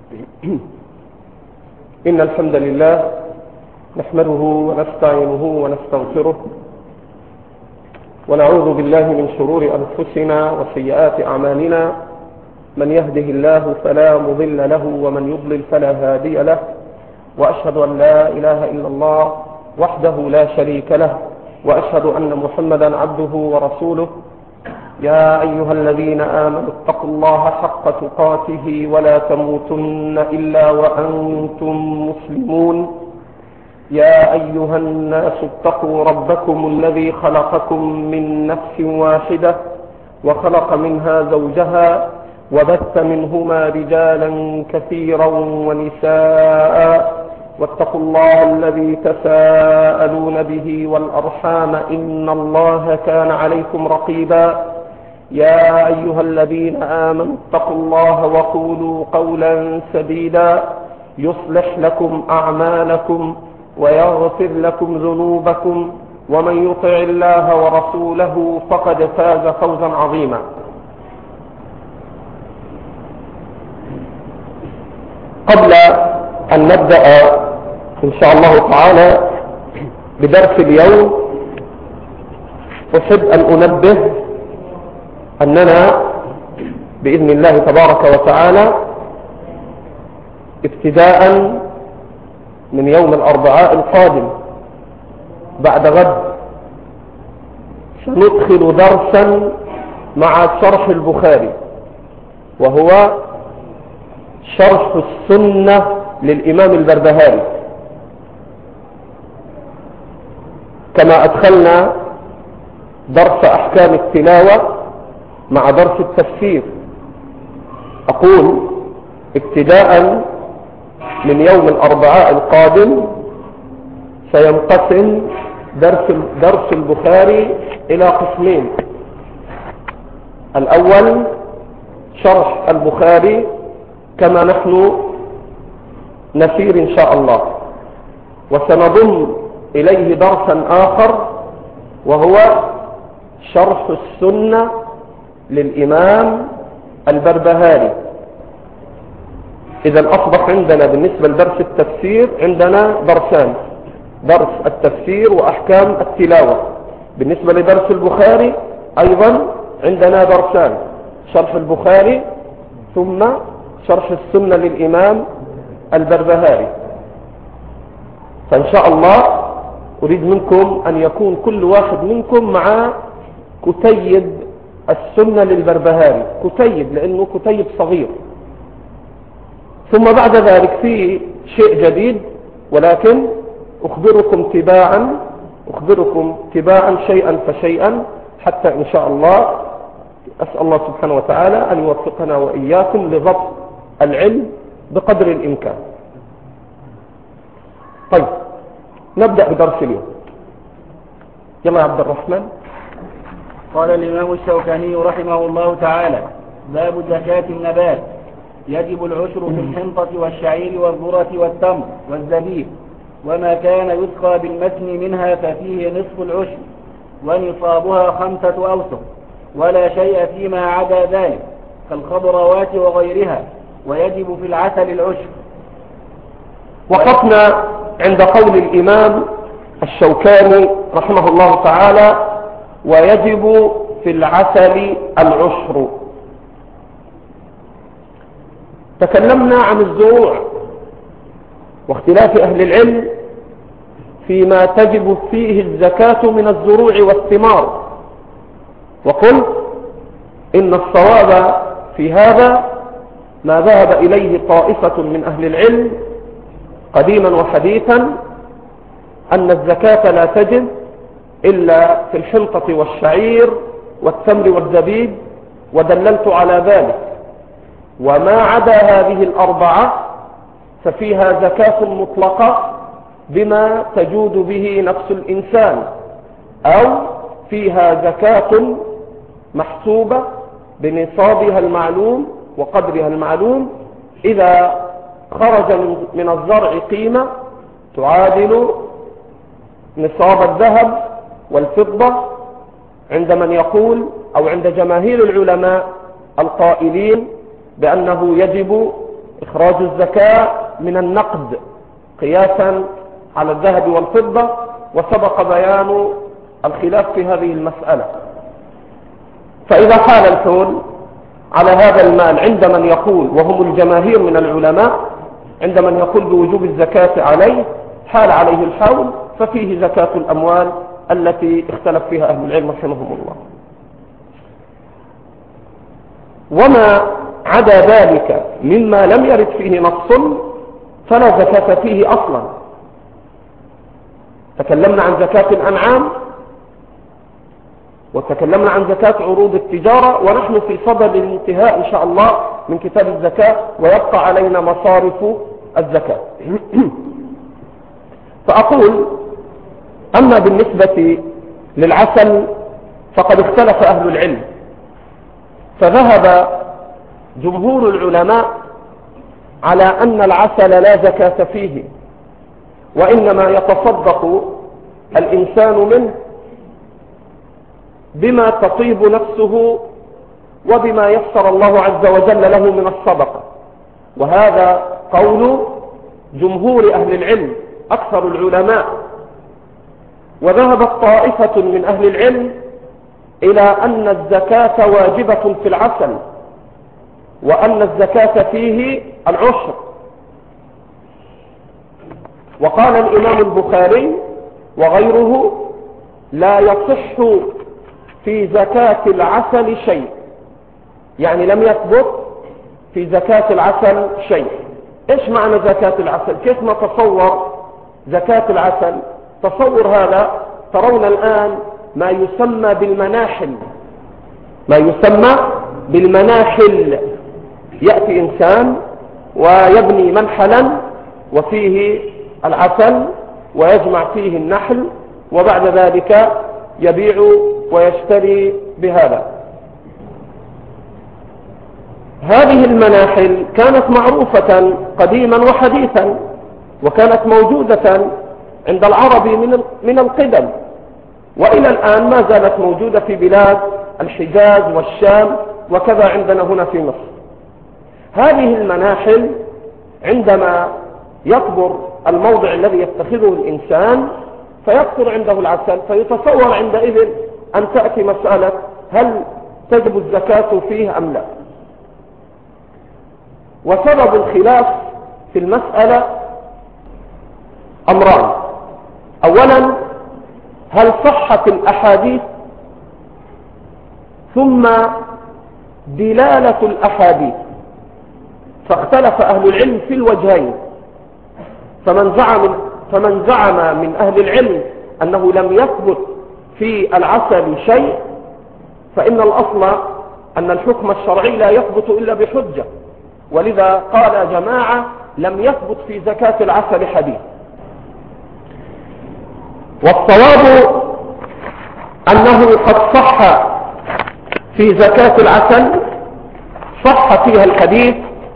إن الحمد لله نحمده ونستعينه ونستغفره ونعوذ بالله من شرور أنفسنا وسيئات أعمالنا. من يهده الله فلا مضل له ومن يضلل فلا هادي له، وأشهد أن لا إله إلا الله وحده لا شريك له، وأشهد أن محمدا عبده ورسوله. يا أيها الذين آمنوا اتقوا الله حق تقاته ولا تموتن إلا وأنتم مسلمون. يا أيها الناس اتقوا ربكم الذي خلقكم من نفس واحدة وخلق منها زوجها وبث منهما رجالا كثيرا ونساء، واتقوا الله الذي تساءلون به والأرحام إن الله كان عليكم رقيبا. يا أيها الذين آمنوا اتقوا الله وقولوا قولا سديدا يصلح لكم أعمالكم ويغفر لكم ذنوبكم، ومن يطع الله ورسوله فقد فاز فوزا عظيما. قبل أن نبدأ إن شاء الله تعالى بدرس اليوم، أحب أن أنبه أننا بإذن الله تبارك وتعالى ابتداء من يوم الأربعاء القادم بعد غد سندخل درسا مع شرح البخاري، وهو شرح السنة للإمام البربهاري، كما أدخلنا درس أحكام التلاوة مع درس التفسير. أقول ابتداء من يوم الأربعاء القادم سينقسم درس البخاري إلى قسمين: الأول شرح البخاري كما نحن نسير إن شاء الله، وسنضم إليه درسا آخر وهو شرح السنة للإمام البربهاري. إذا أصبح عندنا بالنسبة لدرس التفسير عندنا درسان: درس التفسير وأحكام التلاوة. بالنسبة لدرس البخاري أيضا عندنا درسان: شرح البخاري ثم شرح السنة للإمام البربهاري. فإن شاء الله أريد منكم أن يكون كل واحد منكم مع كتيب السنة للبربهاري، كتيب لأنه كتيب صغير. ثم بعد ذلك في شيء جديد، ولكن أخبركم تباعا شيئا فشيئا، حتى إن شاء الله أسأل الله سبحانه وتعالى أن يوفقنا وإياكم لضبط العلم بقدر الإمكان. طيب، نبدأ بدرس اليوم. يلا يا عبد الرحمن. قال الإمام الشوكاني رحمه الله تعالى: باب زكاة النبات. يجب العشر في الحنطة والشعير والذرة والتمر والزبيب، وما كان يسقى بالمتن منها ففيه نصف العشر، ونصابها 5 أوسق، ولا شيء فيما عدا ذلك كالخضروات وغيرها، ويجب في العسل العشر. وقفنا عند قول الإمام الشوكاني رحمه الله تعالى: ويجب في العسل العشر. تكلمنا عن الزروع واختلاف أهل العلم فيما تجب فيه الزكاة من الزروع والثمار، وقلت إن الصواب في هذا ما ذهب إليه طائفة من أهل العلم قديما وحديثا، أن الزكاة لا تجب إلا في الحنطة والشعير والتمر والزبيب، ودللت على ذلك. وما عدا هذه الأربعة ففيها زكاة مطلقة بما تجود به نفس الإنسان، أو فيها زكاة محسوبة بنصابها المعلوم وقدرها المعلوم. إذا خرج من الزرع قيمة تعادل نصاب الذهب والفضة عند من يقول أو عند جماهير العلماء القائلين بأنه يجب إخراج الزكاة من النقد قياسا على الذهب والفضة، وسبق بيان الخلاف في هذه المسألة. فإذا حال الحول على هذا المال عند من يقول، وهم الجماهير من العلماء، عند من يقول بوجوب الزكاة عليه، حال عليه الحول، ففيه زكاة الأموال التي اختلف فيها أهل العلم رحمهم الله. وما عدا ذلك مما لم يرد فيه نص فلا زكاة فيه أصلا. تكلمنا عن زكاة الأنعام، وتكلمنا عن زكاة عروض التجارة، ونحن في صدد الانتهاء إن شاء الله من كتاب الزكاة، ويبقى علينا مصارف الزكاة. فأقول: أما بالنسبة للعسل فقد اختلف أهل العلم، فذهب جمهور العلماء على أن العسل لا زكاة فيه، وإنما يتصدق الإنسان منه بما تطيب نفسه وبما يسر الله عز وجل له من الصدقة. وهذا قول جمهور أهل العلم أكثر العلماء. وذهبت طائفة من أهل العلم إلى أن الزكاة واجبة في العسل، وأن الزكاة فيه العشر. وقال الإمام البخاري وغيره: لا يصح في زكاة العسل شيء، يعني لم يثبت في زكاة العسل شيء. إيش معنى زكاة العسل؟ كيف نتصور زكاة العسل؟ تصور هذا: ترون الآن ما يسمى بالمناحل، ما يسمى بالمناحل. يأتي إنسان ويبني منحلا وفيه العسل ويجمع فيه النحل، وبعد ذلك يبيع ويشتري بهذا. هذه المناحل كانت معروفة قديما وحديثا، وكانت موجودة عند العرب من القدم، وإلى الآن ما زالت موجودة في بلاد الحجاز والشام، وكذا عندنا هنا في مصر. هذه المناحل عندما يكبر الموضع الذي يتخذه الإنسان فيكثر عنده العسل، فيتصور عندئذ أن تأتي مسألة: هل تجب الزكاة فيه أم لا؟ وسبب الخلاف في المسألة أمران: أولا، هل صحت الأحاديث، ثم دلالة الأحاديث. فاختلف أهل العلم في الوجهين، فمن زعم من أهل العلم أنه لم يثبت في العسل شيء، فإن الأصل أن الحكم الشرعي لا يثبت إلا بحجة، ولذا قال جماعة: لم يثبت في زكاة العسل حديث. والصواب أنه قد صح في زكاة العسل، صح فيها الحديث،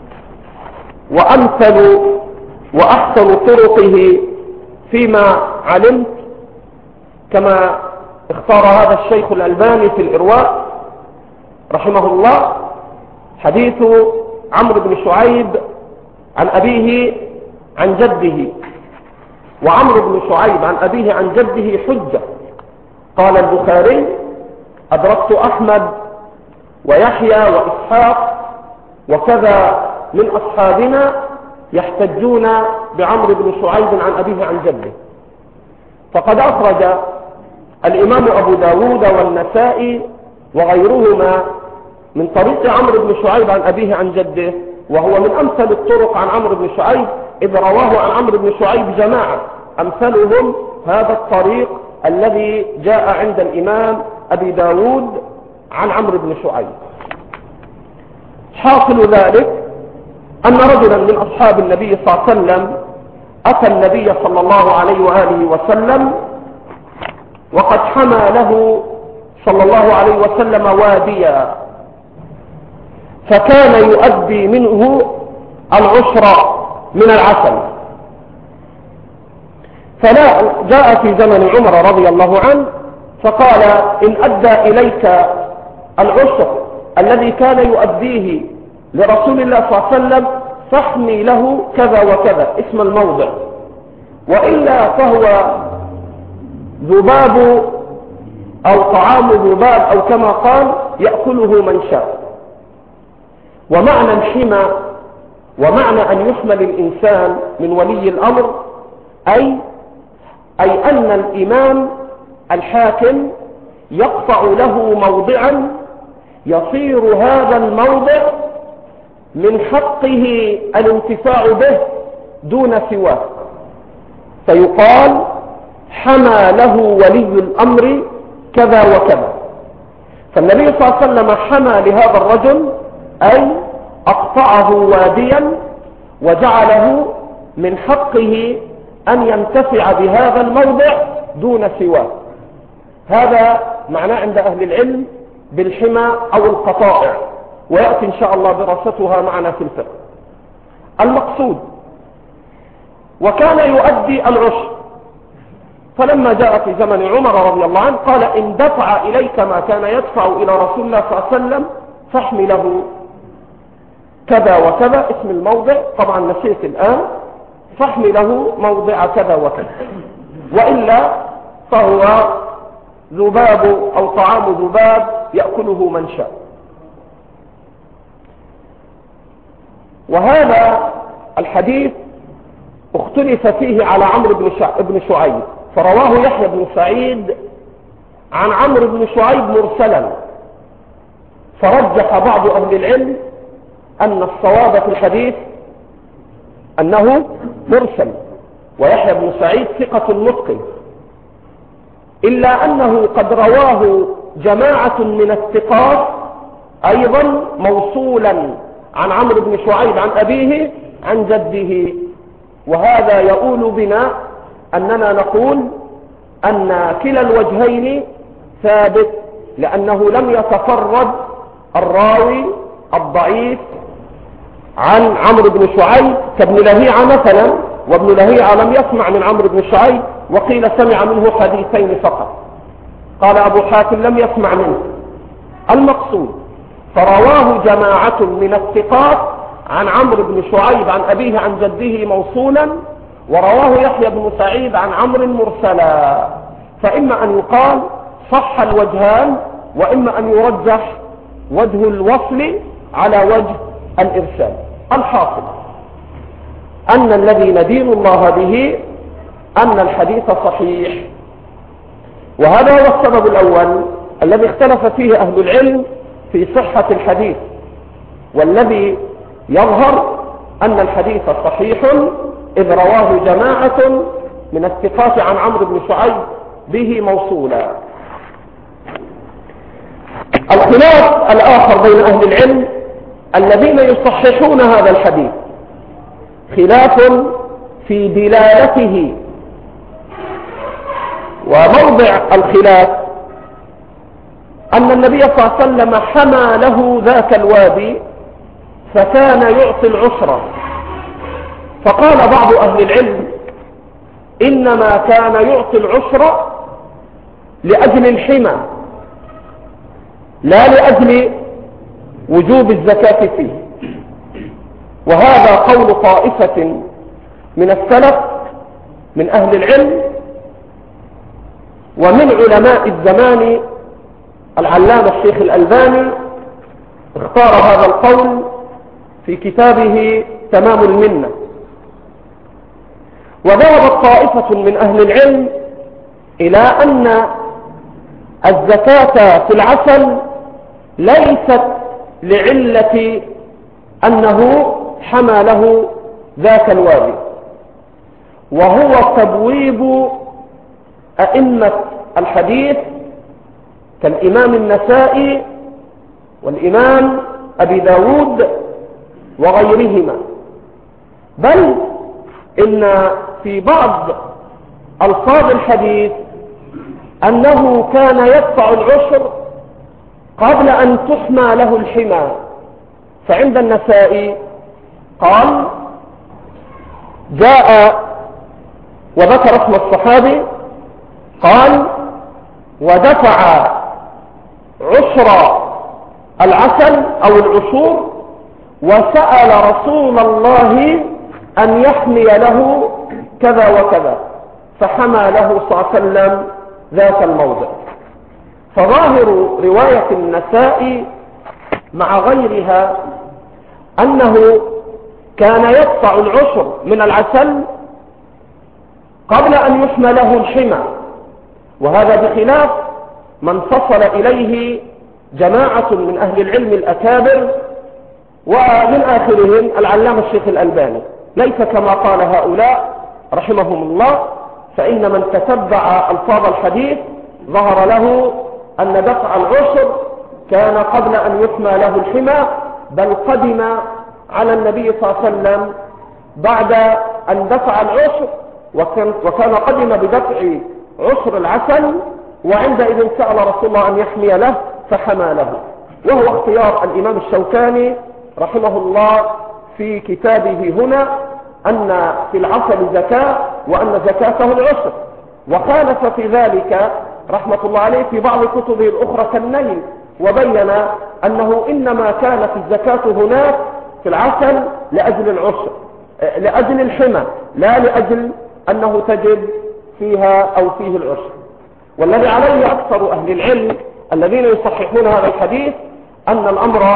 وأمثل وأحسن طرقه فيما علمت كما اختار هذا الشيخ الألباني في الإرواء رحمه الله حديث عمرو بن شعيب عن أبيه عن جده. وعمرو بن شعيب عن أبيه عن جده حجة. قال البخاري: أدركت أحمد ويحيى وإسحاق وكذا من أصحابنا يحتجون بعمرو بن شعيب عن أبيه عن جده. فقد أخرج الإمام أبو داود والنسائي وغيرهما من طريق عمرو بن شعيب عن أبيه عن جده، وهو من أمثل الطرق عن عمرو بن شعيب، إذ رواه عن عمرو بن شعيب جماعة، أمثلهم هذا الطريق الذي جاء عند الإمام أبي داود عن عمرو بن شعيب. حاصل ذلك أن رجلا من أصحاب النبي صلى الله عليه وسلم أتى النبي صلى الله عليه وآله وسلم، وقد حمى له صلى الله عليه وسلم واديا، فكان يؤدي منه العشر من العسل. فلا جاء في زمن عمر رضي الله عنه فقال: إن أدى إليك العشر الذي كان يؤديه لرسول الله صلى الله عليه وسلم فاحمي له كذا وكذا اسم الموضع، وإلا فهو ذباب أو طعام ذباب أو كما قال يأكله من شاء. ومعنى الحمى ومعنى أن يحمل الإنسان من ولي الأمر أي أن الإمام الحاكم يقطع له موضعا يصير هذا الموضع من حقه الانتفاع به دون سواه، فيقال حمى له ولي الأمر كذا وكذا. فالنبي صلى الله عليه وسلم حمى لهذا الرجل أي أقطعه واديا وجعله من حقه أن ينتفع بهذا الموضع دون سواه. هذا معناه عند أهل العلم بالحمى أو القطائع، ويأتي إن شاء الله دراستها معنا في الفقه. المقصود وكان يؤدي العشر، فلما جاء في زمن عمر رضي الله عنه قال إن دفع إليك ما كان يدفع إلى رسول الله صلى الله عليه وسلم فاحمله كذا وكذا اسم الموضع، طبعا نسيت الآن، فاحمله موضع كذا وكذا، وإلا فهو ذباب أو طعام ذباب يأكله من شاء. وهذا الحديث اختلف فيه على عمرو بن شعيب، فرواه يحيى بن سعيد عن عمرو بن شعيب مرسلا، فرجح بعض أهل العلم أن الصواب في الحديث أنه مرسل، ويحيى بن سعيد ثقة متقن، إلا أنه قد رواه جماعة من الثقات أيضا موصولا عن عمرو بن شعيب عن أبيه عن جده. وهذا يؤول بنا أننا نقول أن كلا الوجهين ثابت، لأنه لم يتفرد الراوي الضعيف عن عمرو بن شعيب كابن لهيعة مثلا، وابن لهيعة لم يسمع من عمرو بن شعيب، وقيل سمع منه حديثين فقط، قال أبو حاتم لم يسمع منه. المقصود فرواه جماعة من الثقات عن عمرو بن شعيب عن أبيه عن جده موصولا، ورواه يحيى بن سعيد عن عمرو مرسلا، فإما أن يقال صح الوجهان، وإما أن يرجح وجه الوصل على وجه الإرسال. الحاصل أن الذي ندين الله به أن الحديث صحيح، وهذا هو السبب الأول الذي اختلف فيه أهل العلم في صحة الحديث، والذي يظهر أن الحديث صحيح إذ رواه جماعة من الثقات عن عمرو بن شعيب به موصولا. الخلاف الآخر بين أهل العلم الذين يصححون هذا الحديث خلاف في دلالته، وموضع الخلاف أن النبي صلى الله عليه وسلم حمى له ذاك الوادي فكان يعطي العشرة، فقال بعض أهل العلم إنما كان يعطي العشرة لأجل الحمى لا لأجل وجوب الزكاة فيه. وهذا قول طائفة من السلف من أهل العلم، ومن علماء الزمان العلامة الشيخ الألباني اختار هذا القول في كتابه تمام المنة. وذهبت طائفة من أهل العلم إلى أن الزكاة في العسل ليست لعلة أنه حمى له ذاك الوادي، وهو تبويب أئمة الحديث كالإمام النسائي والإمام أبي داود وغيرهما، بل إن في بعض ألفاظ الحديث أنه كان يدفع العشر قبل أن تحمى له الحمى. فعند النسائي قال جاء وذكر اسم الصحابي قال ودفع عشر العسل أو العشور وسأل رسول الله أن يحمي له كذا وكذا، فحمى له صلى الله عليه وسلم ذات الموضع. فظاهر رواية النسائي مع غيرها أنه كان يقطع العشر من العسل قبل أن يحمى له الحمى، وهذا بخلاف من فصل إليه جماعة من أهل العلم الأكابر، ومن آخرهم العلامة الشيخ الألباني. ليس كما قال هؤلاء رحمهم الله، فإن من تتبع ألفاظ الحديث ظهر له أن دفع العشر كان قبل أن يحمى له الحمى، بل قدم على النبي صلى الله عليه وسلم بعد أن دفع العشر، وكان قدم بدفع عشر العسل، وعندئذ سأل رسول الله أن يحمي له فحمى له. وهو اختيار الإمام الشوكاني رحمه الله في كتابه هنا أن في العسل زكاة وأن زكاته العشر، وخالف في ذلك رحمة الله عليه في بعض كتبه الأخرى كالنيل، وبين أنه إنما كانت الزكاة هناك في العسل لأجل العشر، لأجل الحمى، لا لأجل أنه تجب فيها أو فيه العشر. والذي عليه أكثر أهل العلم الذين يصححون هذا الحديث أن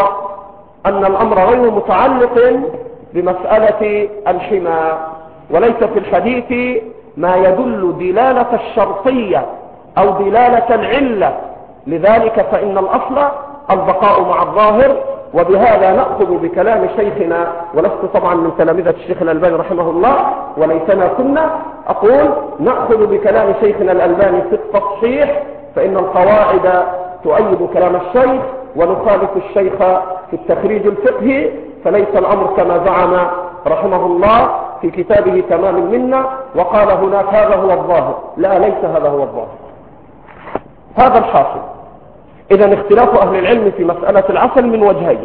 الأمر غير متعلق بمسألة الحمى، وليس في الحديث ما يدل دلالة الشرطية أو دلالة العلة، لذلك فإن الأصل البقاء مع الظاهر. وبهذا نأخذ بكلام شيخنا، ولست طبعا من تلامذة الشيخ الألباني رحمه الله وليسنا كنا، أقول نأخذ بكلام شيخنا الألباني في التصحيح، فإن القواعد تؤيد كلام الشيخ، ونخالف الشيخ في التخريج الفقهي، فليس الأمر كما زعم رحمه الله في كتابه تمام المنة وقال هناك هذا هو الظاهر. لا، ليس هذا هو الظاهر، هذا الحاصل. إذن اختلاف أهل العلم في مسألة العسل من وجهين: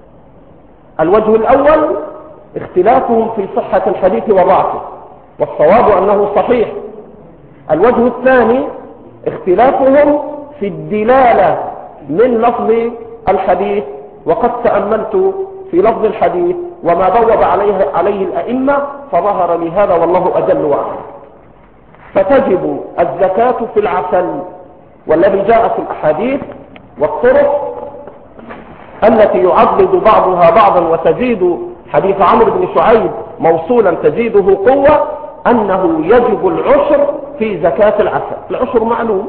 الوجه الأول اختلافهم في صحة الحديث وضعفه، والصواب أنه صحيح. الوجه الثاني اختلافهم في الدلالة من لفظ الحديث، وقد تأملت في لفظ الحديث وما بوب عليه الأئمة فظهر لي هذا والله أجل وأعلم. فتجب الزكاة في العسل، والذي جاء في الأحاديث والطرق التي يعضد بعضها بعضا وتزيد حديث عمرو بن شعيب موصولا تزيده قوة، أنه يجب العشر في زكاة العسل. العشر معلوم،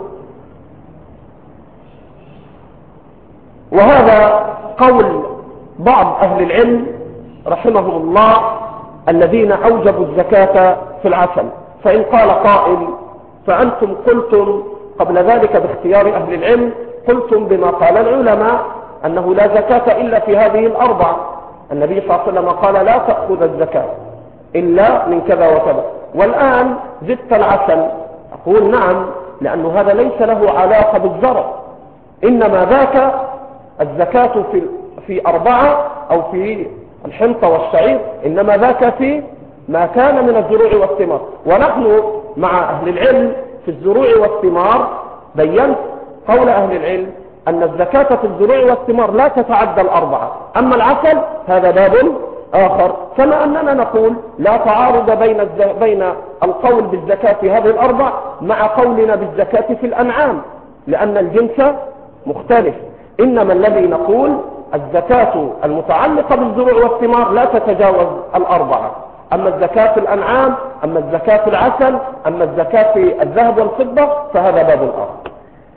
وهذا قول بعض أهل العلم رحمهم الله الذين أوجبوا الزكاة في العسل. فإن قال قائل: فأنتم قلتم قبل ذلك باختيار أهل العلم، قلتم بما قال العلماء أنه لا زكاة إلا في هذه الأربعة، النبي صلى الله عليه وسلم قال لا تأخذ الزكاة إلا من كذا وكذا، والآن زدت العسل. أقول نعم، لأن هذا ليس له علاقة بالزرع، إنما ذاك الزكاة في أربعة أو في الحنطة والشعير، إنما ذاك في ما كان من الزروع والثمار. ونحن مع أهل العلم في الزروع والثمار بينت قول أهل العلم أن الزكاة في الزروع والثمار لا تتعدى الأربعة، أما العسل هذا باب آخر. كما أننا نقول لا تعارض بين القول بالزكاة في هذه الأربع مع قولنا بالزكاة في الأنعام، لأن الجنس مختلف. إنما الذي نقول الزكاة المتعلقة بالزروع والثمار لا تتجاوز الأربعة، أما الزكاة في الأنعام، أما الزكاة في العسل، أما الزكاة في الذهب والفضة فهذا باب آخر.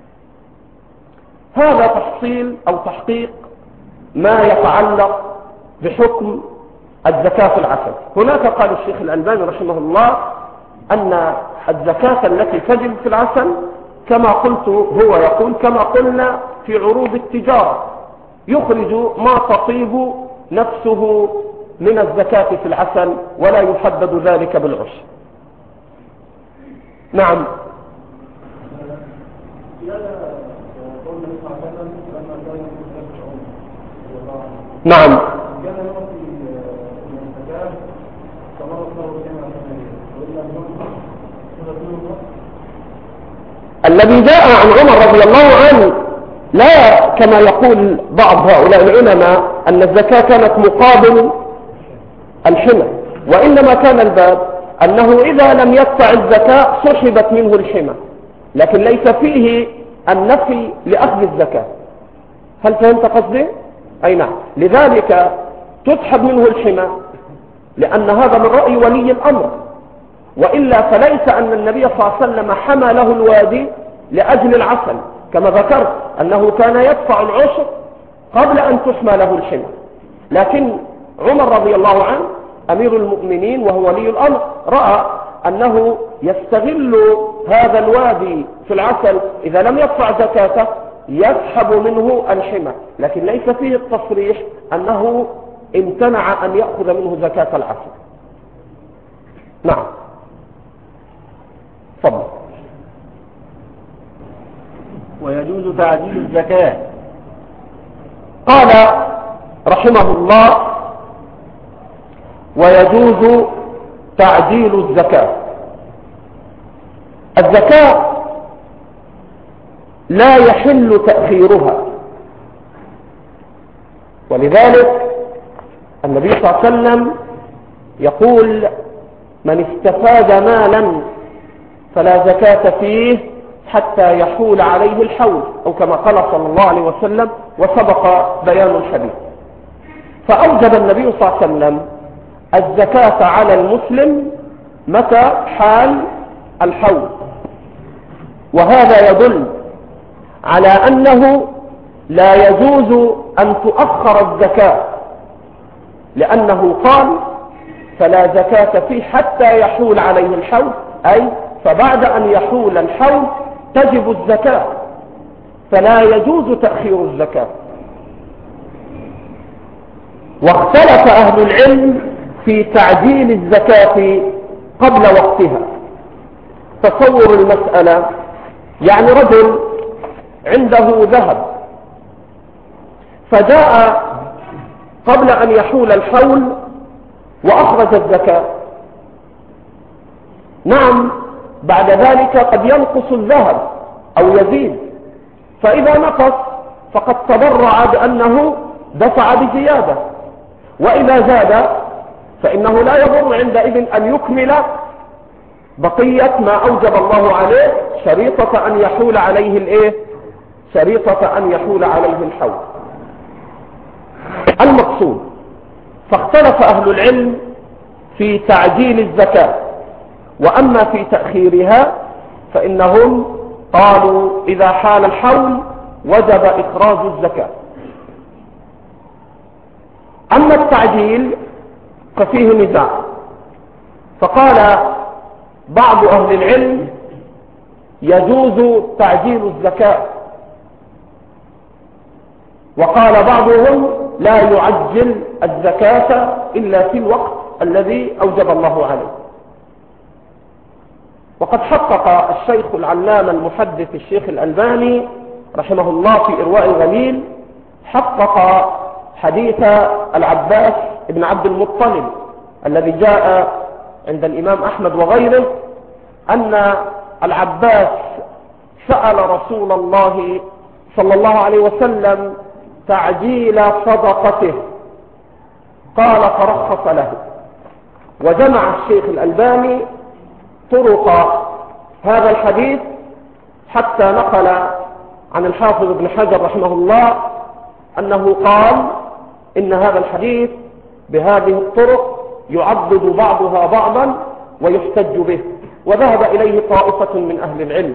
هذا تفصيل أو تحقيق ما يتعلق بحكم الزكاة في العسل. هناك قال الشيخ الألباني رحمه الله أن الزكاة التي تجب في العسل كما قلت، هو يقول كما قلنا في عروض التجارة، يخرج ما تطيب نفسه من الزكاة في العسل ولا يحدد ذلك بالعشر. نعم. نعم. الذي جاء عن عمر رضي الله عنه لا كما يقول بعض هؤلاء العلماء أن الزكاة كانت مقابل الحمى، وإنما كان الباب أنه إذا لم يدفع الزكاة سحبت منه الحمى، لكن ليس فيه النفي لأخذ الزكاة. هل فهمت قصدي؟ أي نعم. لذلك تسحب منه الحمى، لأن هذا من رأي ولي الأمر، وإلا فليس أن النبي صلى الله عليه وسلم حمى له الوادي لأجل العسل، كما ذكرت أنه كان يدفع العشر قبل أن تحمى له الحمى. لكن عمر رضي الله عنه أمير المؤمنين وهو ولي الأمر رأى أنه يستغل هذا الوادي في العسل، إذا لم يدفع زكاته يسحب منه الحمى، لكن ليس فيه التصريح أنه امتنع أن يأخذ منه زكاة العسل. نعم، تفضل. ويجوز تعديل الزكاة. قال رحمه الله: ويجوز تعديل الزكاة. الزكاة لا يحل تأخيرها، ولذلك النبي صلى الله عليه وسلم يقول: من استفاد مالا فلا زكاة فيه حتى يحول عليه الحول، أو كما قال صلى الله عليه وسلم، وسبق بيان الحديث. فأوجب النبي صلى الله عليه وسلم الزكاة على المسلم متى حال الحول، وهذا يدل على أنه لا يجوز أن تؤخر الزكاة، لأنه قال: فلا زكاة فيه حتى يحول عليه الحول، أي فبعد أن يحول الحول تجب الزكاة، فلا يجوز تأخير الزكاة. واختلف أهل العلم في تعجيل الزكاة قبل وقتها. تصور المسألة، يعني رجل عنده ذهب فجاء قبل أن يحول الحول وأخرج الزكاة. نعم، بعد ذلك قد ينقص الذهب أو يزيد، فإذا نقص فقد تبرع بأنه دفع بزيادة، وإذا زاد فإنه لا يضر عندئذ أن يكمل بقية ما أوجب الله عليه، شريطة أن يحول عليه شريطة أن يحول عليه الحول. المقصود، فاختلف أهل العلم في تعجيل الزكاة، وأما في تأخيرها فإنهم قالوا إذا حال الحول وجب إخراج الزكاة. أما التعجيل ففيه نزاع، فقال بعض أهل العلم يجوز تعجيل الزكاة، وقال بعضهم لا يعجل الزكاة إلا في الوقت الذي أوجب الله عليه. وقد حقق الشيخ العلامة المحدث الشيخ الألباني رحمه الله في إرواء الغليل، حقق حديث العباس بن عبد المطلب الذي جاء عند الإمام أحمد وغيره، أن العباس سأل رسول الله صلى الله عليه وسلم تعجيل صدقته، قال فرخص له. وجمع الشيخ الألباني طرق هذا الحديث حتى نقل عن الحافظ ابن حجر رحمه الله أنه قال إن هذا الحديث بهذه الطرق يعضد بعضها بعضا ويحتج به، وذهب إليه طائفة من أهل العلم.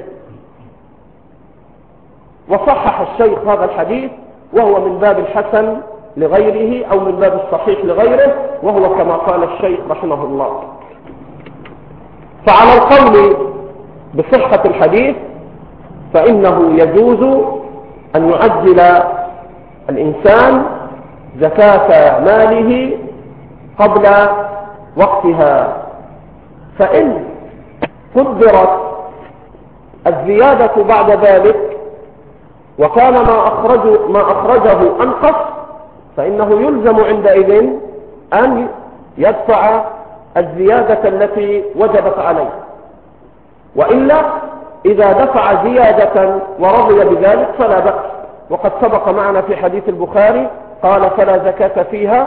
وصحح الشيخ هذا الحديث، وهو من باب الحسن لغيره أو من باب الصحيح لغيره، وهو كما قال الشيخ رحمه الله. فعلى القول بصحة الحديث فإنه يجوز أن يعجل الإنسان زكاة ماله قبل وقتها، فإن قدرت الزيادة بعد ذلك وكان ما أخرجه أنقص، فإنه يلزم عندئذ أن يدفع الزيادة التي وجبت عليه، وإلا إذا دفع زيادة ورضي بذلك فلا بأس. وقد سبق معنا في حديث البخاري قال فلا زكاة فيها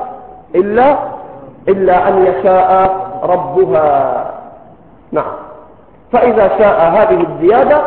إلا أن يشاء ربها. نعم. فإذا شاء هذه الزيادة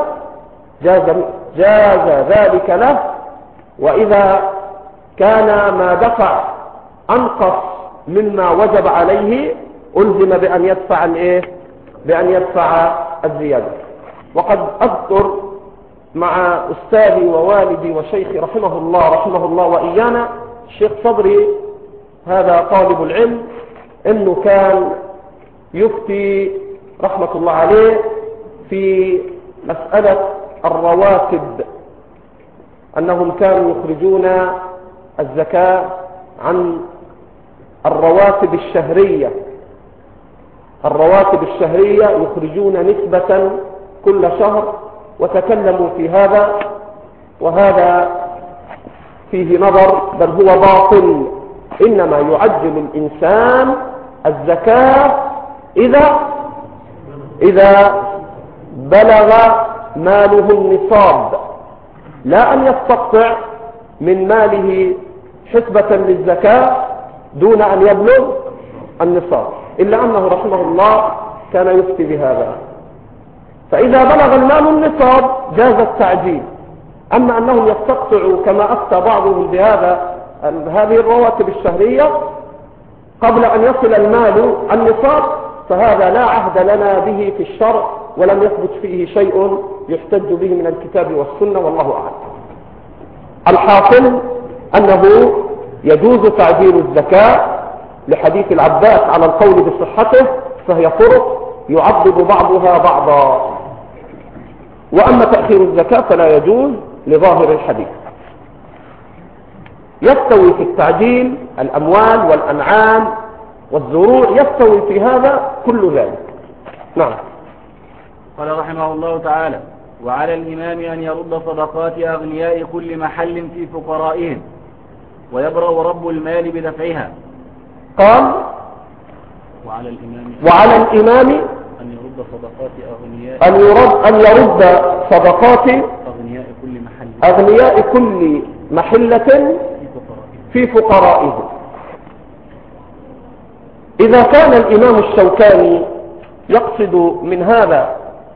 جاز ذلك له، وإذا كان ما دفع أنقص مما وجب عليه ألزم بأن يدفع الزيادة. وقد أذكر مع أستاذي ووالدي وشيخي رحمه الله وإيانا الشيخ صدري، هذا طالب العلم، إنه كان يفتي رحمة الله عليه في مسألة الرواتب، أنهم كانوا يخرجون الزكاة عن الرواتب الشهرية يخرجون نسبة كل شهر، وتكلموا في هذا، وهذا فيه نظر، بل هو باطل. إنما يعجل الإنسان الزكاة إذا بلغ ماله النصاب، لا أن يستقطع من ماله حسبة للزكاة دون أن يبلغ النصاب، إلا أنه رحمه الله كان يفتي بهذا. فإذا بلغ المال النصاب جاز التعجيل. أما أنهم يستقطعوا كما أفتى بعضهم هذه الرواتب الشهرية قبل أن يصل المال النصاب، فهذا لا عهد لنا به في الشرع، ولم يثبت فيه شيء يحتج به من الكتاب والسنة، والله أعلم. الحاصل أنه يجوز تعجيل الزكاة لحديث العباس على القول بصحته، فهي طرق يعضد بعضها بعضا. وأما تأخير الزكاة فلا يجوز لظاهر الحديث. يستوي في التعجيل الأموال والأنعام والزروع، يستوي في هذا كل ذلك. نعم. قال رحمه الله تعالى: وعلى الإمام أن يرد صدقات أغنياء كل محل في فقرائهم، ويبرأ رب المال بدفعها. قال: وعلى الإمام أن يرد صدقات أغنياء كل محلة في فقرائهم. إذا كان الإمام الشوكاني يقصد من هذا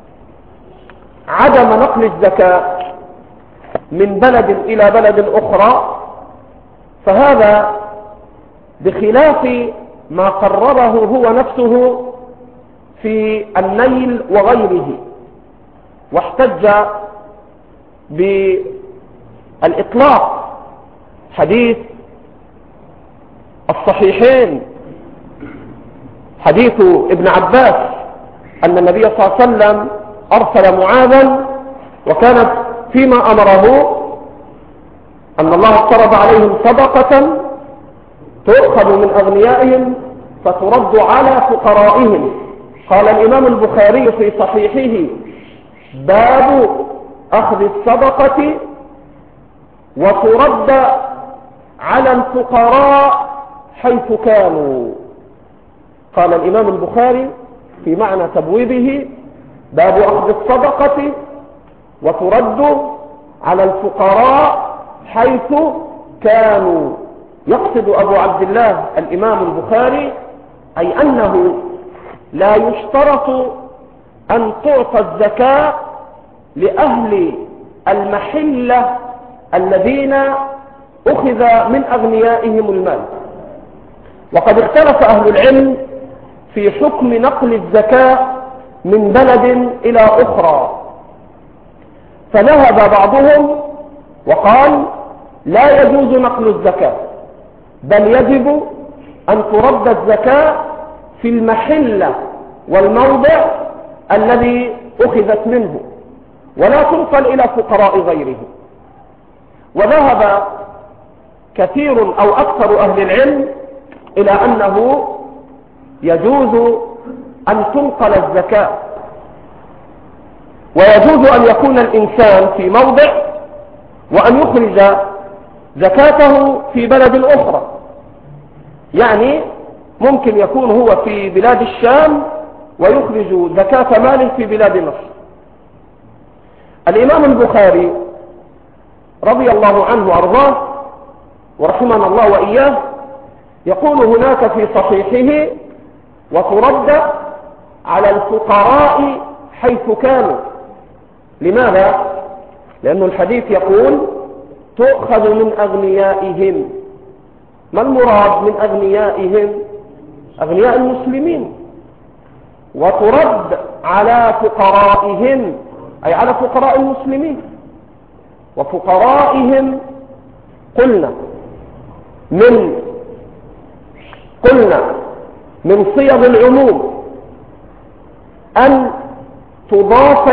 عدم نقل الزكاة من بلد إلى بلد أخرى، فهذا بخلاف ما قرره هو نفسه في النيل وغيره، واحتج بالإطلاق حديث الصحيحين، حديث ابن عباس أن النبي صلى الله عليه وسلم أرسل معاذا، وكانت فيما أمره أن الله افترض عليهم صدقة تؤخذ من أغنيائهم فترد على فقرائهم. قال الإمام البخاري في صحيحه: باب أخذ الصدقة وترد على الفقراء حيث كانوا. قال الإمام البخاري في معنى تبويبه: باب أخذ الصدقة وترد على الفقراء حيث كانوا. يقصد أبو عبد الله الإمام البخاري أي أنه لا يشترط أن تعطى الزكاة لأهل المحلة الذين أخذ من أغنيائهم المال. وقد اختلف أهل العلم في حكم نقل الزكاة من بلد إلى أخرى، فذهب بعضهم وقال: لا يجوز نقل الزكاة، بل يجب أن ترد الزكاة في المحلة والموضع الذي أخذت منه، ولا تنقل إلى فقراء غيره. وذهب كثير أو أكثر أهل العلم إلى أنه يجوز أن تنقل الزكاة، ويجوز أن يكون الإنسان في موضع وأن يخرج زكاته في بلد أخرى. يعني ممكن يكون هو في بلاد الشام ويخرج زكاة مال في بلاد مصر. الإمام البخاري رضي الله عنه وأرضاه ورحمنا الله وإياه يقول هناك في صحيحه: وترد على الفقراء حيث كانوا. لماذا؟ لأن الحديث يقول: تؤخذ من أغنيائهم. ما المراد من أغنيائهم؟ أغنياء المسلمين. وترد على فقرائهم، أي على فقراء المسلمين. وفقرائهم قلنا من صيغ العموم أن تضاف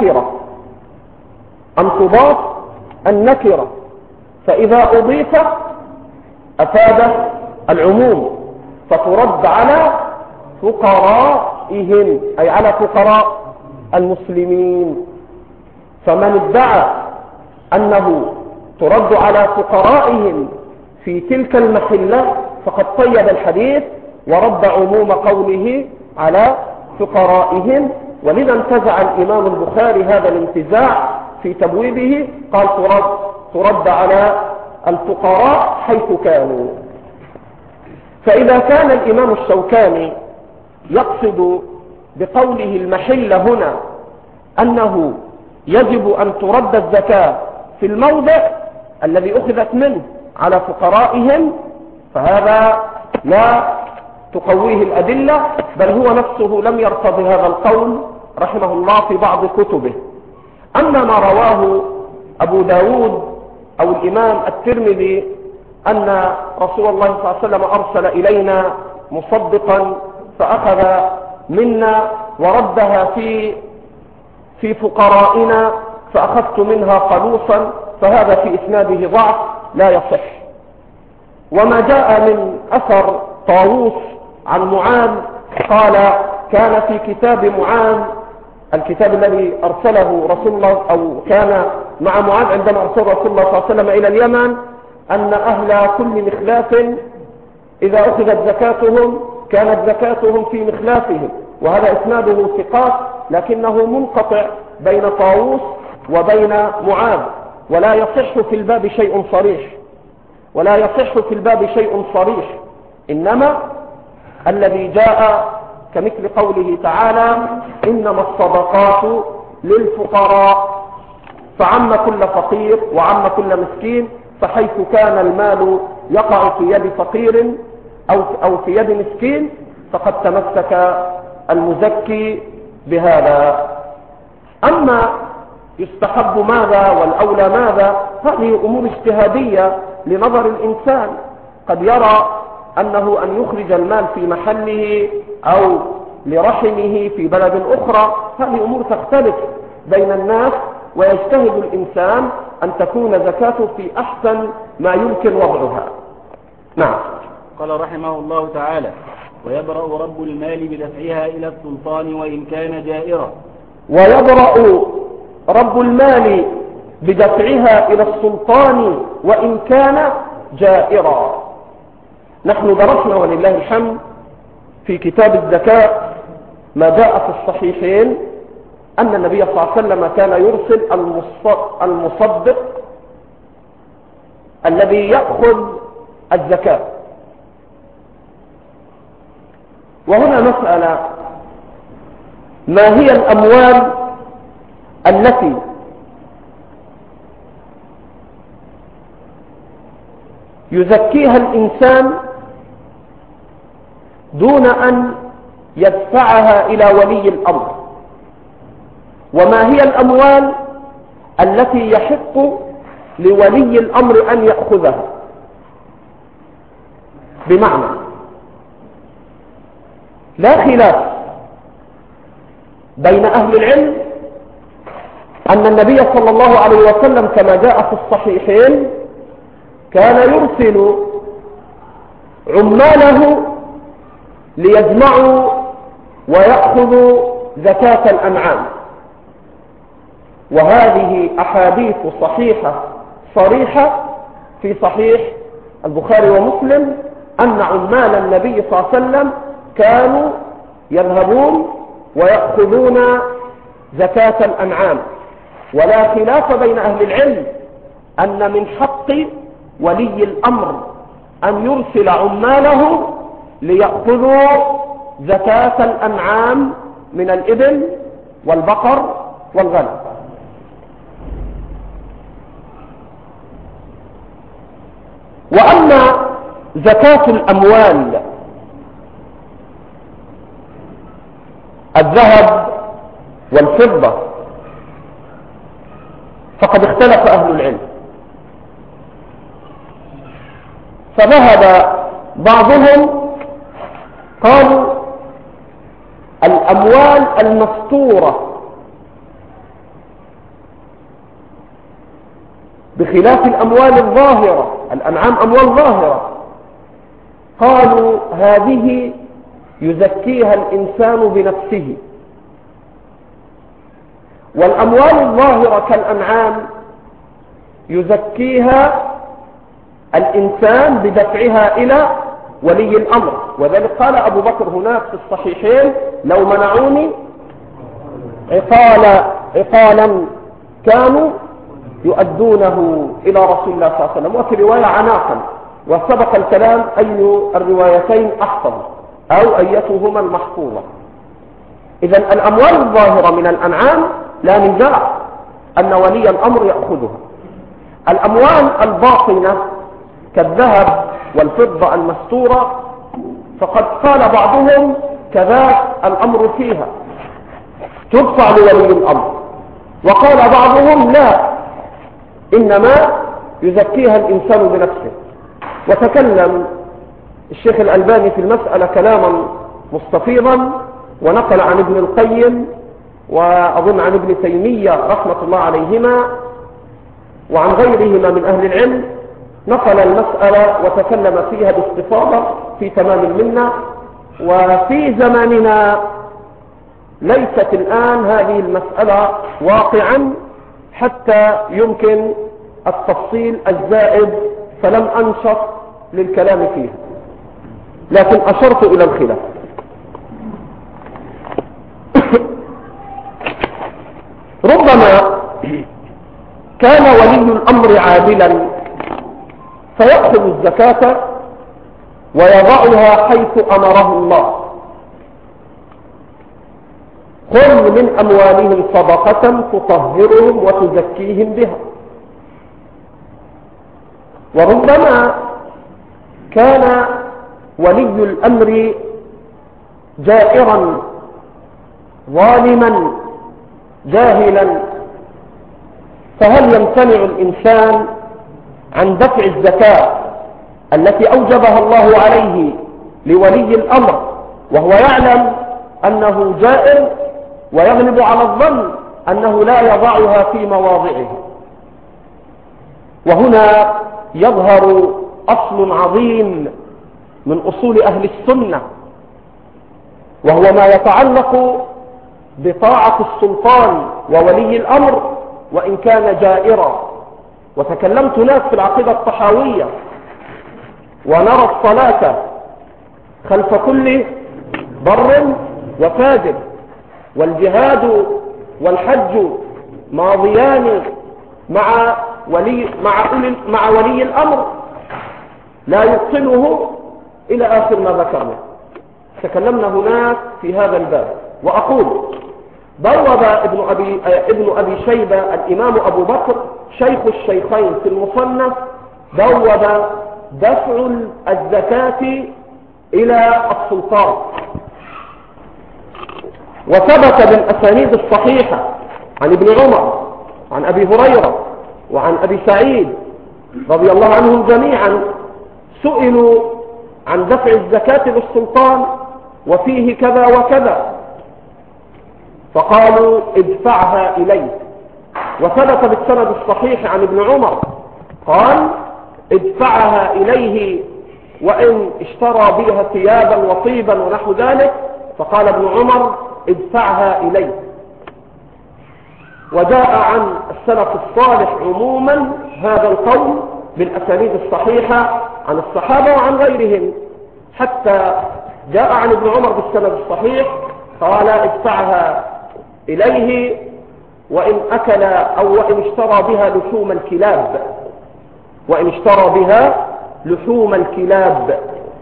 النكرة، فإذا أضيفت أفاد العموم، فترد على فقرائهم أي على فقراء المسلمين. فمن ادعى أنه ترد على فقرائهم في تلك المحلة فقد قيد الحديث ورد عموم قوله على فقرائهم. ولذا انتزع الإمام البخاري هذا الانتزاع في تبويبه، قال: ترد على الفقراء حيث كانوا. فإذا كان الإمام الشوكاني يقصد بقوله المحلة هنا أنه يجب أن ترد الزكاة في الموضع الذي أخذت منه على فقرائهم، فهذا لا تقويه الأدلة، بل هو نفسه لم يرتضي هذا القول رحمه الله في بعض كتبه. أما ما رواه أبو داود أو الإمام الترمذي أن رسول الله صلى الله عليه وسلم أرسل إلينا مصدقا فأخذ منا وردها في فقرائنا فأخذت منها خلوصا، فهذا في إسناده ضعف لا يصح. وما جاء من أثر طاووس عن معاذ قال: كان في كتاب معاذ، الكتاب الذي أرسله رسول الله أو كان مع معاذ عندما أرسل رسول الله صلى الله عليه وسلم إلى اليمن، أن أهل كل مخلاف إذا أخذت زكاتهم كانت زكاتهم في مخلافهم. وهذا إسناده ثقات، لكنه منقطع بين طاووس وبين معاذ، ولا يصح في الباب شيء صريح، إنما الذي جاء كمثل قوله تعالى: إنما الصدقات للفقراء، فعم كل فقير وعم كل مسكين، فحيث كان المال يقع في يد فقير أو في يد مسكين فقد تمسك المزكي بهذا. أما يستحب ماذا والأولى ماذا، هذه أمور اجتهادية لنظر الإنسان. قد يرى أنه أن يخرج المال في محله أو لرحمه في بلد أخرى، هذه أمور تختلف بين الناس، ويجتهد الإنسان أن تكون زكاته في أحسن ما يمكن وضعها. نعم. قال رحمه الله تعالى: ويبرأ رب المال بدفعها إلى السلطان وإن كان جائرا. ويبرأ رب المال بدفعها إلى السلطان وإن كان جائرا. نحن درسنا ولله الحمد في كتاب الزكاة ما جاء في الصحيحين أن النبي صلى الله عليه وسلم كان يرسل المصدق الذي يأخذ الزكاة. وهنا مسألة: ما هي الأموال التي يزكيها الإنسان دون أن يدفعها إلى ولي الأمر؟ وما هي الأموال التي يحق لولي الأمر أن يأخذها؟ بمعنى لا خلاف بين أهل العلم أن النبي صلى الله عليه وسلم كما جاء في الصحيحين كان يرسل عماله ليجمعوا ويأخذوا زكاة الأنعام. وهذه أحاديث صحيحة صريحة في صحيح البخاري ومسلم أن عمال النبي صلى الله عليه وسلم كانوا يذهبون ويأخذون زكاة الأنعام. ولا خلاف بين أهل العلم أن من حق ولي الأمر أن يرسل عماله ليأخذوا زكاة الأنعام من الإبل والبقر والغنم. وأما زكاة الأموال الذهب والفضة فقد اختلف أهل العلم، فذهب بعضهم قالوا الأموال المستورة بخلاف الأموال الظاهرة، الأنعام أموال ظاهرة، قالوا هذه يزكيها الإنسان بنفسه، والأموال الظاهرة كالأنعام يزكيها الإنسان بدفعها إلى ولي الأمر. وذلك قال أبو بكر هناك في الصحيحين لو منعوني عقالا كانوا يؤدونه إلى رسول الله صلى الله عليه وسلم، وفي رواية عناقا، وسبق الكلام أي الروايتين أحفظ أو أيتهما المحفوظة. إذن الأموال الظاهرة من الأنعام لا نزاع أن ولي الأمر يأخذها. الأموال الباطنة كالذهب والفضة المستورة فقد قال بعضهم كذاك الأمر فيها تدفع لولي الأمر، وقال بعضهم لا، إنما يزكيها الإنسان بنفسه. وتكلم الشيخ الألباني في المسألة كلاما مستفيضا، ونقل عن ابن القيم وأظن عن ابن تيمية رحمة الله عليهما وعن غيرهما من أهل العلم، نقل المسألة وتكلم فيها باستفاضة في تمام المنة. وفي زماننا ليست الآن هذه المسألة واقعا حتى يمكن التفصيل الزائد، فلم أنشط للكلام فيها، لكن أشرت إلى الخلاف. ربما كان ولي الأمر عادلا فيأخذ الزكاة ويضعها حيث أمره الله، خذ من أموالهم صدقة تطهرهم وتزكيهم بها. وربما كان ولي الأمر جائرا ظالما جاهلا، فهل يمتنع الإنسان عن دفع الزكاة التي أوجبها الله عليه لولي الأمر وهو يعلم أنه جائر ويغلب على الظن أنه لا يضعها في مواضعه؟ وهنا يظهر أصل عظيم من أصول أهل السنة، وهو ما يتعلق بطاعة السلطان وولي الأمر وإن كان جائرا. وتكلمت هناك في العقيدة الطحاوية، ونرى الصلاة خلف كل بر وفاجر، والجهاد والحج ماضيان مع ولي الأمر لا يبطله إلى آخر ما ذكرنا. تكلمنا هناك في هذا الباب. وأقول بوب ابن أبي شيبة الإمام أبو بكر شيخ الشيخين في المصنف بوب دفع الزكاة إلى السلطان، وثبت بالأسانيد الصحيحة عن ابن عمر وعن أبي هريرة وعن أبي سعيد رضي الله عنهم جميعا سئلوا عن دفع الزكاة للسلطان وفيه كذا وكذا، فقالوا ادفعها إليه. وثبت بالسند الصحيح عن ابن عمر قال ادفعها إليه وإن اشترى بها ثيابا وطيبا ونحو ذلك، فقال ابن عمر ادفعها إليه. وجاء عن السلف الصالح عموما هذا القول بالأسانيد الصحيحة عن الصحابة وعن غيرهم، حتى جاء عن ابن عمر بالسند الصحيح قال ادفعها إليه وإن أكل أو وإن اشترى بها لحوم الكلاب. وإن اشترى بها لحوم الكلاب.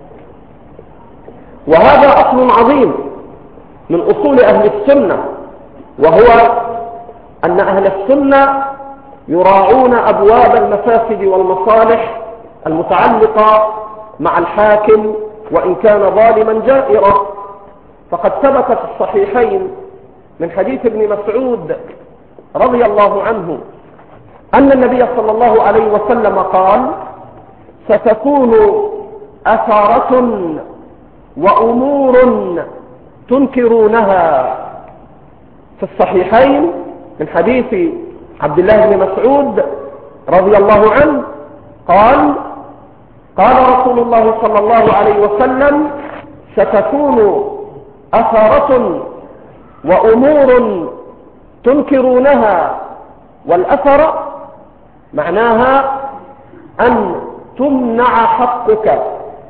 وهذا أصل عظيم من أصول أهل السنة، وهو أن أهل السنة يراعون أبواب المفاسد والمصالح المتعلقة مع الحاكم وإن كان ظالما جائرا. فقد ثبت في الصحيحين من حديث ابن مسعود رضي الله عنه أن النبي صلى الله عليه وسلم قال: ستكون أثارة وأمور تنكرونها. في الصحيحين من حديث عبد الله بن مسعود رضي الله عنه قال: قال رسول الله صلى الله عليه وسلم: ستكون أثارة وأمور تنكرونها. والأثر معناها أن تمنع حقك،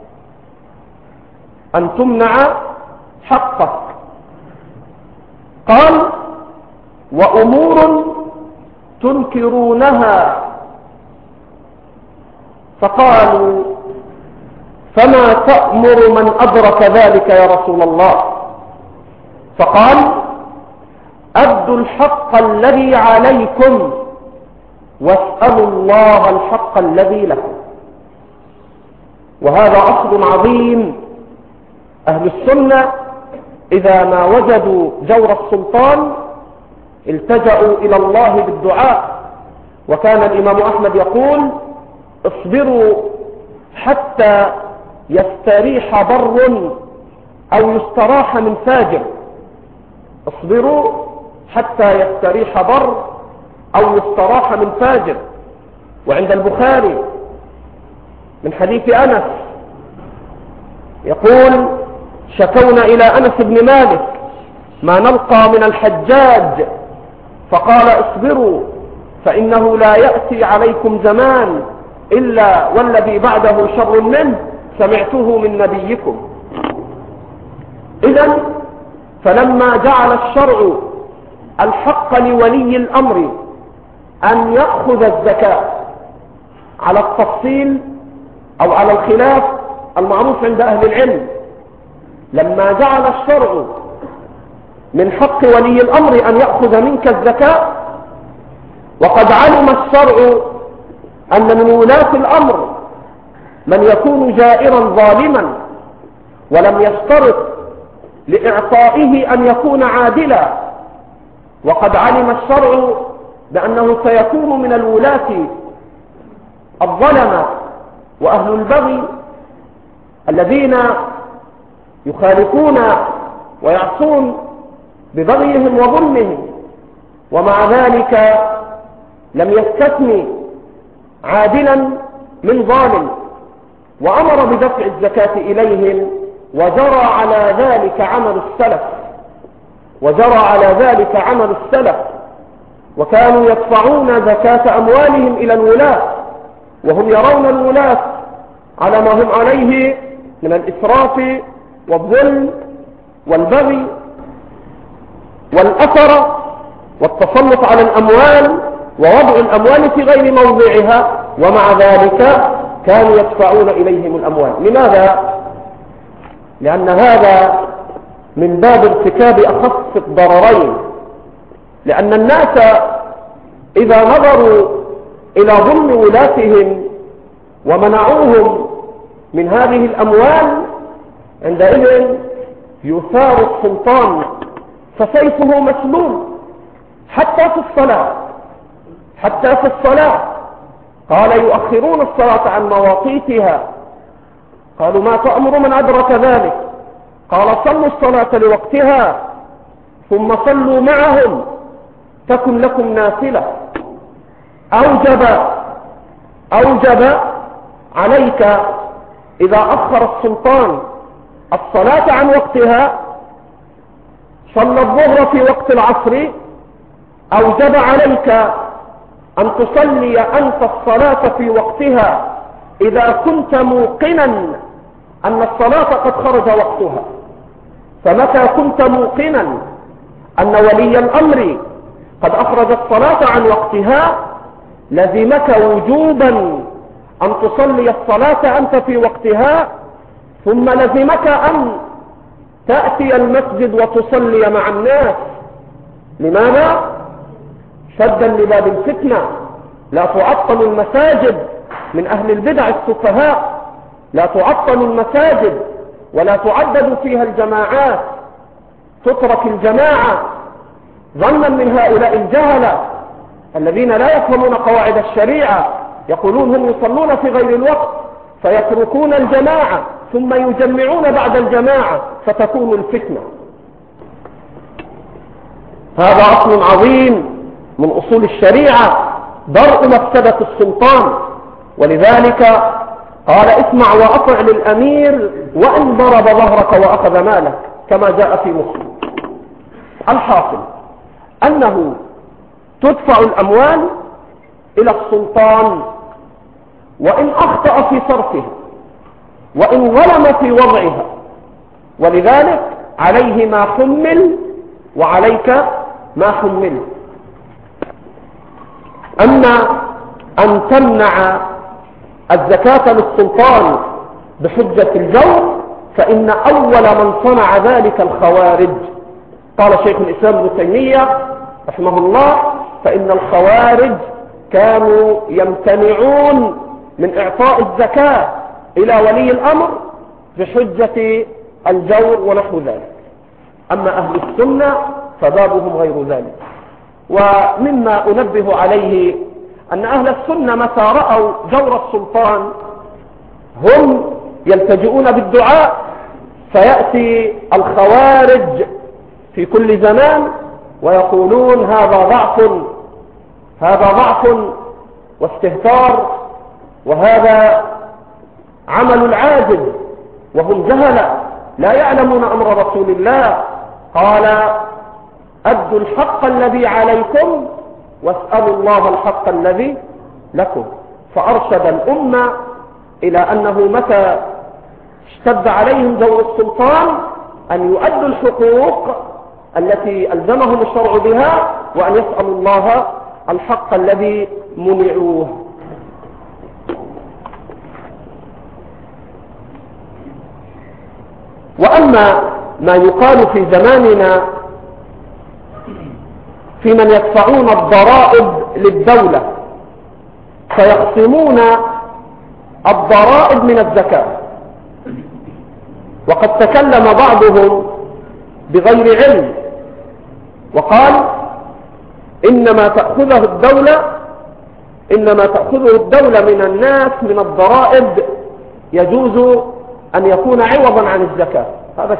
أن تمنع حقك. قال: وأمور تنكرونها. فقالوا: فما تأمر من أدرك ذلك يا رسول الله؟ فقال: أدوا الحق الذي عليكم واسألوا الله الحق الذي لكم. وهذا أصل عظيم. أهل السنة إذا ما وجدوا جور السلطان التجأوا إلى الله بالدعاء. وكان الإمام أحمد يقول: اصبروا حتى يستريح بر أو يستراح من فاجر. اصبروا حتى يستريح بر أو يستراح من فاجر. وعند البخاري من حديث أنس يقول: شكونا إلى أنس بن مالك ما نلقى من الحجاج، فقال: اصبروا فإنه لا يأتي عليكم زمان إلا والذي بعده شر منه سمعته من نبيكم. إذن فلما جعل الشرع الحق لولي الأمر أن يأخذ الزكاة على التفصيل أو على الخلاف المعروف عند أهل العلم، لما جعل الشرع من حق ولي الأمر أن يأخذ منك الزكاة، وقد علم الشرع أن من ولاة الأمر من يكون جائرا ظالما ولم يشترط لإعطائه أن يكون عادلا، وقد علم الشرع بأنه سيكون من الولاة الظلمة وأهل البغي الذين يخالفون ويعصون ببغيهم وظلمهم، ومع ذلك لم يستثني عادلا من ظالم، وأمر بدفع الزكاة إليهم، وجرى على ذلك عمل السلف وكانوا يدفعون زكاة أموالهم إلى الولاة وهم يرون الولاة على ما هم عليه من الإسراف والظلم والبغي والأثر والتسلط على الأموال ووضع الأموال في غير موضعها، ومع ذلك كانوا يدفعون إليهم الأموال. لماذا؟ لأن هذا من باب ارتكاب أخف الضررين، لأن الناس إذا نظروا إلى ظلم ولاتهم ومنعوهم من هذه الأموال عندئذ يثار السلطان فسيفه مسلول حتى في الصلاة قال: يؤخرون الصلاة عن مواقيتها. قالوا: ما تأمر من أدرك ذلك؟ قال: صلوا الصلاة لوقتها ثم صلوا معهم تكن لكم نافلة. أوجب عليك إذا أخر السلطان الصلاة عن وقتها، صلى الظهر في وقت العصر، أوجب عليك أن تصلي أنت الصلاة في وقتها إذا كنت موقنا أن الصلاة قد خرج وقتها. فمتى كنت موقنا أن ولي الأمر قد أخرج الصلاة عن وقتها لزمك وجوبا أن تصلي الصلاة أنت في وقتها ثم لزمك أن تأتي المسجد وتصلي مع الناس. لماذا؟ سدا لباب الفتنة. لا تعطل المساجد من أهل البدع السفهاء، لا تعطل المساجد ولا تعدد فيها الجماعات، تترك الجماعة ظنا من هؤلاء الجهلة الذين لا يفهمون قواعد الشريعة، يقولون هم يصلون في غير الوقت فيتركون الجماعة ثم يجمعون بعد الجماعة فتكون الفتنة. هذا أصل عظيم من أصول الشريعة، درء مفسدة السلطان. ولذلك قال اسمع وأطع للأمير وإن ضرب ظهرك وأخذ مالك، كما جاء في مسلم. الحاصل أنه تدفع الأموال إلى السلطان وإن أخطأ في صرفها وإن ظلم في وضعها، ولذلك عليه ما حمل وعليك ما حمل. أما أن تمنع الزكاة للسلطان بحجة الجور فإن أول من صنع ذلك الخوارج. قال شيخ الإسلام ابن تيمية رحمه الله فإن الخوارج كانوا يمتنعون من إعطاء الزكاة إلى ولي الأمر بحجة الجور ونحو ذلك. أما أهل السنة فبابهم غير ذلك. ومما أنبه عليه أن أهل السنة متى رأوا جور السلطان هم يلتجئون بالدعاء، فيأتي الخوارج في كل زمان ويقولون هذا ضعف واستهتار وهذا عمل العاجز، وهم جهلة لا يعلمون أمر رسول الله. قال أدوا الحق الذي عليكم واسألوا الله الحق الذي لكم. فأرشد الأمة إلى أنه متى اشتد عليهم دور السلطان أن يؤدوا الحقوق التي ألزمهم الشرع بها وأن يسألوا الله الحق الذي منعوه. وأما ما يقال في زماننا في من يدفعون الضرائب للدولة فيقسمون الضرائب من الزكاة، وقد تكلم بعضهم بغير علم وقال إنما تأخذه الدولة من الناس من الضرائب يجوز أن يكون عوضا عن الزكاة. هذا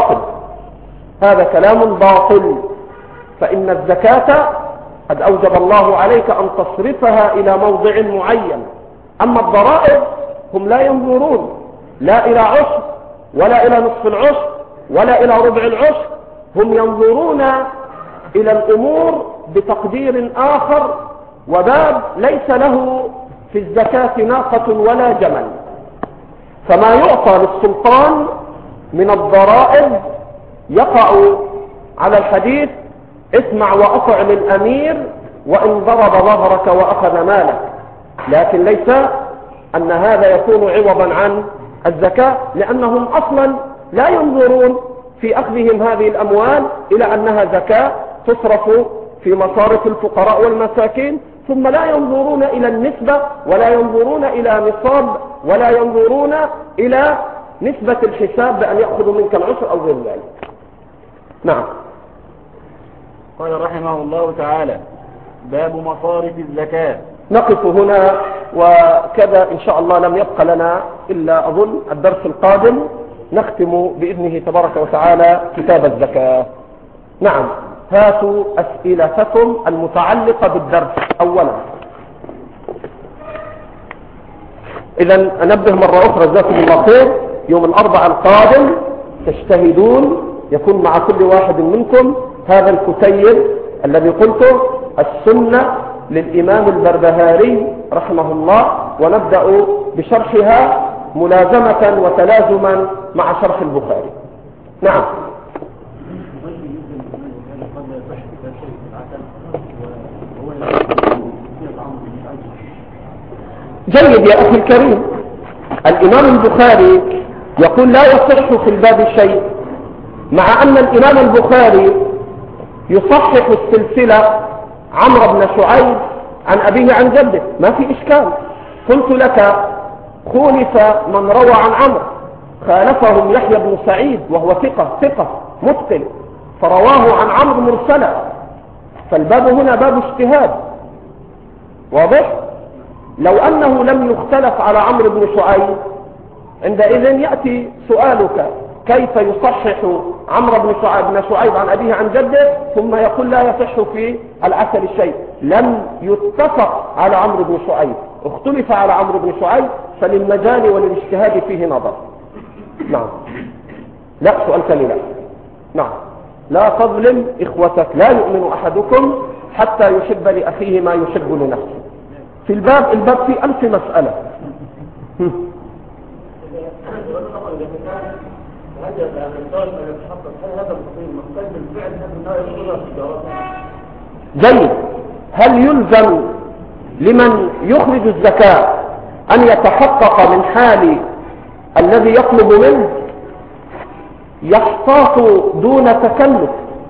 كلام باطل، فإن الزكاة قد أوجب الله عليك أن تصرفها إلى موضع معين. أما الضرائب هم لا ينظرون لا إلى عشر ولا إلى نصف العشر ولا إلى ربع العشر، هم ينظرون إلى الأمور بتقدير آخر وباب ليس له في الزكاة ناقة ولا جمل. فما يعطى للسلطان من الضرائب يقع على الحديث اسمع وأطع للأمير وإن ضرب ظهرك وأخذ مالك، لكن ليس أن هذا يكون عوضا عن الزكاة، لأنهم أصلا لا ينظرون في أخذهم هذه الأموال إلى أنها زكاة تصرف في مصارف الفقراء والمساكين، ثم لا ينظرون إلى النسبة ولا ينظرون إلى نصاب ولا ينظرون إلى نسبة الحساب بأن يأخذوا منك العشر أو غير ذلك. نعم. قال رحمه الله تعالى باب مصارف الزكاة. نقف هنا، وكذا إن شاء الله لم يبق لنا إلا أظن الدرس القادم نختم بإذنه تبارك وتعالى كتاب الزكاة. نعم، هاتوا أسئلتكم المتعلقة بالدرس أولا. إذن أنبه مرة أخرى جزاكم الله خير، يوم الأربعاء القادم تجتهدون يكون مع كل واحد منكم هذا الكتيب الذي قلته السنة للإمام البربهاري رحمه الله، ونبدأ بشرحها ملازمة وتلازما مع شرح البخاري. نعم. جيد يا أخي الكريم. الإمام البخاري يقول لا يصح في الباب شيء، مع أن الإمام البخاري يصحح السلسلة عمرو بن شعيب عن أبيه عن جده، ما في إشكال. قلت لك خولف من روى عن عمرو، خالفهم يحيى بن سعيد وهو ثقة متقن، فرواه عن عمرو مرسلا، فالباب هنا باب اجتهاد. واضح؟ لو أنه لم يختلف على عمرو بن شعيب عندئذ يأتي سؤالك كيف يصحح عمرو بن شعيب عن أبيه عن جده ثم يقول لا يصح في العسل الشيء. لم يتفق على عمرو بن شعيب، اختلف على عمرو بن شعيب، فللمجال وللاجتهاد فيه نظر. نعم. لا، سؤال ثاني. لا، نعم، لا تظلم إخوتك، لا يؤمن أحدكم حتى يحب لأخيه ما يحب لنفسه. في الباب فيه 1000 مسألة. جيد. هل يلزم لمن يخرج الزكاة أن يتحقق من حال الذي يطلب منه؟ يحتاط دون تكلف،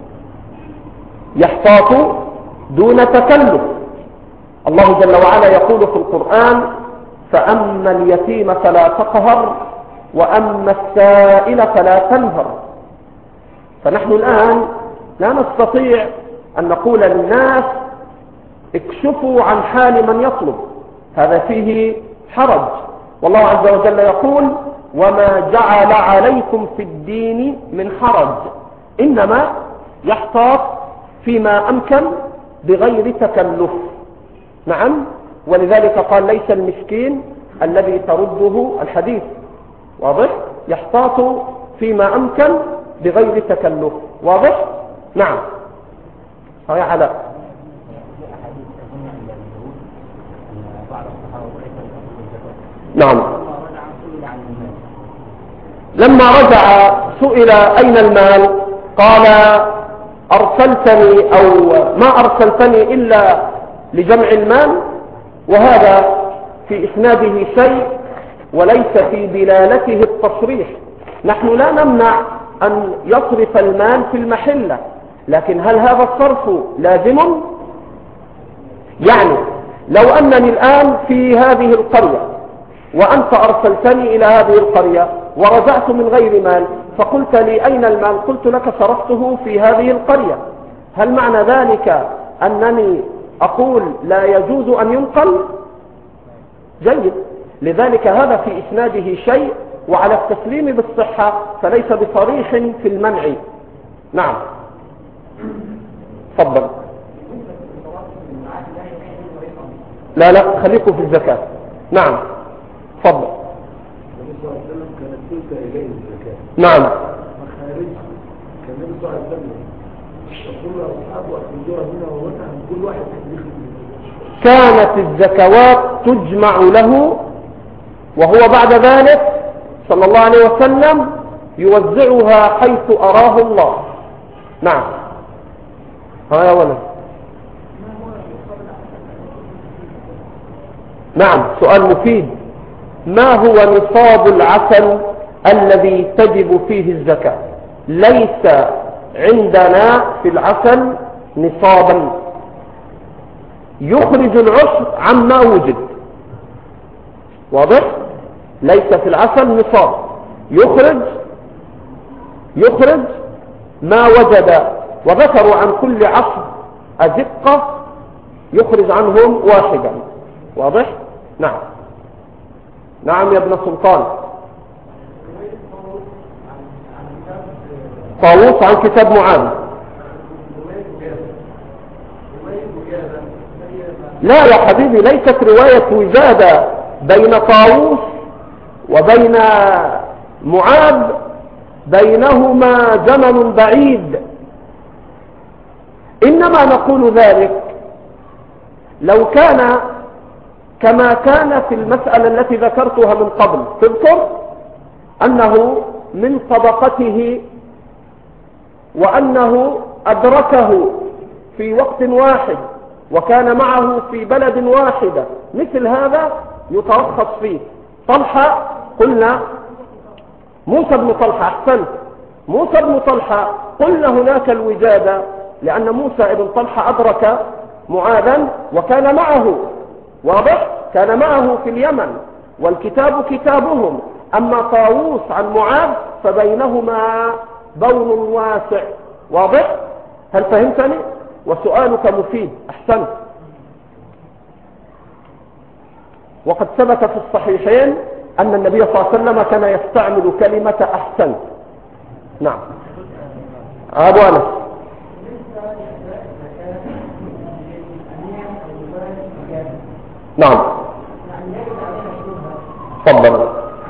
يحتاط دون تكلف. الله جل وعلا يقول في القرآن فأما اليتيم فلا تقهر وأما السائل فلا تنهر. فنحن الآن لا نستطيع أن نقول للناس اكشفوا عن حال من يطلب، هذا فيه حرج. والله عز وجل يقول وما جعل عليكم في الدين من حرج، إنما يحتاط فيما أمكن بغير تكلف. نعم، ولذلك قال ليس المسكين الذي ترده الحديث. واضح؟ يحتاط فيما أمكن بغير تكلف. واضح؟ نعم. هيا علاء. نعم. لما رجع سئل أين المال؟ قال أرسلتني أو ما أرسلتني إلا لجمع المال، وهذا في إسناده شيء وليس في دلالته التصريح. نحن لا نمنع أن يصرف المال في المحلة، لكن هل هذا الصرف لازم؟ يعني لو أنني الآن في هذه القرية وأنت أرسلتني إلى هذه القرية ورجعت من غير مال، فقلت لي أين المال؟ قلت لك صرفته في هذه القرية، هل معنى ذلك أنني أقول لا يجوز أن ينقل؟ جيد. لذلك هذا في إسناده شيء، وعلى التسليم بالصحة فليس بصريح في المنع. نعم. تفضل. لا خليكم في الزكاة. نعم تفضل. نعم. كانت الزكوات تجمع له، وهو بعد ذلك صلى الله عليه وسلم يوزعها حيث أراه الله. نعم. ها يا ولد. نعم، سؤال مفيد. ما هو نصاب العسل الذي تجب فيه الزكاة؟ ليس عندنا في العسل نصابا، يخرج العشر عما وجد. واضح؟ ليس في العسل نصاب، يخرج ما وجد. وذكروا عن كل عشر أزقة يخرج عنهم واحدا. واضح؟ نعم. نعم يا ابن سلطان. طاووس عن كتاب معاذ. لا يا حبيبي، ليست رواية وجادة بين طاووس وبين معاذ، بينهما زمن بعيد. إنما نقول ذلك لو كان كما كان في المسألة التي ذكرتها من قبل. تذكر أنه من طبقته وأنه أدركه في وقت واحد وكان معه في بلد واحدة، مثل هذا يترخص فيه. طلحة قلنا موسى بن طلحة، أحسنت، موسى بن طلحة قلنا هناك الوجادة لأن موسى بن طلحة أدرك معاذا وكان معه، واضح، كان معه في اليمن والكتاب كتابهم. أما طاووس عن معاذ فبينهما بون واسع، واضح؟ هل فهمتني؟ وسؤالك مفيد، أحسنت. وقد ثبت في الصحيحين أن النبي صلى الله عليه وسلم كان يستعمل كلمة أحسنت. نعم أبو أنس. نعم تفضل.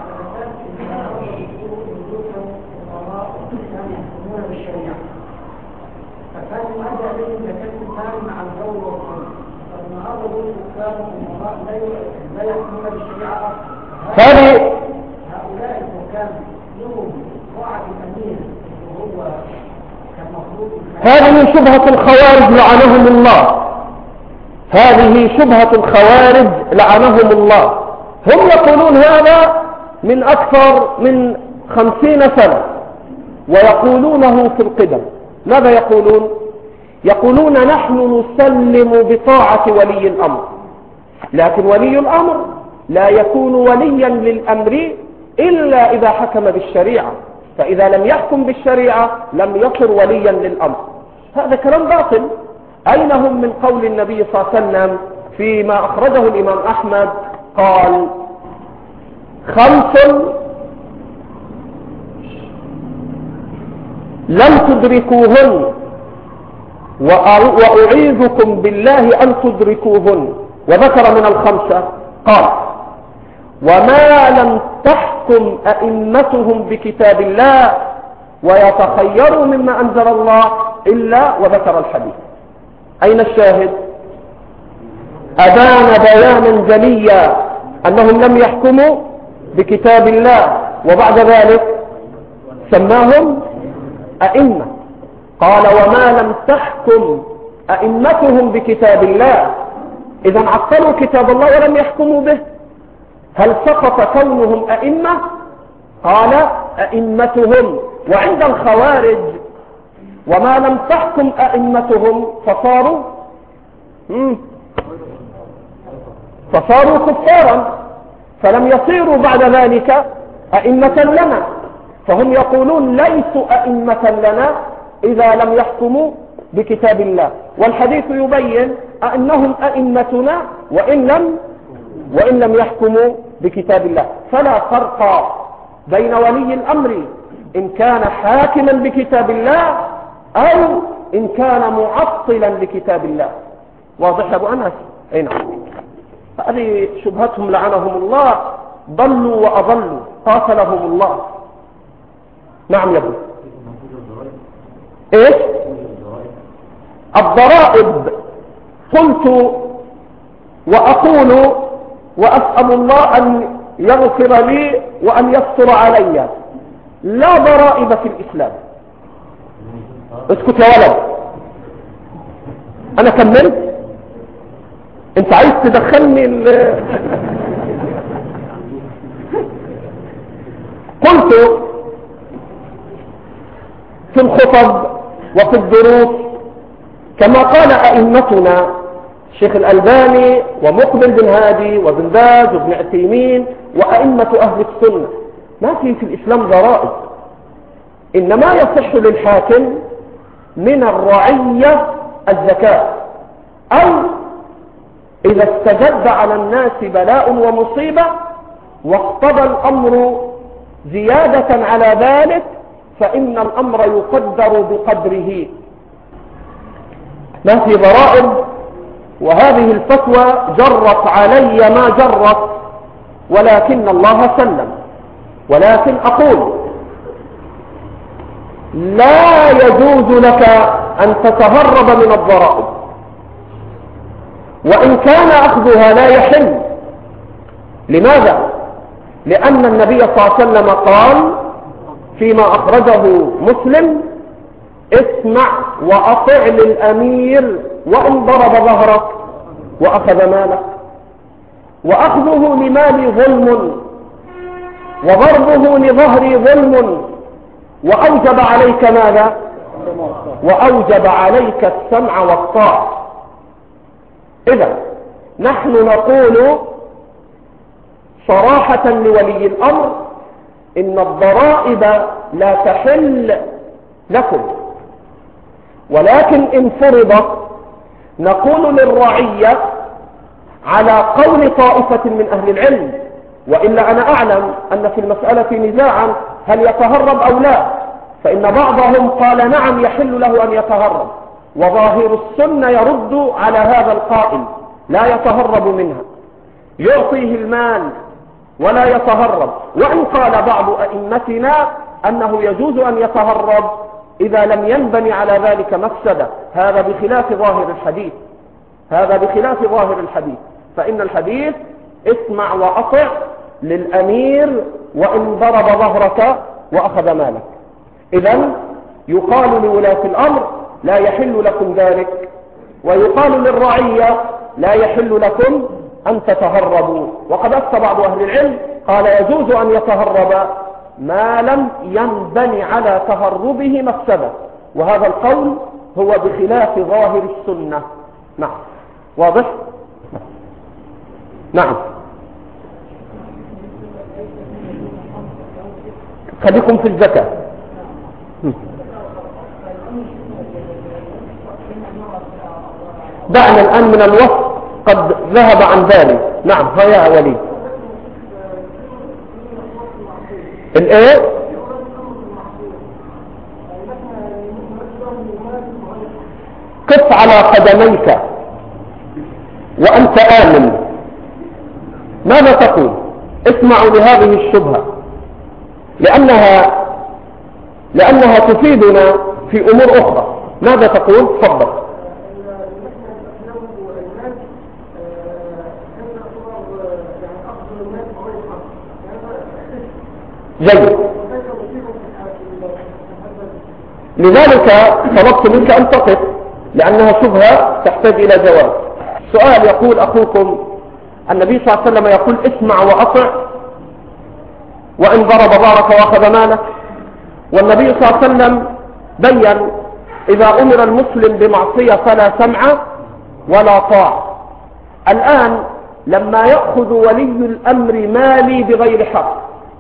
هذه هؤلاء الحكام لهم طاعة الأمير وهو كالمفروض. هذه شبهة الخوارج لعنهم الله، هذه شبهة الخوارج لعنهم الله. هم يقولون هذا من أكثر من 50 سنة ويقولونه في القدم. ماذا يقولون؟ يقولون نحن نسلم بطاعة ولي الأمر، لكن ولي الأمر لا يكون وليا للأمر إلا إذا حكم بالشريعة، فإذا لم يحكم بالشريعة لم يصر وليا للأمر. هذا كلام باطل. أين هم من قول النبي صلى الله عليه وسلم فيما أخرجه الإمام أحمد قال 5 لم تدركوهن وأعيذكم بالله أن تدركوهن، وذكر من ال5 قال وما لم تحكم أئمتهم بكتاب الله ويتخيروا مما أنزل الله إلا، وذكر الحديث. أين الشاهد؟ أبان بيانا جليا أنهم لم يحكموا بكتاب الله، وبعد ذلك سماهم أئمة. قال وما لم تحكم أئمتهم بكتاب الله، إذا عطلوا كتاب الله ولم يحكموا به. هل سقط كونهم أئمة؟ قال أئمتهم. وعند الخوارج وما لم تحكم أئمتهم فصاروا كفارا، فلم يصيروا بعد ذلك أئمة لنا. فهم يقولون ليسوا أئمة لنا إذا لم يحكموا بكتاب الله، والحديث يبين أنهم أئمتنا وإن لم يحكموا بكتاب الله. فلا فرق بين ولي الأمر إن كان حاكما بكتاب الله أو إن كان معطلا لكتاب الله. واضح يا أبو أنس؟ أي نعم. هذه شبهتهم لعنهم الله، ضلوا وأضلوا، قاتلهم الله. نعم يا ابني. ايش؟ الضرائب قلت وأقول وأسأل الله أن يغفر لي وأن يستر علي، لا ضرائب في الإسلام. اسكت يا ولد، أنا كملت؟ أنت عايز تدخلني قلت في الخطب وفي الدروس كما قال أئمتنا الشيخ الألباني ومقبل بن هادي وابن باز وابن عثيمين وأئمة أهل السنة، ما في الإسلام ضرائب، إنما يصح للحاكم من الرعية الزكاة، أو إذا استجد على الناس بلاء ومصيبة واقتضى الأمر زيادة على ذلك فإن الأمر يقدر بقدره. ما في ضرائب. وهذه الفتوى جرت علي ما جرت، ولكن الله سلم. ولكن أقول لا يجوز لك أن تتهرب من الضرائب، وإن كان أخذها لا يحل. لماذا؟ لأن النبي صلى الله عليه وسلم قال فيما أخرجه مسلم اسمع وأطع للأمير وإن ضرب ظهرك وأخذ مالك. وأخذه لمالي ظلم، وضربه لظهري ظلم، وأوجب عليك ماذا؟ وأوجب عليك السمع والطاعة. إذا نحن نقول صراحة لولي الأمر إن الضرائب لا تحل لكم، ولكن إن فرضت نقول للرعية على قول طائفة من أهل العلم، وإلا أنا أعلم أن في المسألة نزاعا هل يتهرب أو لا، فإن بعضهم قال نعم يحل له أن يتهرب، وظاهر السنة يرد على هذا القائل لا يتهرب منها، يعطيه المال ولا يتهرب. وإن قال بعض أئمتنا أنه يجوز أن يتهرب إذا لم ينبني على ذلك مفسدة، هذا بخلاف ظاهر الحديث، هذا بخلاف ظاهر الحديث، فإن الحديث اسمع وأطع للأمير وإن ضرب ظهرك وأخذ مالك. إذن يقال لولاة الأمر لا يحل لكم ذلك، ويقال للرعية لا يحل لكم أن تتهربوا. وقد أفتى بعض أهل العلم قال يجوز أن يتهرب ما لم ينبني على تهربه مفسدة، وهذا القول هو بخلاف ظاهر السنة. نعم، واضح؟ نعم، خليكم في الزكاة. دعنا الآن من الوصف، قد ذهب عن بالي. نعم، هيا ولي. الايه؟ قف على قدميك وأنت آمن. ماذا تقول؟ اسمعوا لهذه الشبهة لأنها تفيدنا في أمور أخرى. ماذا تقول؟ تفضل. جيد، لذلك طلبت منك أن تقف لأنها شبهة تحتاج إلى جواب. سؤال يقول أخوكم النبي صلى الله عليه وسلم يقول اسمع وأطع وإن ضرب ظهرك وأخذ مالك، والنبي صلى الله عليه وسلم بين إذا أمر المسلم بمعصية فلا سمع ولا طاعة. الآن لما يأخذ ولي الأمر مالي بغير حق،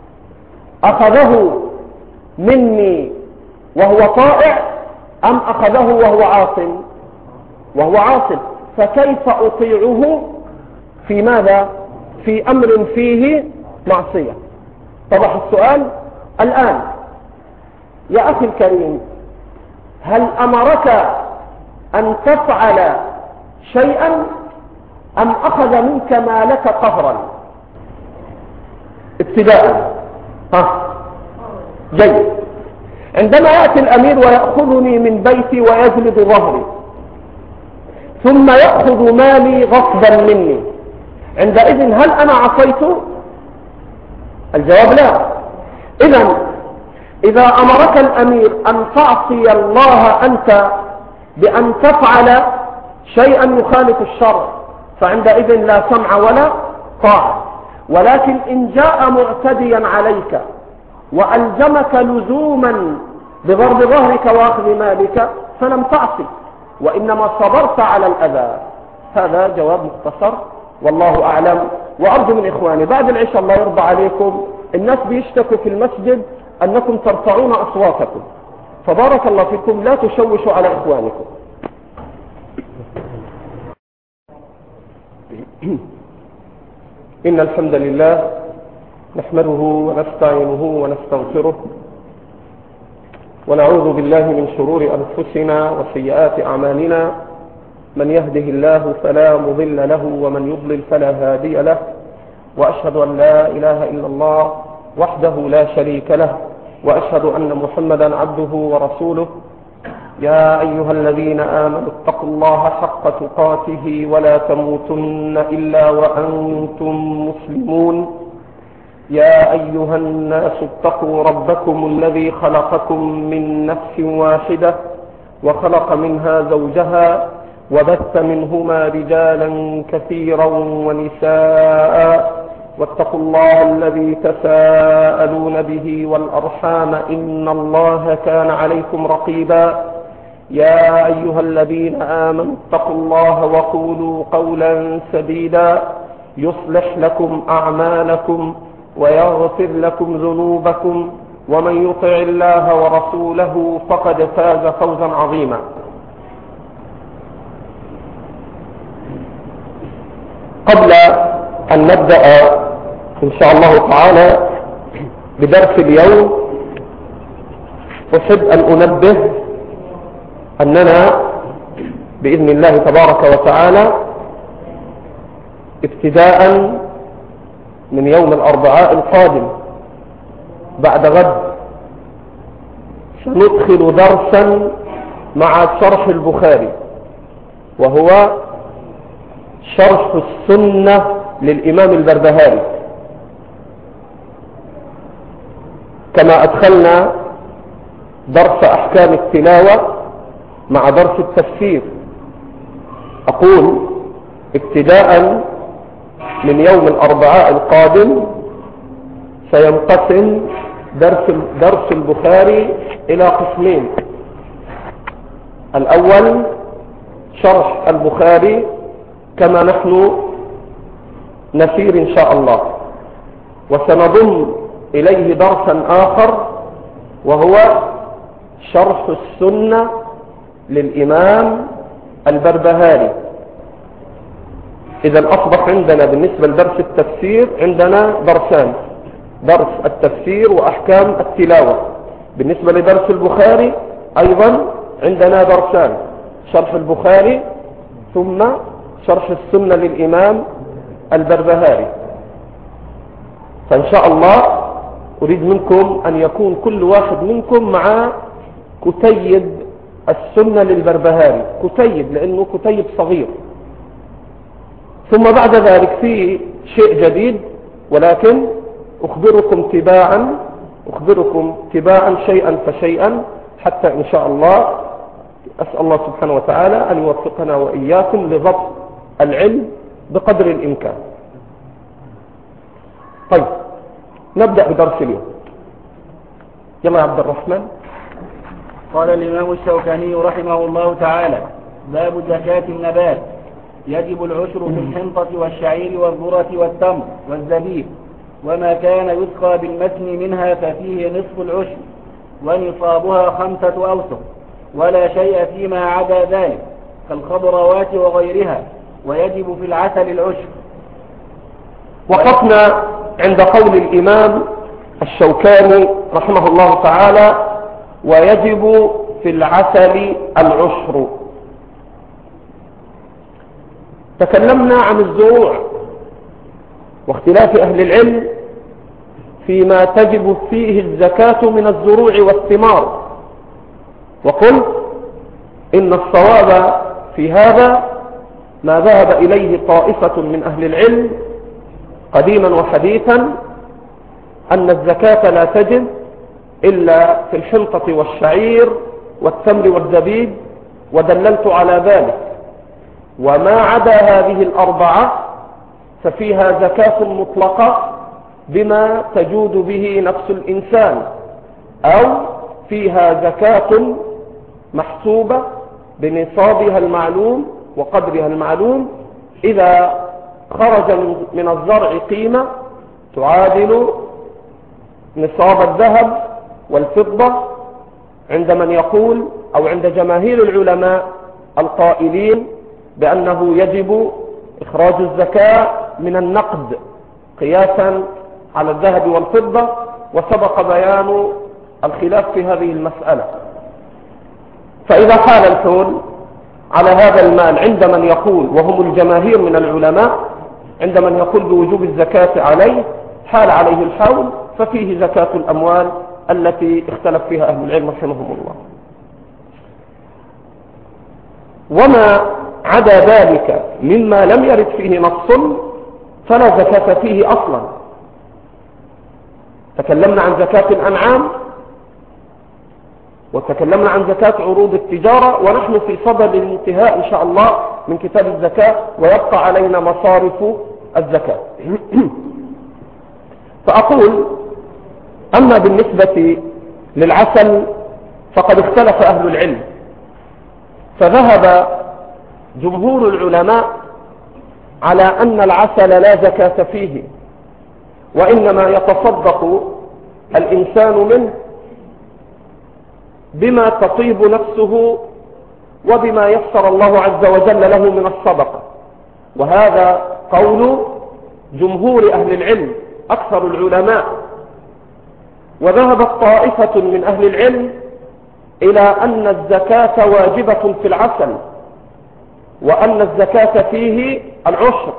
أخذه مني وهو طائع أم أخذه وهو عاصم؟ وهو عاصم، فكيف أطيعه في ماذا؟ في أمر فيه معصية. طرح السؤال الآن يا أخي الكريم، هل أمرك أن تفعل شيئا أم أخذ منك مالك قهرا؟ ابتداء. جيد. عندما يأتي الأمير ويأخذني من بيتي ويجلد ظهري ثم يأخذ مالي غصبا مني، عندئذ هل أنا عصيت؟ الجواب لا. إذا أمرك الأمير أن تعصي الله أنت بأن تفعل شيئا يخالف الشرع فعندئذ لا سمع ولا طاعة. ولكن إن جاء معتديا عليك وألزمك لزوما بضرب ظهرك وأخذ مالك فلم تعصي وإنما صبرت على الأذى. هذا جواب مختصر والله أعلم. وأرجو من إخواني بعد العشاء الله يرضى عليكم، الناس بيشتكوا في المسجد أنكم ترفعون أصواتكم، فبارك الله فيكم لا تشوشوا على إخوانكم. إن الحمد لله نحمده ونستعينه ونستغفره ونعوذ بالله من شرور أنفسنا وسيئات أعمالنا، من يهده الله فلا مضل له ومن يضلل فلا هادي له، وأشهد أن لا إله إلا الله وحده لا شريك له، وأشهد أن محمدا عبده ورسوله. يا أيها الذين آمنوا اتقوا الله حق تقاته ولا تموتن إلا وأنتم مسلمون. يا أيها الناس اتقوا ربكم الذي خلقكم من نفس واحدة وخلق منها زوجها وبث منهما رجالا كثيرا ونساء واتقوا الله الذي تساءلون به والأرحام إن الله كان عليكم رقيبا يا أيها الذين آمنوا اتقوا الله وقولوا قولا سديدا يصلح لكم أعمالكم ويغفر لكم ذنوبكم ومن يطع الله ورسوله فقد فاز فوزا عظيما. قبل أن نبدأ إن شاء الله تعالى بدرس اليوم أحب أن أنبه أننا بإذن الله تبارك وتعالى ابتداء من يوم الأربعاء القادم بعد غد سندخل درسا مع شرح البخاري، وهو شرح السنة للإمام البربهاري، كما أدخلنا درس أحكام التلاوة مع درس التفسير. أقول ابتداء من يوم الأربعاء القادم سينقسم درس البخاري إلى قسمين: الأول شرح البخاري كما نحن نسير إن شاء الله، وسنضم إليه درسا آخر وهو شرح السنة للإمام البربهاري. إذا أصبح عندنا بالنسبة لدرس التفسير عندنا درسان: درس التفسير وأحكام التلاوة. بالنسبة لدرس البخاري أيضا عندنا درسان: شرح البخاري ثم شرح السنة للإمام البربهاري. فإن شاء الله أريد منكم أن يكون كل واحد منكم مع كتيب السنة للبربهاري، كتيب لأنه كتيب صغير. ثم بعد ذلك في شيء جديد، ولكن أخبركم تباعا شيئا فشيئا حتى إن شاء الله أسأل الله سبحانه وتعالى أن يوفقنا وإياكم لضبط العلم بقدر الإمكان. طيب نبدأ بدرس اليوم. يلا يا عبد الرحمن. قال الإمام الشوكاني رحمه الله تعالى: باب زكاة النبات. يجب العشر في الحنطة والشعير والذرة والتمر والزبيب، وما كان يسقى بالمتن منها ففيه نصف العشر، ونصابها 5 أوسق، ولا شيء فيما عدا ذلك كالخضروات وغيرها، ويجب في العسل العشر. وقفنا عند قول الإمام الشوكاني رحمه الله تعالى: ويجب في العسل العشر. تكلمنا عن الزروع واختلاف أهل العلم فيما تجب فيه الزكاة من الزروع والثمار، وقلت إن الصواب في هذا ما ذهب إليه طائفة من أهل العلم قديما وحديثا، أن الزكاة لا تجب إلا في الحنطة والشعير والتمر والزبيب، ودللت على ذلك. وما عدا هذه الأربعة ففيها زكاة مطلقة بما تجود به نفس الإنسان، أو فيها زكاة محسوبة بنصابها المعلوم وقدرها المعلوم. إذا خرج من الزرع قيمة تعادل نصاب الذهب والفضة عند من يقول أو عند جماهير العلماء القائلين بأنه يجب إخراج الزكاة من النقد قياسا على الذهب والفضة، وسبق بيان الخلاف في هذه المسألة. فإذا حال الحول على هذا المال عند من يقول، وهم الجماهير من العلماء، عند من يقول بوجوب الزكاة عليه، حال عليه الحول ففيه زكاة الأموال التي اختلف فيها أهل العلم رحمهم الله. وما عدا ذلك مما لم يرد فيه نص فلا زكاة فيه أصلا. تكلمنا عن زكاة الأنعام وتكلمنا عن زكاة عروض التجارة، ونحن في صدد الانتهاء إن شاء الله من كتاب الزكاة، ويبقى علينا مصارف الزكاة. فأقول أما بالنسبة للعسل فقد اختلف أهل العلم، فذهب جمهور العلماء على أن العسل لا زكاة فيه، وإنما يتصدق الإنسان منه بما تطيب نفسه وبما يسر الله عز وجل له من الصدقة. وهذا قول جمهور أهل العلم أكثر العلماء. وذهبت طائفة من أهل العلم إلى أن الزكاة واجبة في العسل، وأن الزكاة فيه العشر.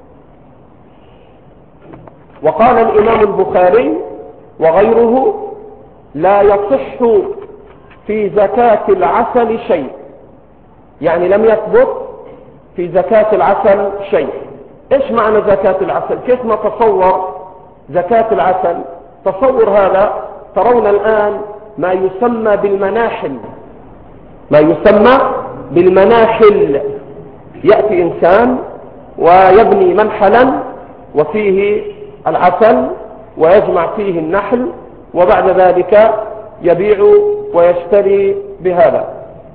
وقال الإمام البخاري وغيره: لا يصح في زكاة العسل شيء، يعني لم يثبت في زكاة العسل شيء. إيش معنى زكاة العسل؟ كيف نتصور زكاة العسل؟ تصور هذا، ترون الآن ما يسمى بالمناحل، ما يسمى بالمناحل. يأتي إنسان ويبني منحلا وفيه العسل ويجمع فيه النحل، وبعد ذلك يبيع ويشتري بهذا.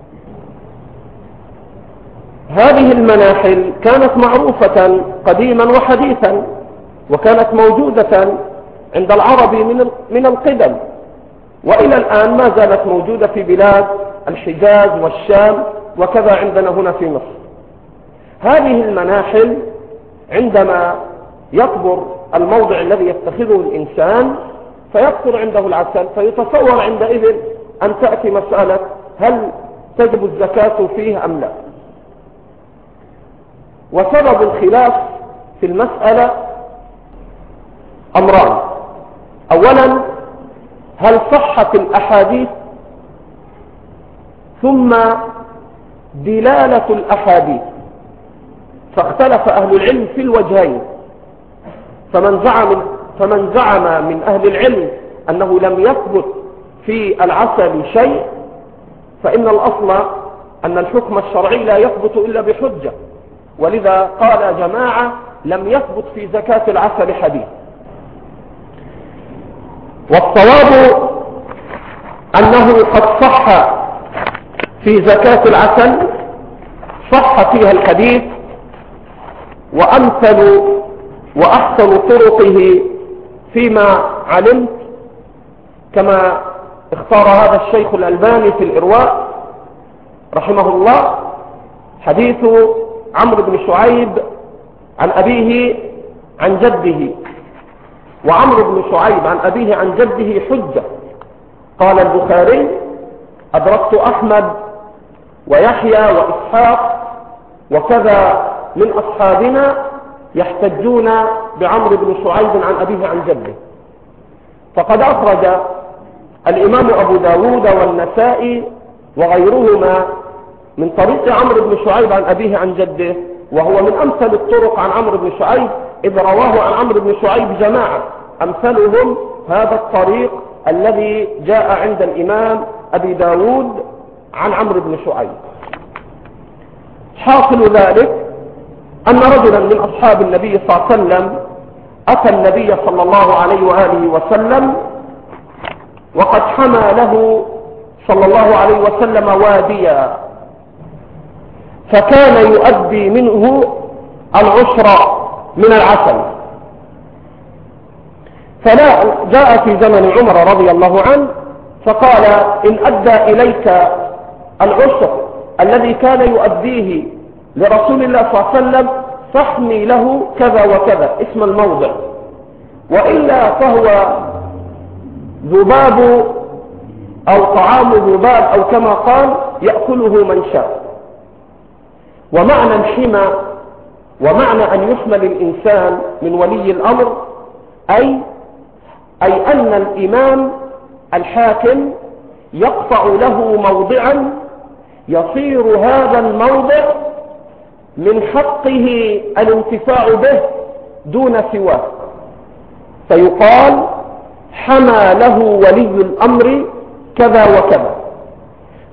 هذه المناحل كانت معروفة قديما وحديثا، وكانت موجودة عند العرب من القدم، وإلى الآن ما زالت موجودة في بلاد الحجاز والشام، وكذا عندنا هنا في مصر. هذه المناحل عندما يكبر الموضع الذي يتخذه الإنسان فيكثر عنده العسل، فيتصور عندئذ أن تأتي مسألة هل تجب الزكاة فيه أم لا. وسبب الخلاف في المسألة أمران: أولا، هل صحت الأحاديث، ثم دلالة الأحاديث. فاختلف أهل العلم في الوجهين، فمن زعم من أهل العلم أنه لم يثبت في العسل شيء، فإن الأصل أن الحكم الشرعي لا يثبت إلا بحجة، ولذا قال جماعة لم يثبت في زكاة العسل حديث. والصواب أنه قد صح في زكاة العسل، صح فيها الحديث، وأمثل وأحسن طرقه فيما علمت كما اختار هذا الشيخ الألباني في الإرواء رحمه الله حديث عمرو بن شعيب عن أبيه عن جده. وعمرو بن شعيب عن أبيه عن جده حجة. قال البخاري: أدركت أحمد ويحيى وإسحاق وكذا من أصحابنا يحتجون بعمرو بن شعيب عن أبيه عن جده. فقد أخرج الإمام أبو داود والنسائي وغيرهما من طريق عمرو بن شعيب عن أبيه عن جده، وهو من أمثل الطرق عن عمرو بن شعيب، إذ رواه عن عمرو بن شعيب جماعة، أمثلهم هذا الطريق الذي جاء عند الإمام أبي داود عن عمرو بن شعيب. حاصل ذلك أن رجلا من أصحاب النبي صلى الله عليه وسلم أتى النبي صلى الله عليه وآله وسلم، وقد حمى له صلى الله عليه وسلم واديا، فكان يؤدي منه العشر من العسل. فلا جاء في زمن عمر رضي الله عنه فقال: إن أدى إليك العشر الذي كان يؤديه لرسول الله صلى الله عليه وسلم فاحمي له كذا وكذا، اسم الموضع، وإلا فهو ذباب أو طعام ذباب، أو كما قال يأكله من شاء. ومعنى الحمى ومعنى أن يحمل الإنسان من ولي الأمر أي أن الإمام الحاكم يقطع له موضعا يصير هذا الموضع من حقه الانتفاع به دون سواه، فيقال: حمى له ولي الأمر كذا وكذا.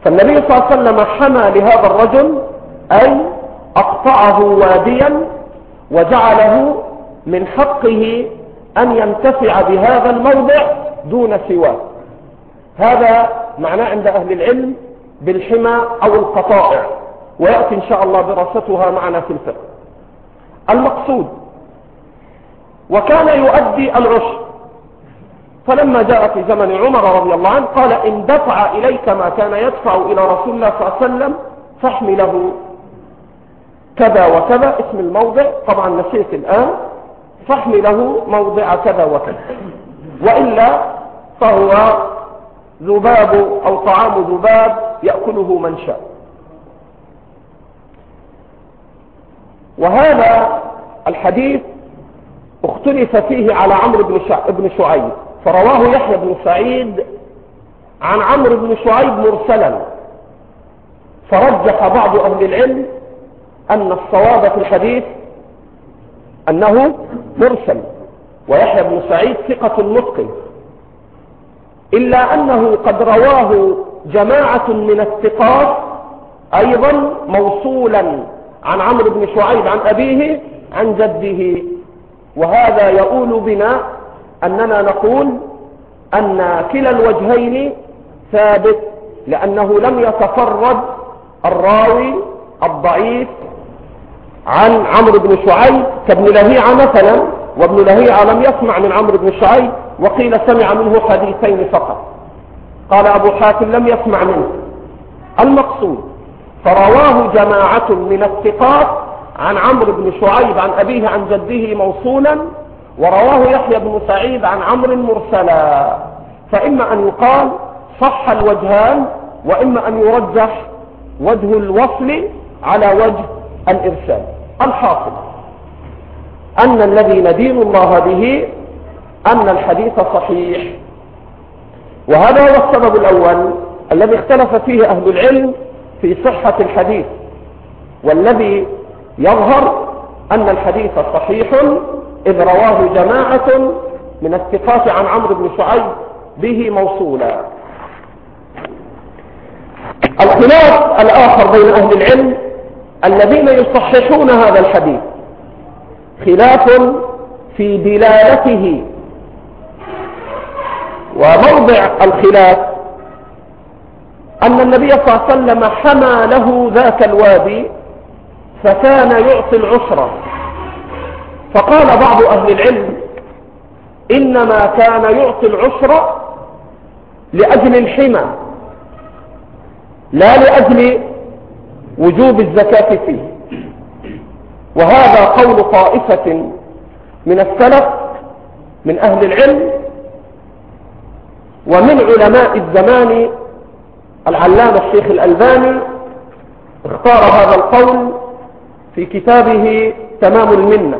فالنبي صلى الله عليه وسلم حمى لهذا الرجل، أي أقطعه واديا وجعله من حقه أن ينتفع بهذا الموضع دون سواه. هذا معناه عند أهل العلم بالحمى أو القطائع، ويأتي إن شاء الله دراستها معنا في الفقه. المقصود وكان يؤدي العشر، فلما جاء في زمن عمر رضي الله عنه قال إن دفع إليك ما كان يدفع إلى رسول الله صلى الله عليه وسلم فاحمله كذا وكذا، اسم الموضع طبعا نسيت الآن، فاحمله موضع كذا وكذا، وإلا فهو ذباب أو طعام ذباب يأكله من شاء. وهذا الحديث اختلف فيه على عمرو بن شعيب، فرواه يحيى بن سعيد عن عمرو بن شعيب مرسلا، فرجح بعض أهل العلم أن الصواب في الحديث أنه مرسل، ويحيى بن سعيد ثقة متقن، إلا أنه قد رواه جماعة من الثقات أيضا موصولا عن عمرو بن شعيب عن أبيه عن جده، وهذا يؤول بنا أننا نقول أن كلا الوجهين ثابت، لأنه لم يتفرد الراوي الضعيف عن عمرو بن شعيب كابن لهيعة مثلا، وابن لهيعة لم يسمع من عمرو بن شعيب، وقيل سمع منه حديثين فقط، قال أبو حاتم لم يسمع منه. المقصود فرواه جماعة من الثقات عن عمرو بن شعيب عن أبيه عن جده موصولا، ورواه يحيى بن سعيد عن عمرو مرسلا، فإما أن يقال صح الوجهان، وإما أن يرجح وجه الوصل على وجه الإرسال. الحاصل أن الذي ندين الله به أن الحديث صحيح، وهذا هو السبب الأول الذي اختلف فيه أهل العلم في صحة الحديث، والذي يظهر أن الحديث صحيح إذ رواه جماعة من الثقات عن عمرو بن شعيب به موصولا. الخلاف الآخر بين أهل العلم الذين يصححون هذا الحديث خلاف في دلالته، وموضع الخلاف أن النبي صلى الله عليه وسلم حمى له ذاك الوادي فكان يعطي العشرة، فقال بعض أهل العلم إنما كان يعطي العشرة لأجل الحمى لا لأجل وجوب الزكاة فيه، وهذا قول طائفة من السلف من أهل العلم. ومن علماء الزمان العلامة الشيخ الألباني اختار هذا القول في كتابه تمام المنة.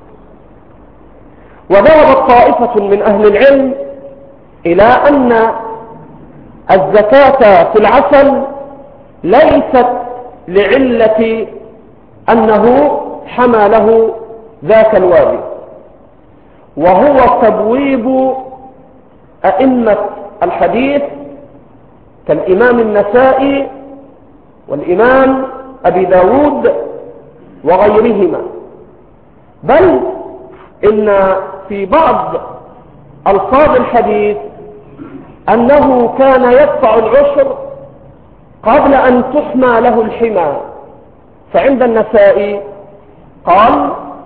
وذهبت طائفة من أهل العلم إلى أن الزكاة في العسل ليست لعلة أنه حمى له ذاك الوادي، وهو تبويب أئمة الحديث كالإمام النسائي والإمام أبي داود وغيرهما، بل إن في بعض ألفاظ الحديث أنه كان يدفع العشر قبل أن تحمى له الحمى. فعند النسائي قال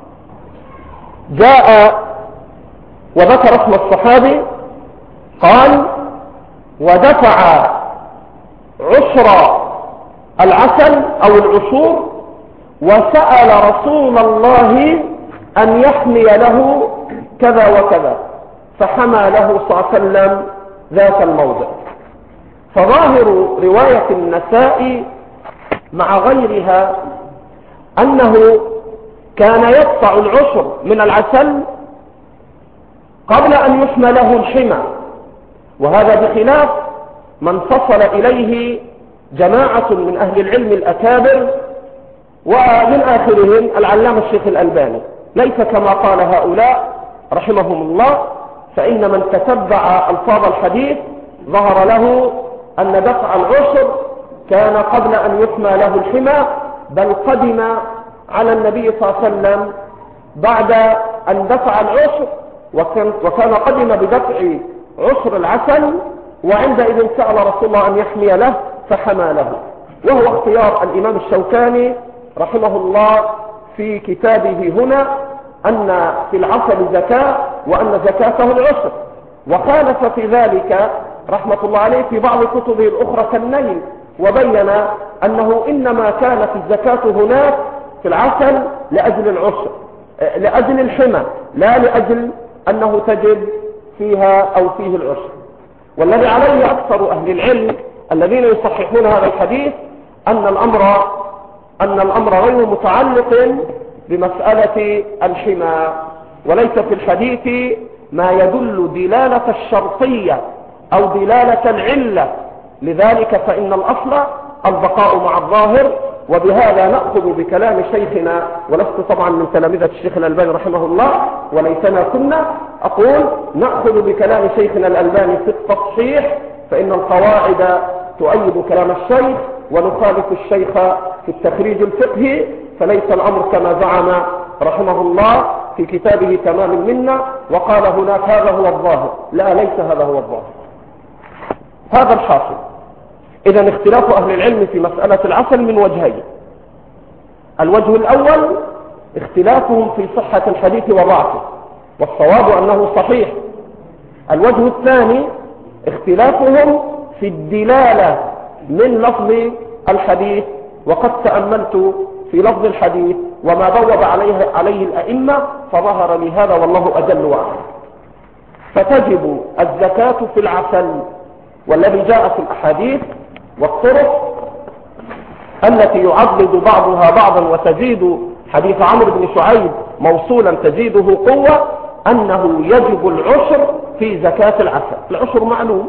جاء وذكر اسم الصحابي قال ودفع عشر العسل أو العشور وسأل رسول الله أن يحمي له كذا وكذا، فحمى له صلى الله عليه وسلم ذاك الموضع. فظاهر رواية النسائي مع غيرها أنه كان يدفع العشر من العسل قبل أن يحمى له الحمى، وهذا بخلاف من فصل إليه جماعة من أهل العلم الأكابر، ومن آخرهم العلامة الشيخ الألباني، ليس كما قال هؤلاء رحمهم الله، فإن من تتبع ألفاظ الحديث ظهر له أن دفع العشر كان قبل أن يحمى له الحمى، بل قدم على النبي صلى الله عليه وسلم بعد أن دفع العشر، وكان قدم بدفع عشر العسل، وعندئذ سأل رسول الله أن يحمي له فحمى له. وهو اختيار الإمام الشوكاني رحمه الله في كتابه هنا أن في العسل زكاة وأن زكاته العشر، وخالف في ذلك رحمة الله عليه في بعض كتبه الأخرى كالنيل، وبين أنه إنما كانت الزكاة هناك في العسل لأجل العشر، لأجل الحمى، لا لأجل أنه تجد فيها أو فيه العشر. والذي عليه أكثر أهل العلم الذين يصححون هذا الحديث أن الأمر غير متعلق بمسألة الحمى، وليس في الحديث ما يدل دلالة الشرطية أو دلالة العلة، لذلك فإن الأصل البقاء مع الظاهر. وبهذا نأخذ بكلام شيخنا، ولست طبعا من تلامذة الشيخ الألباني رحمه الله وليسنا كنا، أقول نأخذ بكلام شيخنا الألباني في التصحيح، فإن القواعد تؤيد كلام الشيخ، ونخالف الشيخ في التخريج الفقهي، فليس الأمر كما زعم رحمه الله في كتابه تمام المنة وقال هناك هذا هو الظاهر. لا، ليس هذا هو الظاهر، هذا الحاصل. إذن اختلاف أهل العلم في مسألة العسل من وجهين: الوجه الأول اختلافهم في صحة الحديث وضعفه، والصواب أنه صحيح. الوجه الثاني اختلافهم في الدلالة من لفظ الحديث، وقد تأملت في لفظ الحديث وما بوب عليه الأئمة فظهر لي هذا والله أجل وأعلم. فتجب الزكاة في العسل، والذي جاء في الأحاديث والطرق التي يعضد بعضها بعضا وتزيد حديث عمرو بن شعيب موصولا تزيده قوة، أنه يجب العشر في زكاة العسل. العشر معلوم،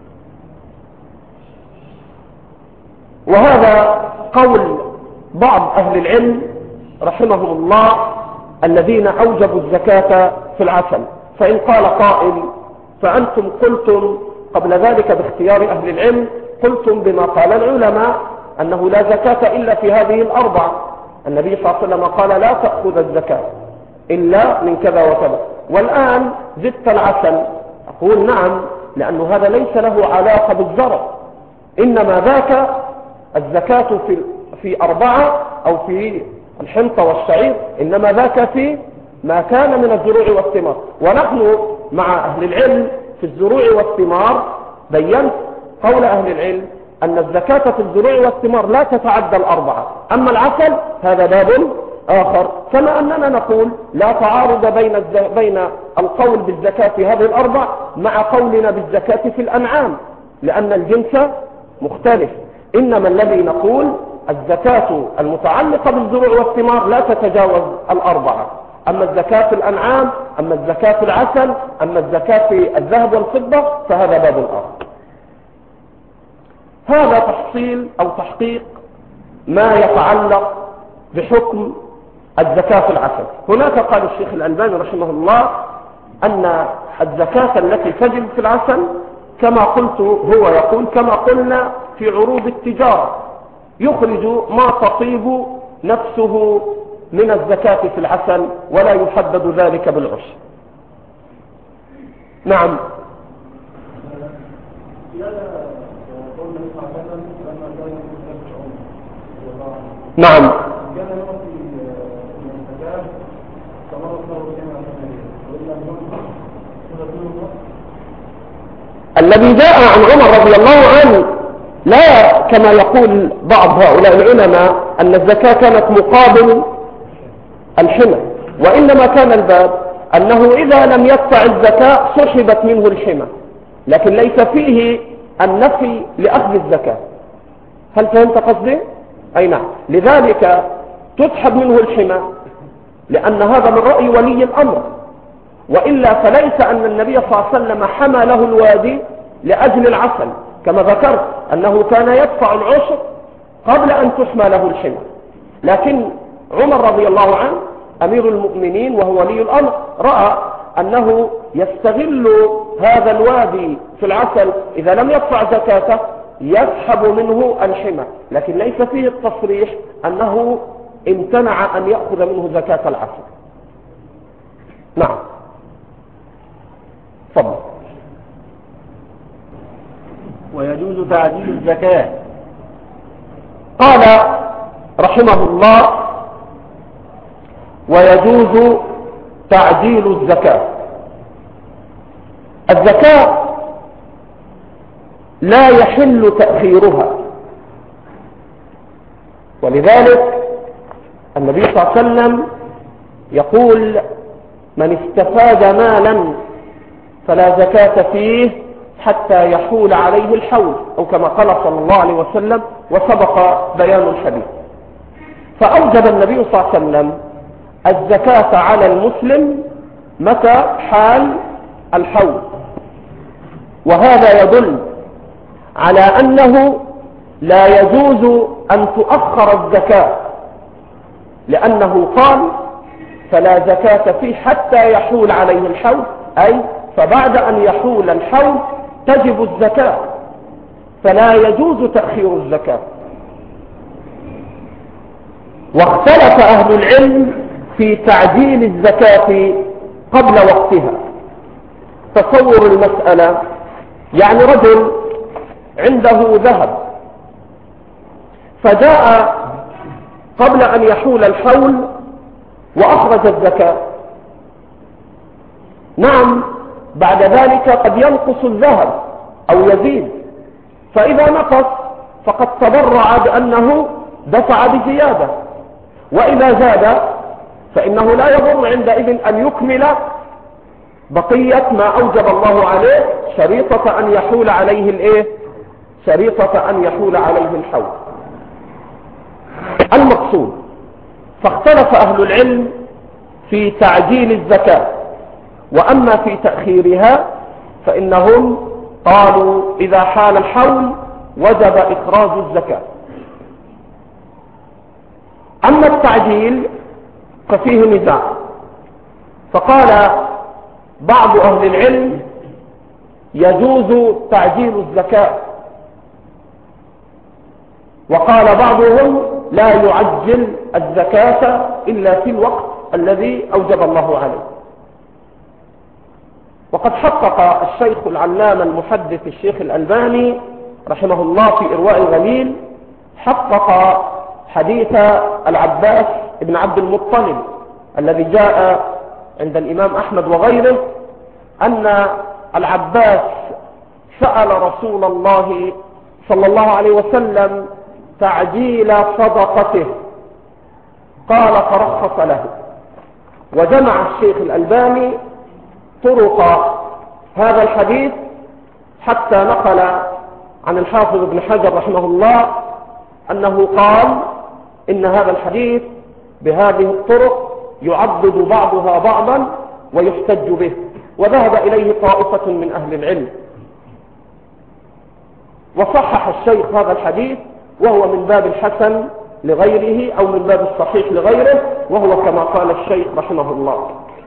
وهذا قول بعض أهل العلم رحمهم الله الذين أوجبوا الزكاة في العسل. فإن قال قائل فأنتم قلتم قبل ذلك باختيار أهل العلم، قلتم بما قال العلماء أنه لا زكاة إلا في هذه الأربعة، النبي صلى الله عليه وسلم قال لا تأخذ الزكاة إلا من كذا وكذا، والآن زدت العسل. أقول نعم، لأن هذا ليس له علاقة بالزرع، إنما ذاك الزكاة في أربعة أو في الحنطة والشعير، إنما ذاك في ما كان من الزروع والثمار. ونحن مع أهل العلم في الزروع والثمار بيّنت قول أهل العلم أن الزكاة في الزروع والثمار لا تتعدى الأربعة، أما العسل هذا باب آخر. كما أننا نقول لا تعارض بين القول بالزكاة في هذه الأربع مع قولنا بالزكاة في الأنعام، لأن الجنس مختلف. إنما الذي نقول الزكاة المتعلقة بالزروع والثمار لا تتجاوز الأربعة، أما الزكاة في الأنعام، أما الزكاة في العسل، أما الزكاة في الذهب والفضة فهذا باب آخر. هذا تفصيل أو تحقيق ما يتعلق بحكم الزكاة في العسل. هناك قال الشيخ الألباني رحمه الله أن الزكاة التي تجب في العسل كما قلت، هو يقول كما قلنا في عروض التجارة، يخرج ما تطيب نفسه من الزكاة في العسل ولا يحدد ذلك بالعشر. نعم. نعم. الذي جاء عن عمر رضي الله عنه لا كما يقول بعض هؤلاء العلماء أن الزكاة كانت مقابل الحمى، وإنما كان الباب أنه إذا لم يدفع الزكاة سحبت منه الحمى، لكن ليس فيه النفي لأخذ الزكاة. هل فهمت قصدي؟ أي نعم. لذلك تسحب منه الحمى لأن هذا من رأي ولي الأمر، وإلا فليس أن النبي صلى الله عليه وسلم حمى له الوادي لأجل العسل، كما ذكرت أنه كان يدفع العشر قبل أن تحمى له الحمى. لكن عمر رضي الله عنه أمير المؤمنين وهو ولي الأمر رأى أنه يستغل هذا الوادي في العسل إذا لم يدفع زكاته يسحب منه الحمى، لكن ليس فيه التصريح أنه امتنع أن يأخذ منه زكاة العشر. نعم، تفضل. ويجوز تعديل الزكاة. قال رحمه الله: ويجوز تعديل الزكاة. الزكاة لا يحل تأخيرها، ولذلك النبي صلى الله عليه وسلم يقول: من استفاد مالا فلا زكاة فيه حتى يحول عليه الحول، أو كما قال صلى الله عليه وسلم، وسبق بيان الحديث. فأوجب النبي صلى الله عليه وسلم الزكاة على المسلم متى حال الحول، وهذا يدل على أنه لا يجوز أن تؤخر الزكاة، لأنه قال: فلا زكاة فيه حتى يحول عليه الحول، أي فبعد أن يحول الحول تجب الزكاة، فلا يجوز تأخير الزكاة. واختلف أهل العلم في تعجيل الزكاة قبل وقتها. تصور المسألة: يعني رجل عنده ذهب فجاء قبل أن يحول الحول وأخرج الزكاة. نعم، بعد ذلك قد ينقص الذهب أو يزيد، فإذا نقص فقد تبرع بأنه دفع بزيادة، وإذا زاد فإنه لا يضر عندئذ أن يكمل بقية ما أوجب الله عليه، شريطة أن يحول عليه شريطة أن يحول عليه الحول. المقصود: فاختلف أهل العلم في تعجيل الزكاة، وأما في تأخيرها فإنهم قالوا إذا حال الحول وجب إخراج الزكاة. أما التعجيل ففيه نزاع، فقال بعض أهل العلم يجوز تعجيل الزكاة، وقال بعضهم لا يعجل الزكاة إلا في الوقت الذي أوجب الله عليه. وقد حقق الشيخ العلامة المحدث الشيخ الألباني رحمه الله في إرواء الغليل، حقق حديث العباس بن عبد المطلب الذي جاء عند الإمام أحمد وغيره، أن العباس سأل رسول الله صلى الله عليه وسلم تعجيل صدقته، قال فرخص له. وجمع الشيخ الألباني طرق هذا الحديث حتى نقل عن الحافظ ابن حجر رحمه الله أنه قال إن هذا الحديث بهذه الطرق يعضد بعضها بعضا ويحتج به، وذهب إليه طائفة من أهل العلم. وصحح الشيخ هذا الحديث، وهو من باب الحسن لغيره أو من باب الصحيح لغيره، وهو كما قال الشيخ رحمه الله.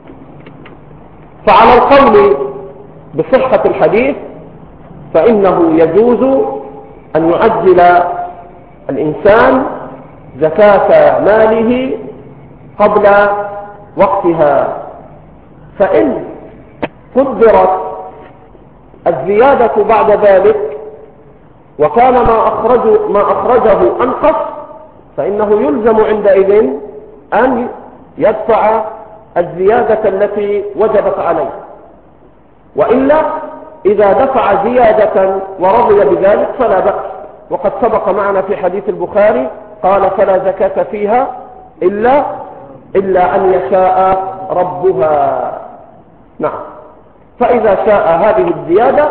فعلى القول بصحة الحديث فإنه يجوز أن يعجل الإنسان زكاة ماله قبل وقتها، فإن قدرت الزيادة بعد ذلك وكان ما أخرجه أنقص، فإنه يلزم عندئذ أن يدفع الزيادة التي وجبت عليه، وإلا إذا دفع زيادة ورضي بذلك فلا بأس. وقد سبق معنا في حديث البخاري قال فلا زكاة فيها إلا أن يشاء ربها. نعم، فإذا شاء هذه الزيادة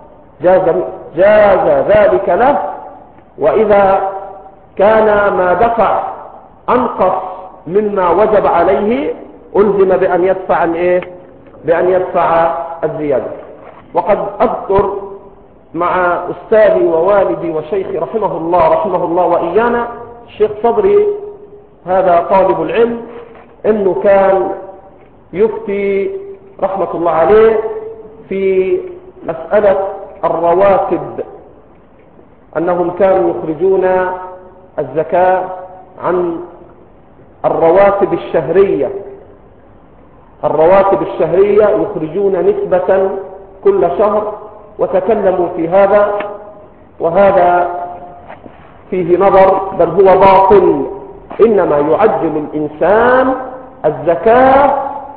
جاز ذلك له، وإذا كان ما دفع أنقص مما وجب عليه ألزم بأن يدفع الزيادة. وقد أذكر مع أستاذي ووالدي وشيخي رحمه الله وإيانا الشيخ صبري، هذا طالب العلم، إنه كان يفتي رحمة الله عليه في مسألة الرواتب أنهم كانوا يخرجون الزكاة عن الرواتب الشهرية. الرواتب الشهرية يخرجون نسبة كل شهر، وتكلموا في هذا، وهذا فيه نظر، بل هو باطل. إنما يعجل الإنسان الزكاة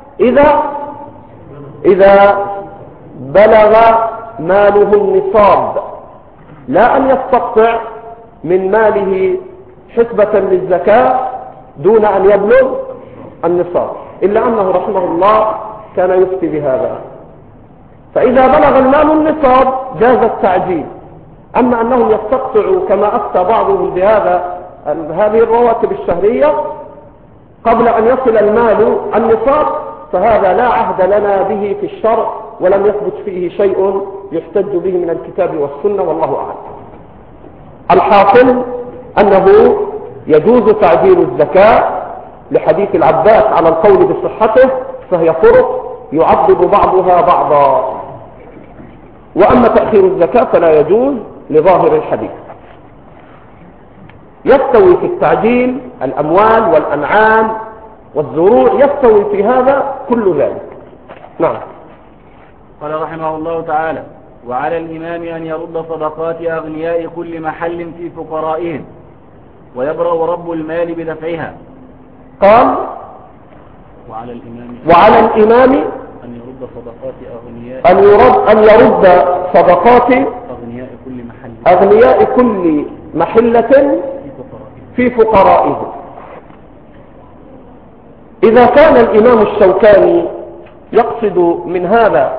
إذا بلغ ماله النصاب، لا أن يستقطع من ماله حسبة للزكاة دون أن يبلغ النصاب، إلا أنه رحمه الله كان يفتي بهذا. فإذا بلغ المال النصاب جاز التعجيل. أما أنهم يستقطعوا كما أفتى بعضهم بهذا هذه الرواتب الشهرية قبل أن يصل المال النصاب، فهذا لا عهد لنا به في الشرع، ولم يثبت فيه شيء يحتج به من الكتاب والسنة، والله أعلم. الحاصل أنه يجوز تعجيل الزكاة لحديث العباس على القول بصحته، فهي طرق يعضد بعضها بعضا. وأما تأخير الزكاة فلا يجوز لظاهر الحديث. يستوي في التعجيل الأموال والأنعام والزروع، يستوي في هذا كل ذلك. نعم. قال رحمه الله تعالى: وعلى الإمام أن يرد صدقات أغنياء كل محل في فقرائهم، ويبرأ رب المال بدفعها. قال: وعلى الإمام أن يرد صدقات أغنياء كل محلة في فقرائهم. إذا كان الإمام الشوكاني يقصد من هذا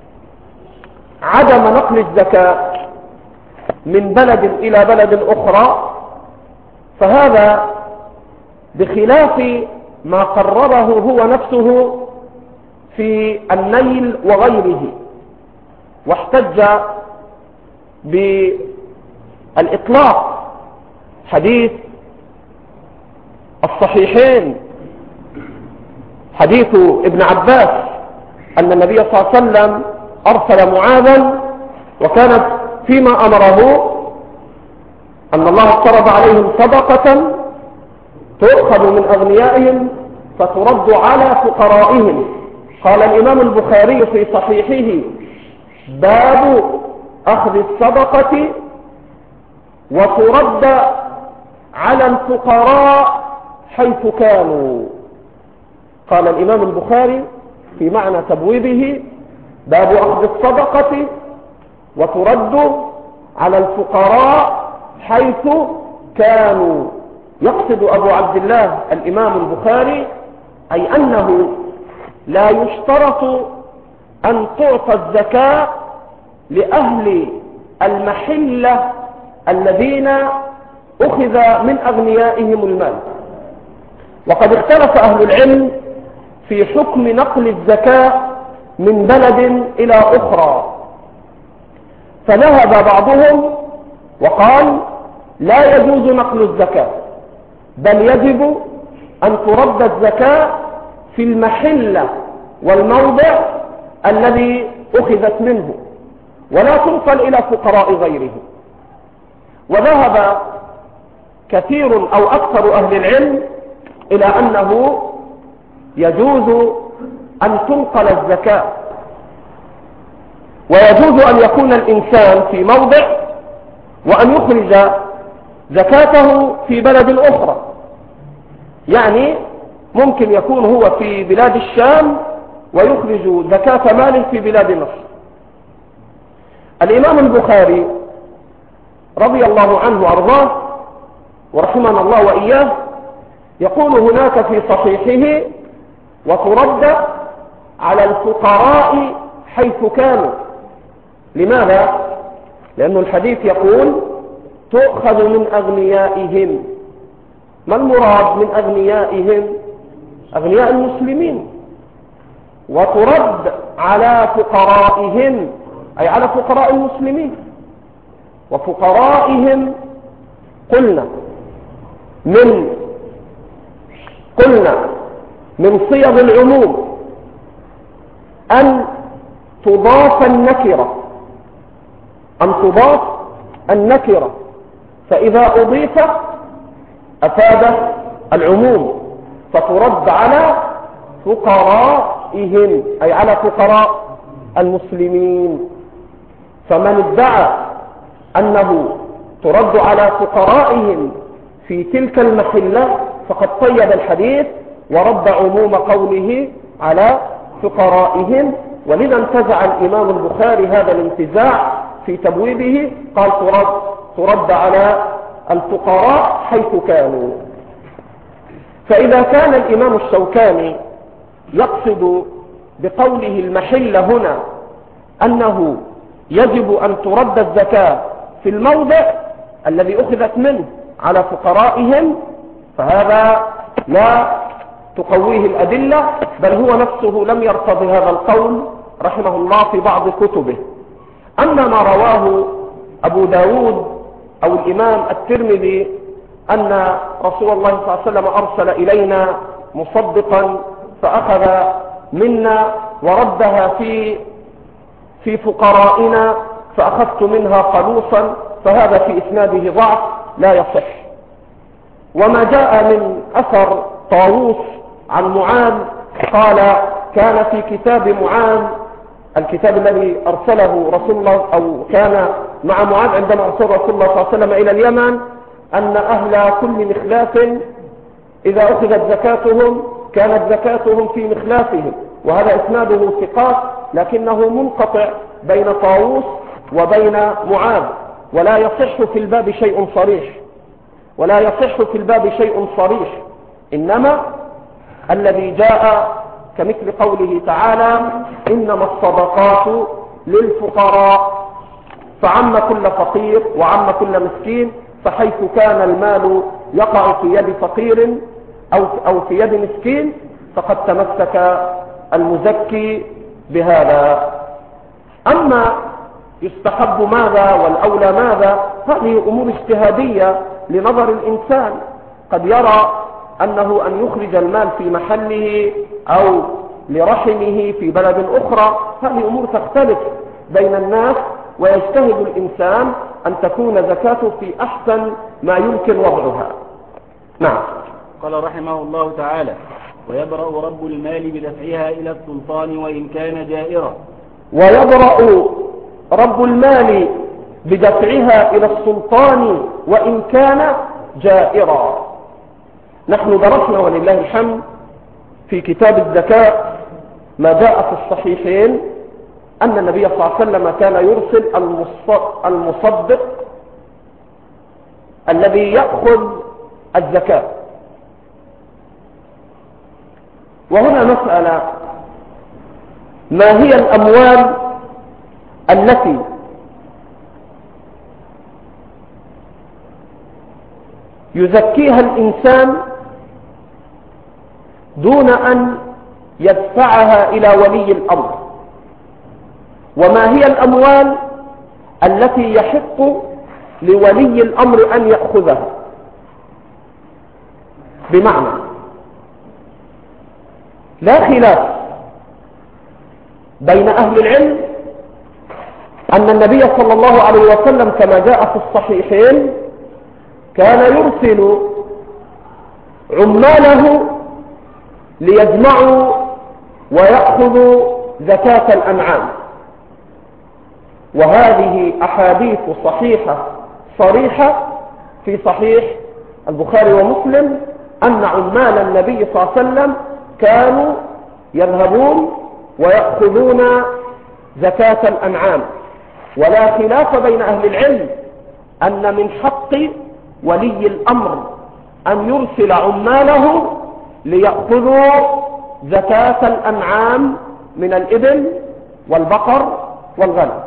عدم نقل الزكاة من بلد إلى بلد أخرى، فهذا بخلاف ما قرره هو نفسه في النيل وغيره، واحتج بالإطلاق حديث الصحيحين، حديث ابن عباس أن النبي صلى الله عليه وسلم أرسل معاذا، وكانت فيما أمره أن الله افترض عليهم صدقة تؤخذ من أغنيائهم فترد على فقرائهم. قال الإمام البخاري في صحيحه: باب أخذ الصدقة وترد على الفقراء حيث كانوا. قال الإمام البخاري في معنى تبويبه: باب أخذ الصدقة وترد على الفقراء حيث كانوا. يقصد أبو عبد الله الإمام البخاري أي أنه لا يشترط أن تعطى الزكاة لأهل المحلة الذين أخذ من أغنيائهم المال. وقد اختلف أهل العلم في حكم نقل الزكاة من بلد إلى أخرى، فذهب بعضهم وقال: لا يجوز نقل الزكاة، بل يجب أن ترد الزكاة في المحلة والموضع الذي أخذت منه، ولا تنقل إلى فقراء غيره. وذهب كثير أو أكثر أهل العلم إلى أنه يجوز أن تنقل الزكاة، ويجوز أن يكون الإنسان في موضع وأن يخرج زكاته في بلد أخرى. يعني ممكن يكون هو في بلاد الشام ويخرج زكاة مال في بلاد مصر. الإمام البخاري رضي الله عنه وأرضاه ورحمنا الله وإياه يقول هناك في صحيحه: وترد على الفقراء حيث كانوا. لماذا؟ لأن الحديث يقول: تؤخذ من أغنيائهم. ما المراد من أغنيائهم؟ أغنياء المسلمين. وترد على فقرائهم أي على فقراء المسلمين. وفقرائهم قلنا من صيغ العموم أن تضاف النكرة فإذا أضيف أفاد العموم، فترد على فقرائهم أي على فقراء المسلمين. فمن ادعى أنه ترد على فقرائهم في تلك المحلة فقد قيد الحديث ورد عموم قوله على فقرائهم. ولذا انتزع الإمام البخاري هذا الانتزاع في تبويبه، قال ترد على الفقراء حيث كانوا. فإذا كان الإمام الشوكاني يقصد بقوله المحلة هنا أنه يجب أن ترد الزكاة في الموضع الذي أخذت منه على فقرائهم، فهذا لا تقويه الأدلة، بل هو نفسه لم يرتضي هذا القول رحمه الله في بعض كتبه. أما ما رواه أبو داود أو الإمام الترمذي أن رسول الله صلى الله عليه وسلم أرسل إلينا مصدقا فأخذ منا وردها في فقرائنا فأخذت منها قلوصا، فهذا في إسناده ضعف لا يصح. وما جاء من أثر طاووس عن معاذ قال كان في كتاب معاذ، الكتاب الذي أرسله رسول الله أو كان مع معاذ عندما أرسل رسول الله صلى الله عليه وسلم إلى اليمن، أن أهل كل مخلاف إذا أخذت زكاتهم كانت زكاتهم في مخلافهم، وهذا إسناده ثقات لكنه منقطع بين طاووس وبين معاذ، ولا يصح في الباب شيء صريح، إنما الذي جاء كمثل قوله تعالى إنما الصدقات للفقراء، فعم كل فقير وعم كل مسكين، فحيث كان المال يقع في يد فقير أو في يد مسكين فقد تمسك المزكي بهذا. أما يستحب ماذا والأولى ماذا، هذه أمور اجتهادية لنظر الإنسان، قد يرى أنه أن يخرج المال في محله أو لرحمه في بلد أخرى، هذه أمور تختلف بين الناس، ويجتهد الإنسان أن تكون زكاته في أحسن ما يمكن وضعها. نعم. قال رحمه الله تعالى: ويبرأ رب المال بدفعها إلى السلطان وإن كان جائرا. ويبرأ رب المال بدفعها إلى السلطان وإن كان جائرا. نحن درسنا ولله الحمد في كتاب الزكاة ما جاء في الصحيحين أن النبي صلى الله عليه وسلم كان يرسل المصدق الذي يأخذ الزكاة. وهنا مسألة: ما هي الأموال التي يزكيها الإنسان دون أن يدفعها إلى ولي الأمر، وما هي الأموال التي يحق لولي الأمر أن يأخذها؟ بمعنى لا خلاف بين أهل العلم أن النبي صلى الله عليه وسلم كما جاء في الصحيحين كان يرسل عماله ليجمعوا ويأخذوا زكاة الأنعام، وهذه أحاديث صحيحة صريحة في صحيح البخاري ومسلم أن عمال النبي صلى الله عليه وسلم كانوا يذهبون ويأخذون زكاة الأنعام. ولا خلاف بين أهل العلم أن من حق ولي الأمر أن يرسل عماله ليأخذوا زكاة الأنعام من الإبل والبقر والغنم.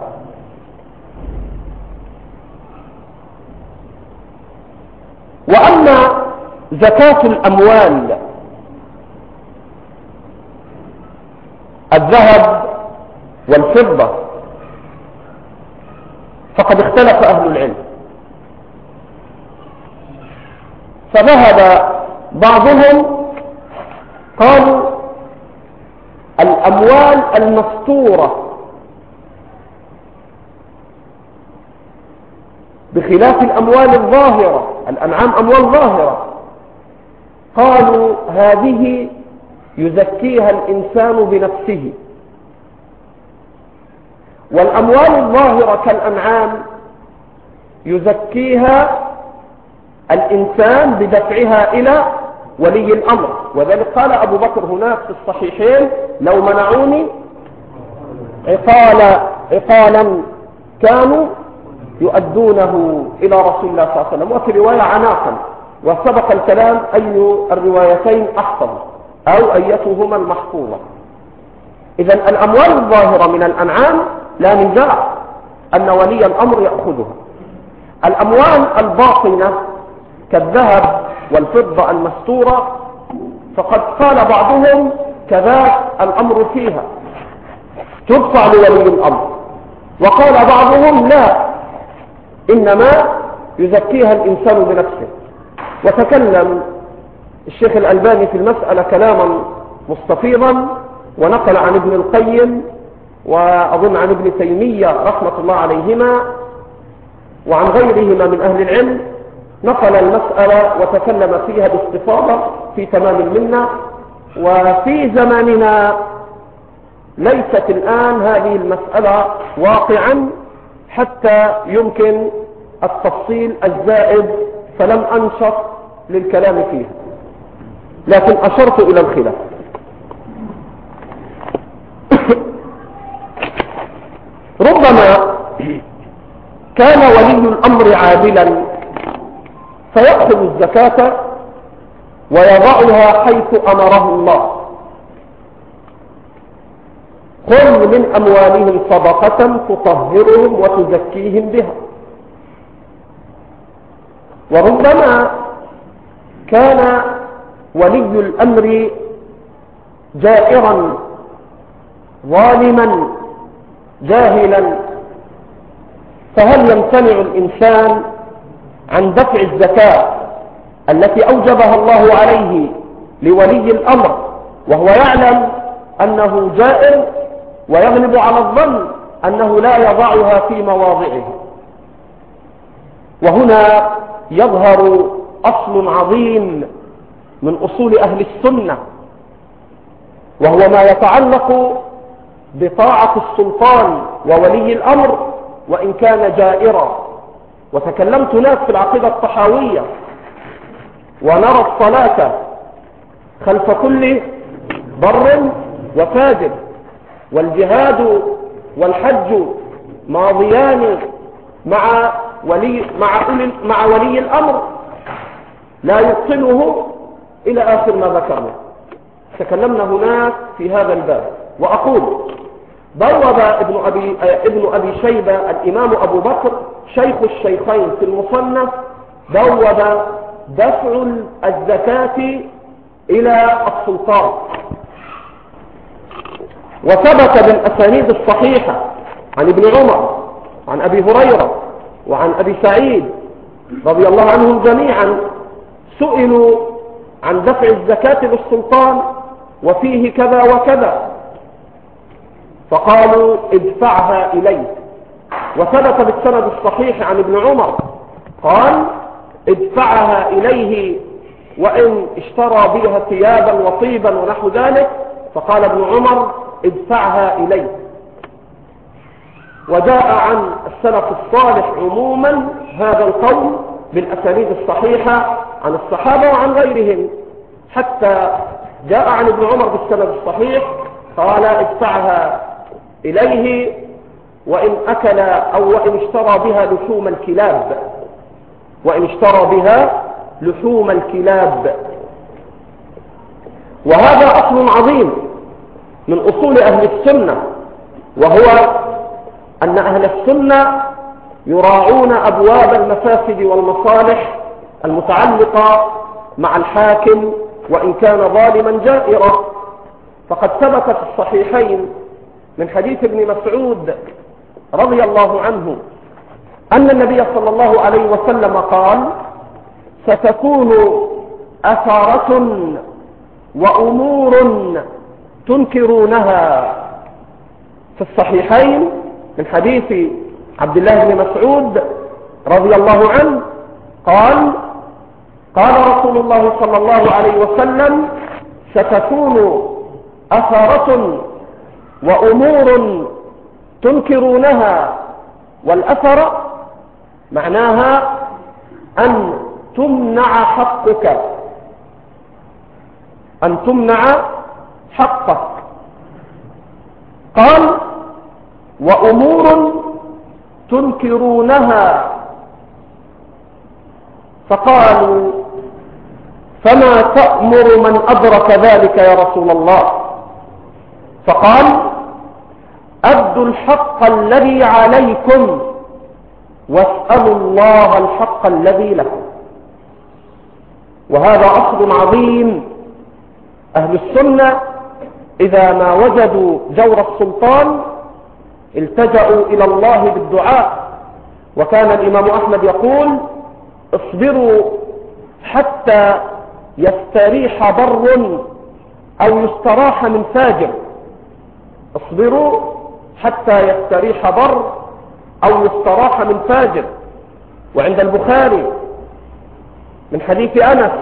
وأما زكاة الأموال الذهب والفضة فقد اختلف أهل العلم، فذهب بعضهم قالوا الأموال المستورة بخلاف الأموال الظاهرة. الأنعام أموال ظاهرة، قالوا هذه يزكيها الإنسان بنفسه، والأموال الظاهرة كالأنعام يزكيها الإنسان بدفعها إلى ولي الأمر. وذلك قال أبو بكر هناك في الصحيحين: لو منعوني عقالا كانوا يؤدونه إلى رسول الله صلى الله عليه وسلم، وفي رواية عناقا. وسبق الكلام أي الروايتين أحفظ أو أيتهما المحفوظة. إذن الأموال الظاهرة من الأنعام لا نزاع أن ولي الأمر يأخذها. الأموال الباطنة كالذهب والفضة المستورة فقد قال بعضهم كذا الأمر فيها تدفع لولي الأمر، وقال بعضهم لا، إنما يزكيها الإنسان بنفسه. وتكلم الشيخ الألباني في المسألة كلاما مستفيضا، ونقل عن ابن القيم وأظن عن ابن تيمية رحمة الله عليهما وعن غيرهما من أهل العلم، نقل المسألة وتكلم فيها باستفاضة في تمام المنة. وفي زماننا ليست الآن هذه المسألة واقعا حتى يمكن التفصيل الزائد، فلم أنشط للكلام فيها، لكن أشرت إلى الخلاف. ربما كان ولي الأمر عادلا فيأخذ الزكاة ويضعها حيث أمره الله: خذ من أموالهم صدقة تطهرهم وتزكيهم بها. وربما كان ولي الأمر جائرا ظالما جاهلا، فهل يمتنع الإنسان عن دفع الزكاة التي أوجبها الله عليه لولي الأمر وهو يعلم أنه جائر ويغلب على الظن أنه لا يضعها في مواضعه؟ وهنا يظهر أصل عظيم من أصول أهل السنة، وهو ما يتعلق بطاعة السلطان وولي الأمر وإن كان جائرا. وتكلمت هناك في العقيدة الطحاوية: ونرى الصلاة خلف كل بر وفاجر، والجهاد والحج ماضيان مع ولي الأمر لا يبطله، إلى آخر ما ذكرنا. تكلمنا هناك في هذا الباب. وأقول بوب ابن أبي شيبة الإمام أبو بكر شيخ الشيخين في المصنف بوب دفع الزكاة إلى السلطان، وثبت بالأسانيد الصحيحة عن ابن عمر عن أبي هريرة وعن أبي سعيد رضي الله عنهم جميعا، سئلوا عن دفع الزكاة للسلطان وفيه كذا وكذا، فقالوا ادفعها إليه. وثبت بالسند الصحيح عن ابن عمر قال ادفعها إليه وإن اشترى بها ثيابا وطيبا ونحو ذلك، فقال ابن عمر ادفعها إليه. وجاء عن السلف الصالح عموما هذا القول بالأسانيد الصحيحة عن الصحابة وعن غيرهم، حتى جاء عن ابن عمر بالسند الصحيح قال ادفعها إليه وإن أكل أو وإن اشترى بها لحوم الكلاب، وإن اشترى بها لحوم الكلاب. وهذا أصل عظيم من أصول أهل السنة، وهو أن أهل السنة يراعون أبواب المفاسد والمصالح المتعلقة مع الحاكم وإن كان ظالما جائرا. فقد ثبت في الصحيحين من حديث ابن مسعود رضي الله عنه أن النبي صلى الله عليه وسلم قال: ستكون أثارة وأمور تنكرونها. في الصحيحين من حديث عبد الله بن مسعود رضي الله عنه قال رسول الله صلى الله عليه وسلم: ستكون أثرة وأمور تنكرونها. والأثر معناها أن تمنع حقك، أن تمنع حقك. قال: وأمور تنكرونها. فقالوا: فما تأمر من أدرك ذلك يا رسول الله؟ فقال: أدوا الحق الذي عليكم واسألوا الله الحق الذي لكم. وهذا أصل عظيم. أهل السنة إذا ما وجدوا جور السلطان التجأوا إلى الله بالدعاء. وكان الإمام أحمد يقول: اصبروا حتى يستريح بر أو يستراح من فاجر. اصبروا حتى يستريح بر أو يستراح من فاجر. وعند البخاري من حديث أنس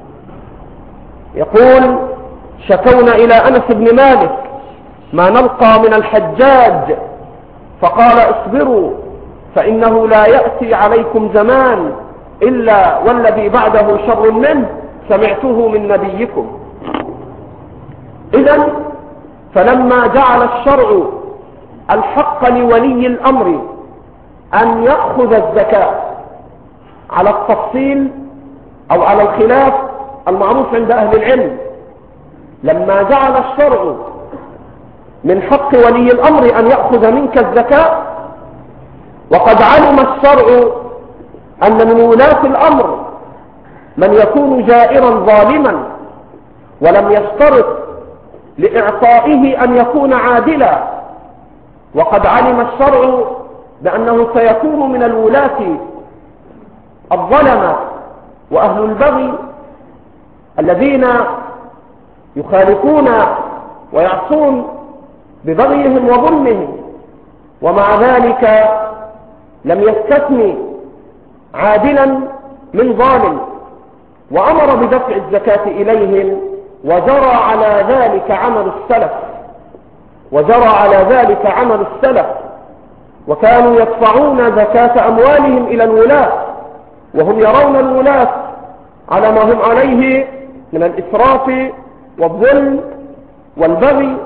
يقول: شكونا إلى أنس بن مالك ما نلقى من الحجاج، فقال: اصبروا فإنه لا يأتي عليكم زمان إلا والذي بعده شر منه سمعته من نبيكم. إذن فلما جعل الشرع الحق لولي الأمر أن يأخذ الزكاة على التفصيل أو على الخلاف المعروف عند أهل العلم، لما جعل الشرع من حق ولي الأمر أن يأخذ منك الزكاة، وقد علم الشرع أن من ولاة الأمر من يكون جائرا ظالما ولم يشترط لإعطائه أن يكون عادلا، وقد علم الشرع بأنه سيكون من الولاة الظلمة وأهل البغي الذين يخالفون ويعصون ببغيهم وظلمهم، ومع ذلك لم يستثني عادلا من ظالم، وأمر بدفع الزكاة إليهم، وجرى على ذلك عمل السلف وكانوا يدفعون زكاة أموالهم إلى الولاة وهم يرون الولاة على ما هم عليه من الإسراف والظلم والبغي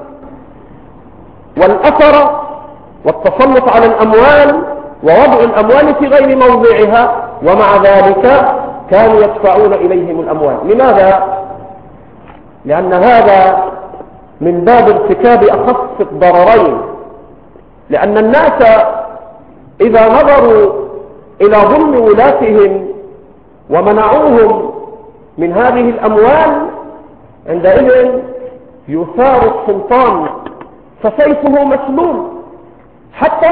والأثر والتسلط على الأموال ووضع الأموال في غير موضعها، ومع ذلك كانوا يدفعون إليهم الأموال. لماذا؟ لأن هذا من باب ارتكاب أخف الضررين، لأن الناس إذا نظروا إلى ظلم ولاتهم ومنعوهم من هذه الأموال عندئذ يثار السلطان فسيفه مسلول حتى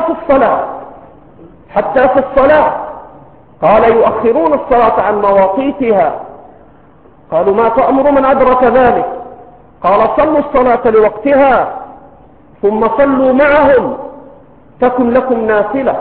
في الصلاة. قال: يؤخرون الصلاة عن مواقيتها. قالوا: ما تأمر من أدرك ذلك؟ قال: صلوا الصلاة لوقتها ثم صلوا معهم تكن لكم نافلة.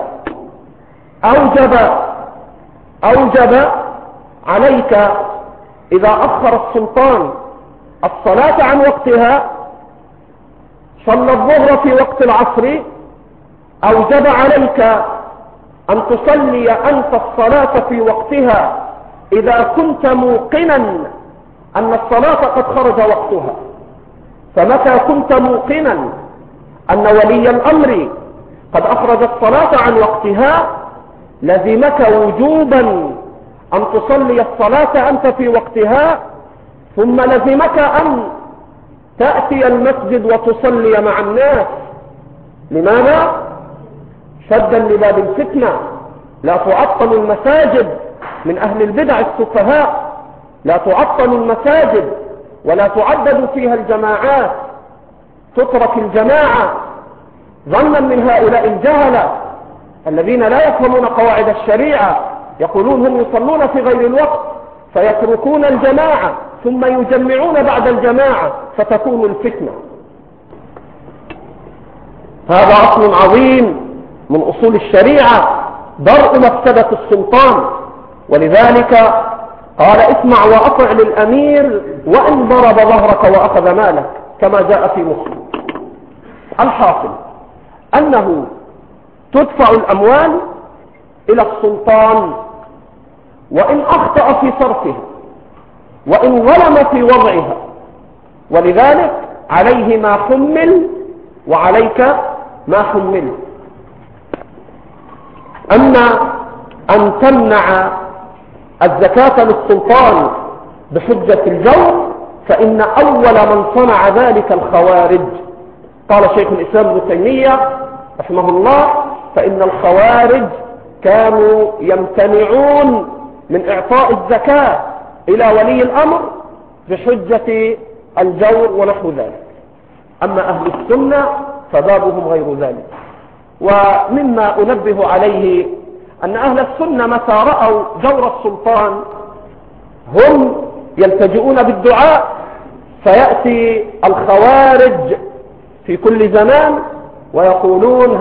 أوجب عليك إذا أخر السلطان الصلاة عن وقتها، صلى الظهر في وقت العصر، أوجب عليك أن تصلي أنت الصلاة في وقتها إذا كنت موقنا أن الصلاة قد خرج وقتها. فمتى كنت موقنا أن ولي الأمر قد أخرج الصلاة عن وقتها لزمك وجوبا أن تصلي الصلاة أنت في وقتها، ثم لزمك أن تأتي المسجد وتصلي مع الناس. لماذا؟ سدا لباب الفتنة. لا تعطل المساجد من أهل البدع السفهاء، لا تعطل المساجد ولا تعدد فيها الجماعات، تترك الجماعة ظنا من هؤلاء الجهلة الذين لا يفهمون قواعد الشريعة، يقولون هم يصلون في غير الوقت فيتركون الجماعة ثم يجمعون بعد الجماعة فتكون الفتنة. هذا أصل عظيم من أصول الشريعة، درء مفسدة السلطان. ولذلك قال اسمع وأطع للأمير وإن ضرب ظهرك وأخذ مالك كما جاء في مسلم. الحاصل أنه تدفع الأموال إلى السلطان وإن أخطأ في صرفها وإن ظلم في وضعها، ولذلك عليه ما حمل وعليك ما حمل. أما أن تمنع الزكاة للسلطان بحجة الجور فإن أول من صنع ذلك الخوارج. قال شيخ الإسلام ابن تيمية رحمه الله فإن الخوارج كانوا يمتنعون من إعطاء الزكاة إلى ولي الأمر بحجة الجور ونحو ذلك. أما أهل السنة فبابهم غير ذلك. ومما أنبه عليه أن أهل السنة متى رأوا جور السلطان هم يلتجئون بالدعاء، فيأتي الخوارج في كل زمان ويقولون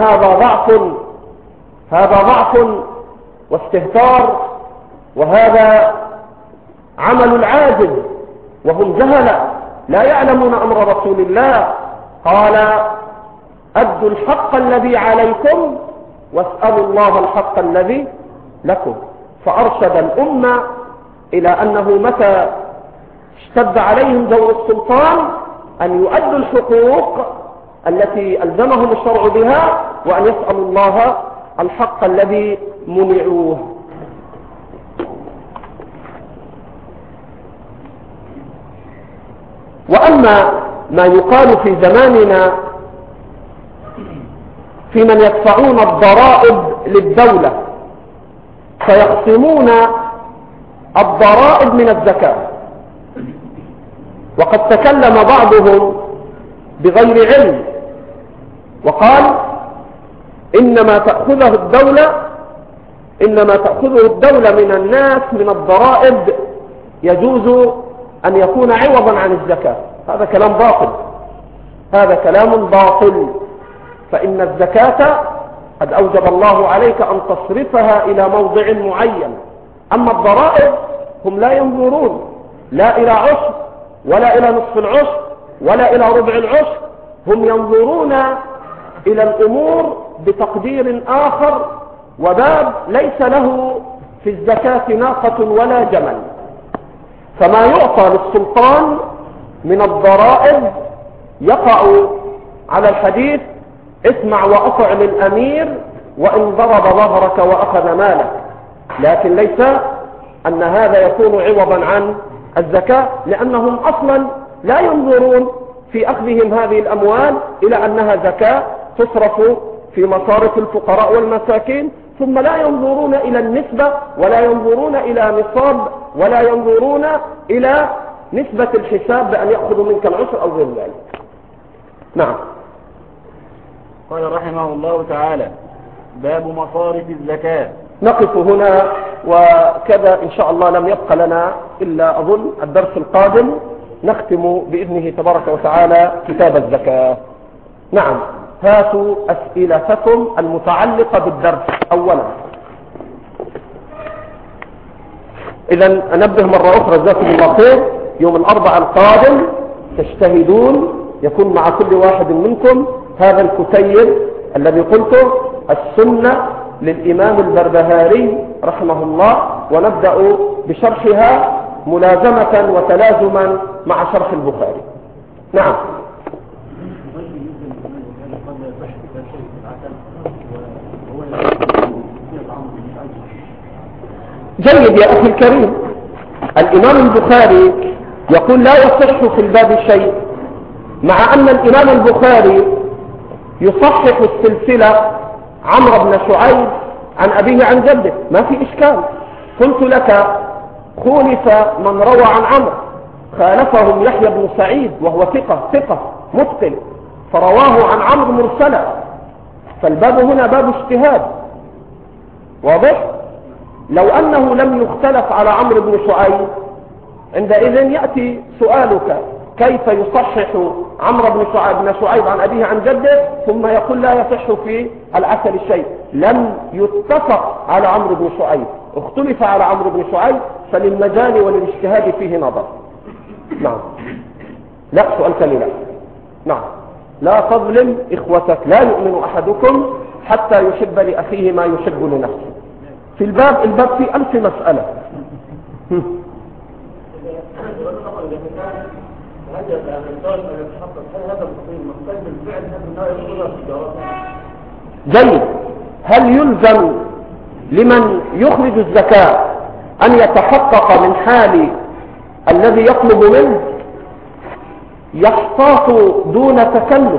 هذا ضعف واستهتار وهذا عمل العاجز، وهم جهلة لا يعلمون أمر رسول الله. قال أدوا الحق الذي عليكم واسألوا الله الحق الذي لكم. فأرشد الأمة إلى أنه متى اشتد عليهم جور السلطان أن يؤدوا الحقوق التي ألزمهم الشرع بها وأن يسألوا الله الحق الذي منعوه. وأما ما يقال في زماننا في من يدفعون الضرائب للدولة فيقسمون الضرائب من الزكاة، وقد تكلم بعضهم بغير علم وقال إنما تأخذه الدولة من الناس من الضرائب يجوز أن يكون عوضا عن الزكاة. هذا كلام باطل. فإن الزكاة قد أوجب الله عليك أن تصرفها إلى موضع معين. أما الضرائب هم لا ينظرون لا إلى عشر ولا إلى نصف العشر ولا إلى ربع العشر، هم ينظرون إلى الأمور بتقدير آخر وباب ليس له في الزكاة ناقة ولا جمل. فما يعطى للسلطان من الضرائب يقع على الحديث اسمع وأطع للأمير وإن ضرب ظهرك وأخذ مالك، لكن ليس أن هذا يكون عوضا عن الزكاة، لأنهم أصلا لا ينظرون في أخذهم هذه الأموال إلى أنها زكاة تصرف في مصارف الفقراء والمساكين، ثم لا ينظرون إلى النسبة ولا ينظرون إلى نصاب ولا ينظرون إلى نسبة الحساب بأن يأخذوا منك العشر أو غير ذلك. نعم. قال رحمه الله تعالى باب مصارف الزكاة. نقف هنا، وكذا إن شاء الله لم يبق لنا إلا أظن الدرس القادم نختم بإذنه تبارك وتعالى كتاب الزكاة. نعم، هاتوا أسئلتكم المتعلقة بالدرس أولا. إذا أنبه مرة أخرى جزاكم الله خير، يوم الأربعاء القادم تجتهدون يكون مع كل واحد منكم هذا الكتيب الذي قلته السنة للإمام البربهاري رحمه الله، ونبدأ بشرحها ملازمة وتلازما مع شرح البخاري. نعم. جيد يا أخي الكريم. الإمام البخاري يقول لا يصح في الباب شيء، مع أن الإمام البخاري يصحح السلسلة عمرو بن شعيب عن أبيه عن جده، ما في إشكال. قلت لك خولف من روى عن عمرو، خالفهم يحيى بن سعيد وهو ثقة متقن، فرواه عن عمرو مرسلا، فالباب هنا باب اجتهاد واضح. لو أنه لم يختلف على عمرو بن شعيب عندئذ يأتي سؤالك كيف يصحح عمرو بن شعيب عن أبيه عن جده ثم يقول لا يصح في العسل الشيء؟ لم يتفق على عمرو بن شعيب، اختلف على عمرو بن شعيب، فللمجال وللاجتهاد فيه نظر. نعم. لا، سؤال ثاني. لا. نعم. لا تظلم إخوتك، لا يؤمن أحدكم حتى يحب لأخيه ما يحب لنفسه. في الباب فيه 1000 مسألة. جيد. هل يلزم لمن يخرج الزكاة أن يتحقق من حال الذي يطلب منه؟ يحتاط دون تكلف،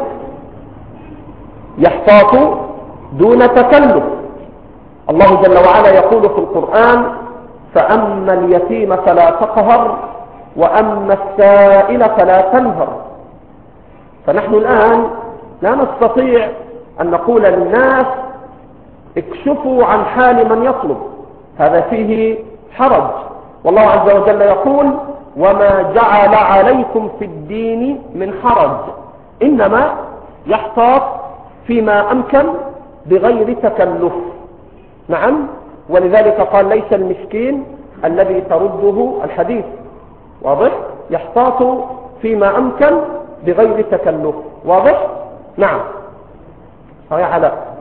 يحتاط دون تكلف. الله جل وعلا يقول في القرآن: فأما اليتيم فلا تقهر وأما السائل فلا تنهر. فنحن الآن لا نستطيع أن نقول للناس اكشفوا عن حال من يطلب، هذا فيه حرج. والله عز وجل يقول: وما جعل عليكم في الدين من حرج، إنما يحتاط فيما أمكن بغير تكلف. نعم. ولذلك قال: ليس المسكين الذي ترده الحديث. واضح؟ يحتاط فيما أمكن بغير تكلف. واضح؟ نعم. هيا علاء.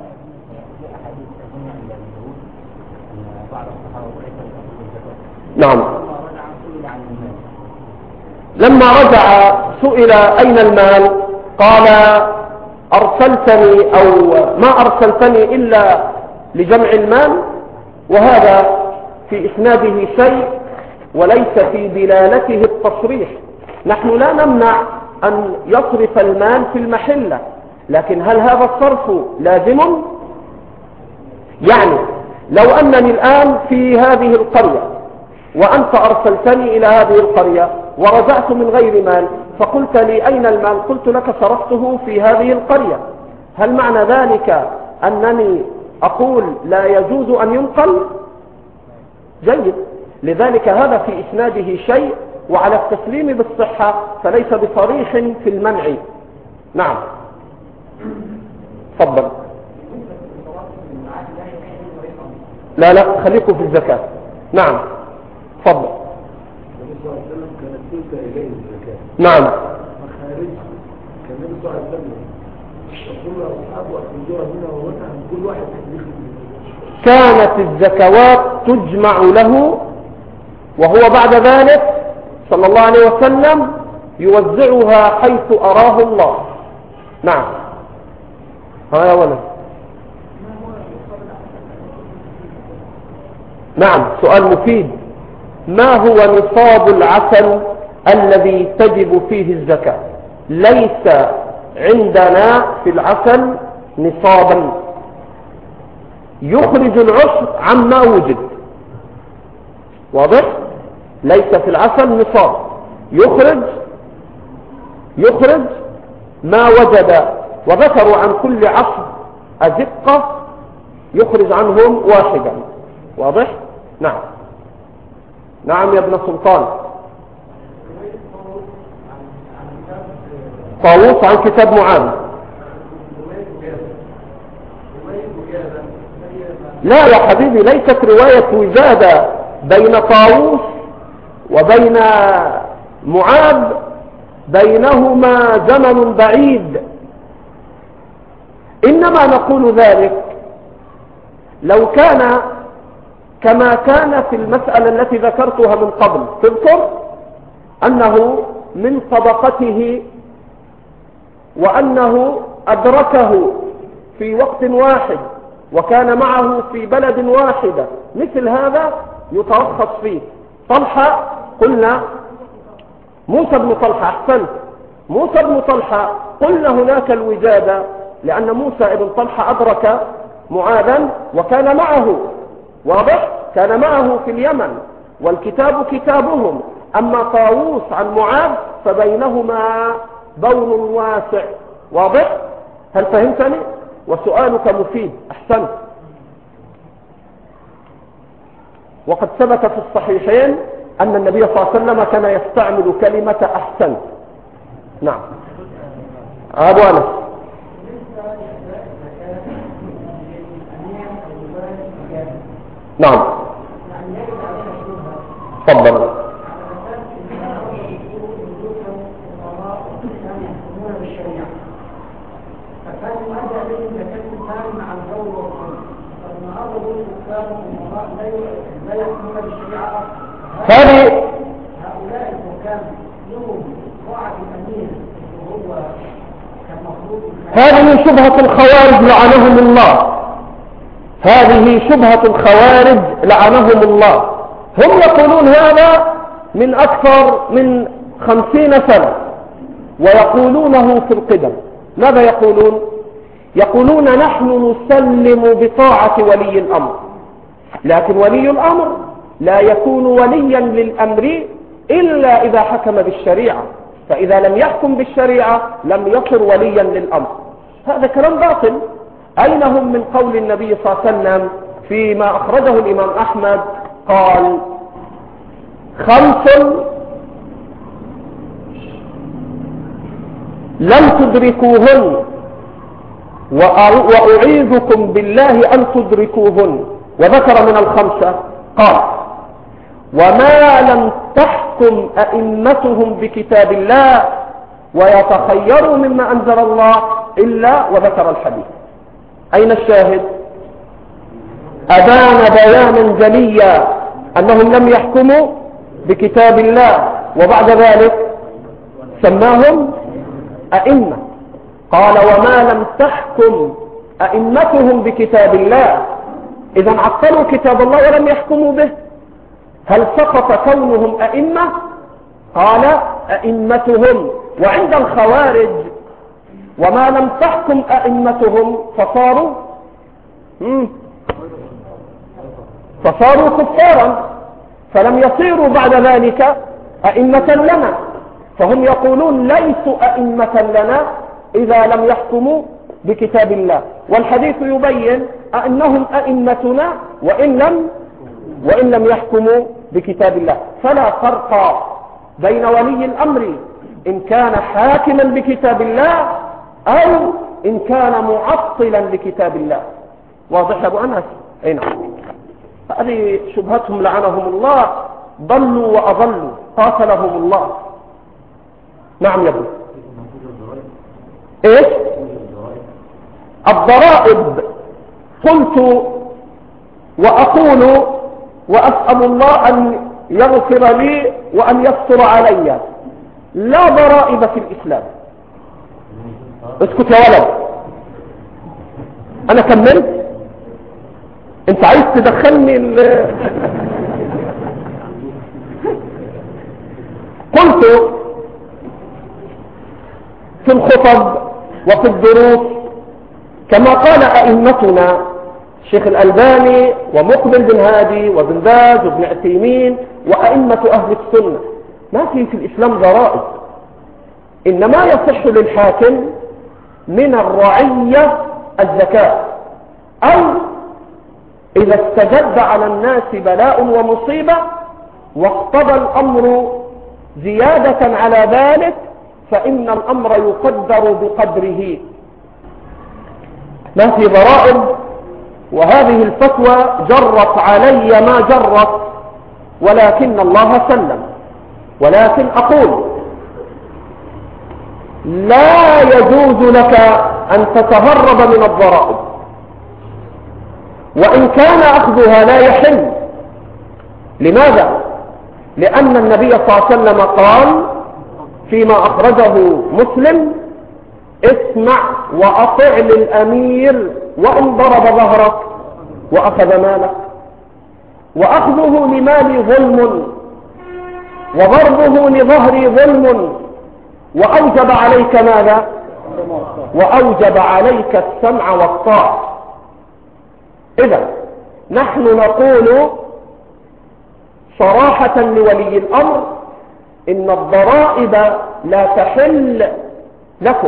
نعم. لما رجع سئل أين المال؟ قال: أرسلتني أو ما أرسلتني إلا لجمع المال. وهذا في إسناده شيء وليس في دلالته التصريح. نحن لا نمنع أن يصرف المال في المحلة، لكن هل هذا الصرف لازم؟ يعني لو أنني الآن في هذه القرية وأنت أرسلتني إلى هذه القرية ورجعت من غير مال، فقلت لي أين المال؟ قلت لك صرفته في هذه القرية. هل معنى ذلك أنني أقول لا يجوز أن ينقل؟ جيد. لذلك هذا في إسناده شيء، وعلى التسليم بالصحة فليس بصريح في المنع. نعم. تفضل. لا خليكم في الزكاة. نعم. تفضل. نعم. كانت الزكوات تجمع له، وهو بعد ذلك صلى الله عليه وسلم يوزعها حيث أراه الله. نعم. ها يا ولد. نعم، سؤال مفيد. ما هو نصاب العسل الذي تجب فيه الزكاة؟ ليس عندنا في العسل نصابا، يخرج العشر عما وجد. واضح؟ ليس في العسل نصاب، يخرج ما وجد. وذكروا عن كل عشر أزقة يخرج عنهم واحدا. واضح؟ نعم. نعم يا ابن سلطان. طاووس عن كتاب معاذ. لا يا حبيبي، ليست رواية وجادة بين طاووس وبين معاذ، بينهما زمن بعيد. إنما نقول ذلك لو كان كما كان في المسألة التي ذكرتها من قبل. تذكر أنه من طبقته وأنه أدركه في وقت واحد وكان معه في بلد واحدة، مثل هذا يترخص فيه. طلحة قلنا موسى بن طلحة، أحسنت، موسى بن طلحة قلنا هناك الوجادة لأن موسى بن طلحة أدرك معاذا وكان معه. واضح؟ كان معه في اليمن والكتاب كتابهم. أما طاووس عن معاذ فبينهما بون واسع. واضح؟ هل فهمتني؟ وسؤالك مفيد، أحسنت. وقد ثبت في الصحيحين أن النبي صلى الله عليه وسلم كان يستعمل كلمة أحسنت نعم. أبو أنس. نعم. تفضل. هؤلاء الحكام لهم طاعة الأمير وهو كالمفروض. هذه شبهة الخوارج لعنهم الله. هذه شبهة الخوارج لعنهم الله. هم يقولون هذا من أكثر من 50 سنة ويقولونه في القدم. ماذا يقولون؟ يقولون نحن نسلم بطاعة ولي الأمر، لكن ولي الأمر لا يكون وليا للأمر إلا إذا حكم بالشريعة، فإذا لم يحكم بالشريعة لم يصر وليا للأمر. هذا كلام باطل. أين هم من قول النبي صلى الله عليه وسلم فيما أخرجه الإمام أحمد قال 5 لم تدركوهن وأعيذكم بالله أن تدركوهن، وذكر من ال5 قال وما لم تحكم أئمتهم بكتاب الله ويتخيروا مما أنزل الله إلا، وذكر الحديث. أين الشاهد؟ أبان بيانا جليا أنهم لم يحكموا بكتاب الله، وبعد ذلك سماهم أئمة. قال وما لم تحكم أئمتهم بكتاب الله، إذا عطلوا كتاب الله ولم يحكموا به. هل سقط كونهم أئمة؟ قال أئمتهم. وعند الخوارج وما لم تحكم أئمتهم فصاروا كفارا، فلم يصيروا بعد ذلك أئمة لنا. فهم يقولون ليسوا أئمة لنا إذا لم يحكموا بكتاب الله، والحديث يبين أنهم أئمتنا وإن لم يحكموا بكتاب الله. فلا فرق بين ولي الأمر إن كان حاكما بكتاب الله أو إن كان معطلا لكتاب الله. واضح يا أبو أنس؟ أي نعم. هذه شبهتهم لعنهم الله، ضلوا وأضلوا قاتلهم الله. نعم يا ابني. ايش؟ الضرائب قلت وأقول وأسأل الله أن يغفر لي وأن يستر علي، لا ضرائب في الإسلام. اسكت يا ولد، أنا كملت؟ أنت عايز تدخلني قلت في الخطب وفي الدروس كما قال أئمتنا الشيخ الألباني ومقبل بن هادي وابن باز وابن عثيمين وأئمة أهل السنة، ما في الإسلام ضرائب، إنما يصح للحاكم من الرعية الزكاة، أو إذا استجد على الناس بلاء ومصيبة واقتضى الأمر زيادة على ذلك فإن الأمر يقدر بقدره. ما في ضرائب. وهذه الفتوى جرت علي ما جرت، ولكن الله سلم. ولكن أقول لا يجوز لك أن تتهرب من الضرائب، وإن كان أخذها لا يحل. لماذا؟ لأن النبي صلى الله عليه وسلم قال فيما أخرجه مسلم اسمع وأطع للأمير وإن ضرب ظهرك وأخذ مالك. وأخذه لمالي ظلم وضربه لظهري ظلم، وأوجب عليك ماذا؟ وأوجب عليك السمع والطاعة. إذا نحن نقول صراحة لولي الأمر إن الضرائب لا تحل لكم،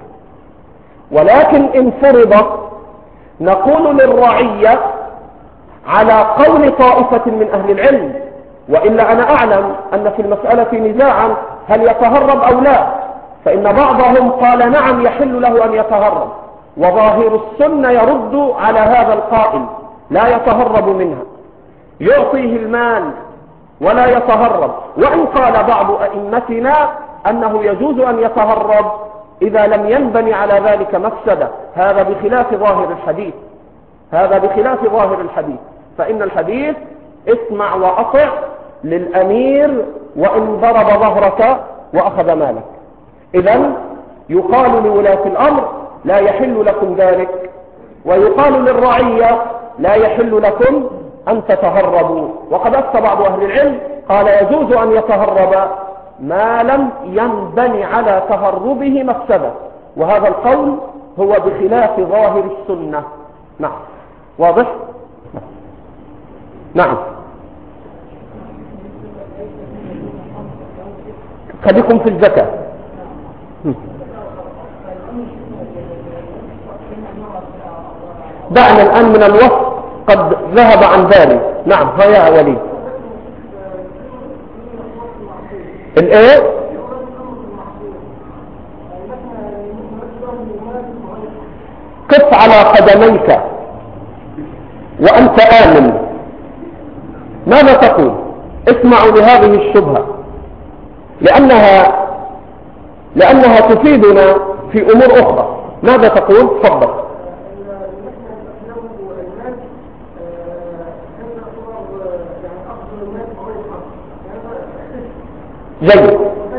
ولكن إن فرضت نقول للرعية على قول طائفة من أهل العلم، وإلا أنا أعلم أن في المسألة نزاعا هل يتهرب أو لا، فإن بعضهم قال نعم يحل له أن يتهرب، وظاهر السنة يرد على هذا القائل لا يتهرب منها، يعطيه المال ولا يتهرب. وإن قال بعض أئمتنا أنه يجوز أن يتهرب إذا لم ينبني على ذلك مفسدة. هذا بخلاف ظاهر الحديث، هذا بخلاف ظاهر الحديث. فإن الحديث اسمع وأطع للأمير وإن ضرب ظهرك وأخذ مالك. إذن يقال لولاة الأمر لا يحل لكم ذلك، ويقال للرعية لا يحل لكم أن تتهربوا. وقد أفتى بعض أهل العلم قال يجوز أن يتهرب ما لم ينبني على تهربه مفسدة، وهذا القول هو بخلاف ظاهر السنة. نعم، واضح؟ نعم. خليكم في الزكاة. دعنا الآن من الوصف، قد ذهب عن ذلك. نعم، هيا وليد. الايه؟ قف على قدميك وأنت آمن. ماذا تقول؟ اسمعوا لهذه الشبهة لأنها تفيدنا في أمور أخرى. ماذا تقول؟ تفضل. جيد.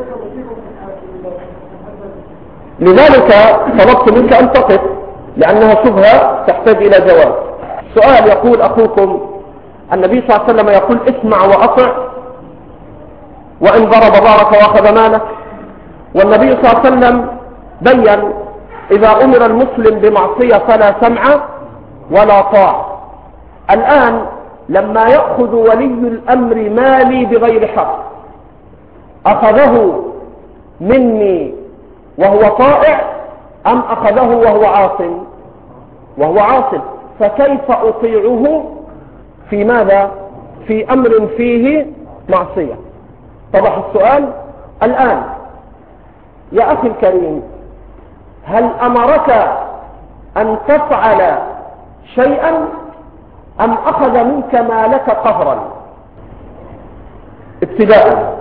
لذلك طلبت منك أن تقف، لأنها شبهة تحتاج إلى جواب. سؤال يقول أخوكم النبي صلى الله عليه وسلم يقول اسمع وأطع وإن ضرب ظهرك وأخذ مالك، والنبي صلى الله عليه وسلم بين إذا أمر المسلم بمعصية فلا سمع ولا طاعة. الآن لما يأخذ ولي الأمر مالي بغير حق، أخذه مني وهو طائع أم أخذه وهو عاصم؟ وهو عاصم، فكيف أطيعه في ماذا؟ في أمر فيه معصية. طرح السؤال الآن يا أخي الكريم، هل أمرك أن تفعل شيئا أم أخذ منك مالك قهرا؟ ابتداء.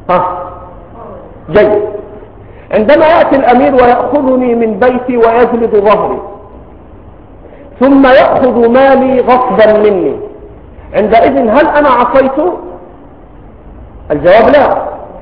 جيد. عندما يأتي الأمير ويأخذني من بيتي ويجلد ظهري ثم يأخذ مالي غصبا مني، عندئذ هل أنا عصيت؟ الجواب لا.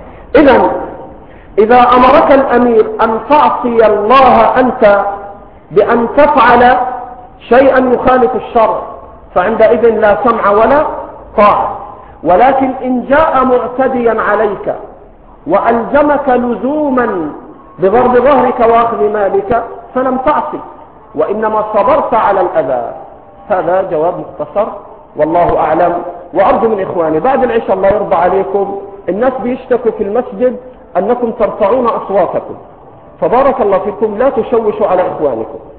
إذا أمرك الأمير أن تعصي الله أنت بأن تفعل شيئا يخالف الشرع فعندئذ لا سمع ولا طاعة. ولكن إن جاء معتديا عليك وألزمك لزوما بضرب ظهرك وأخذ مالك فلم تعصي، وإنما صبرت على الأذى. هذا جواب مختصر والله أعلم. وأرجو من إخواني بعد العشاء الله يرضى عليكم، الناس بيشتكوا في المسجد أنكم ترفعون أصواتكم، فبارك الله فيكم لا تشوشوا على إخوانكم.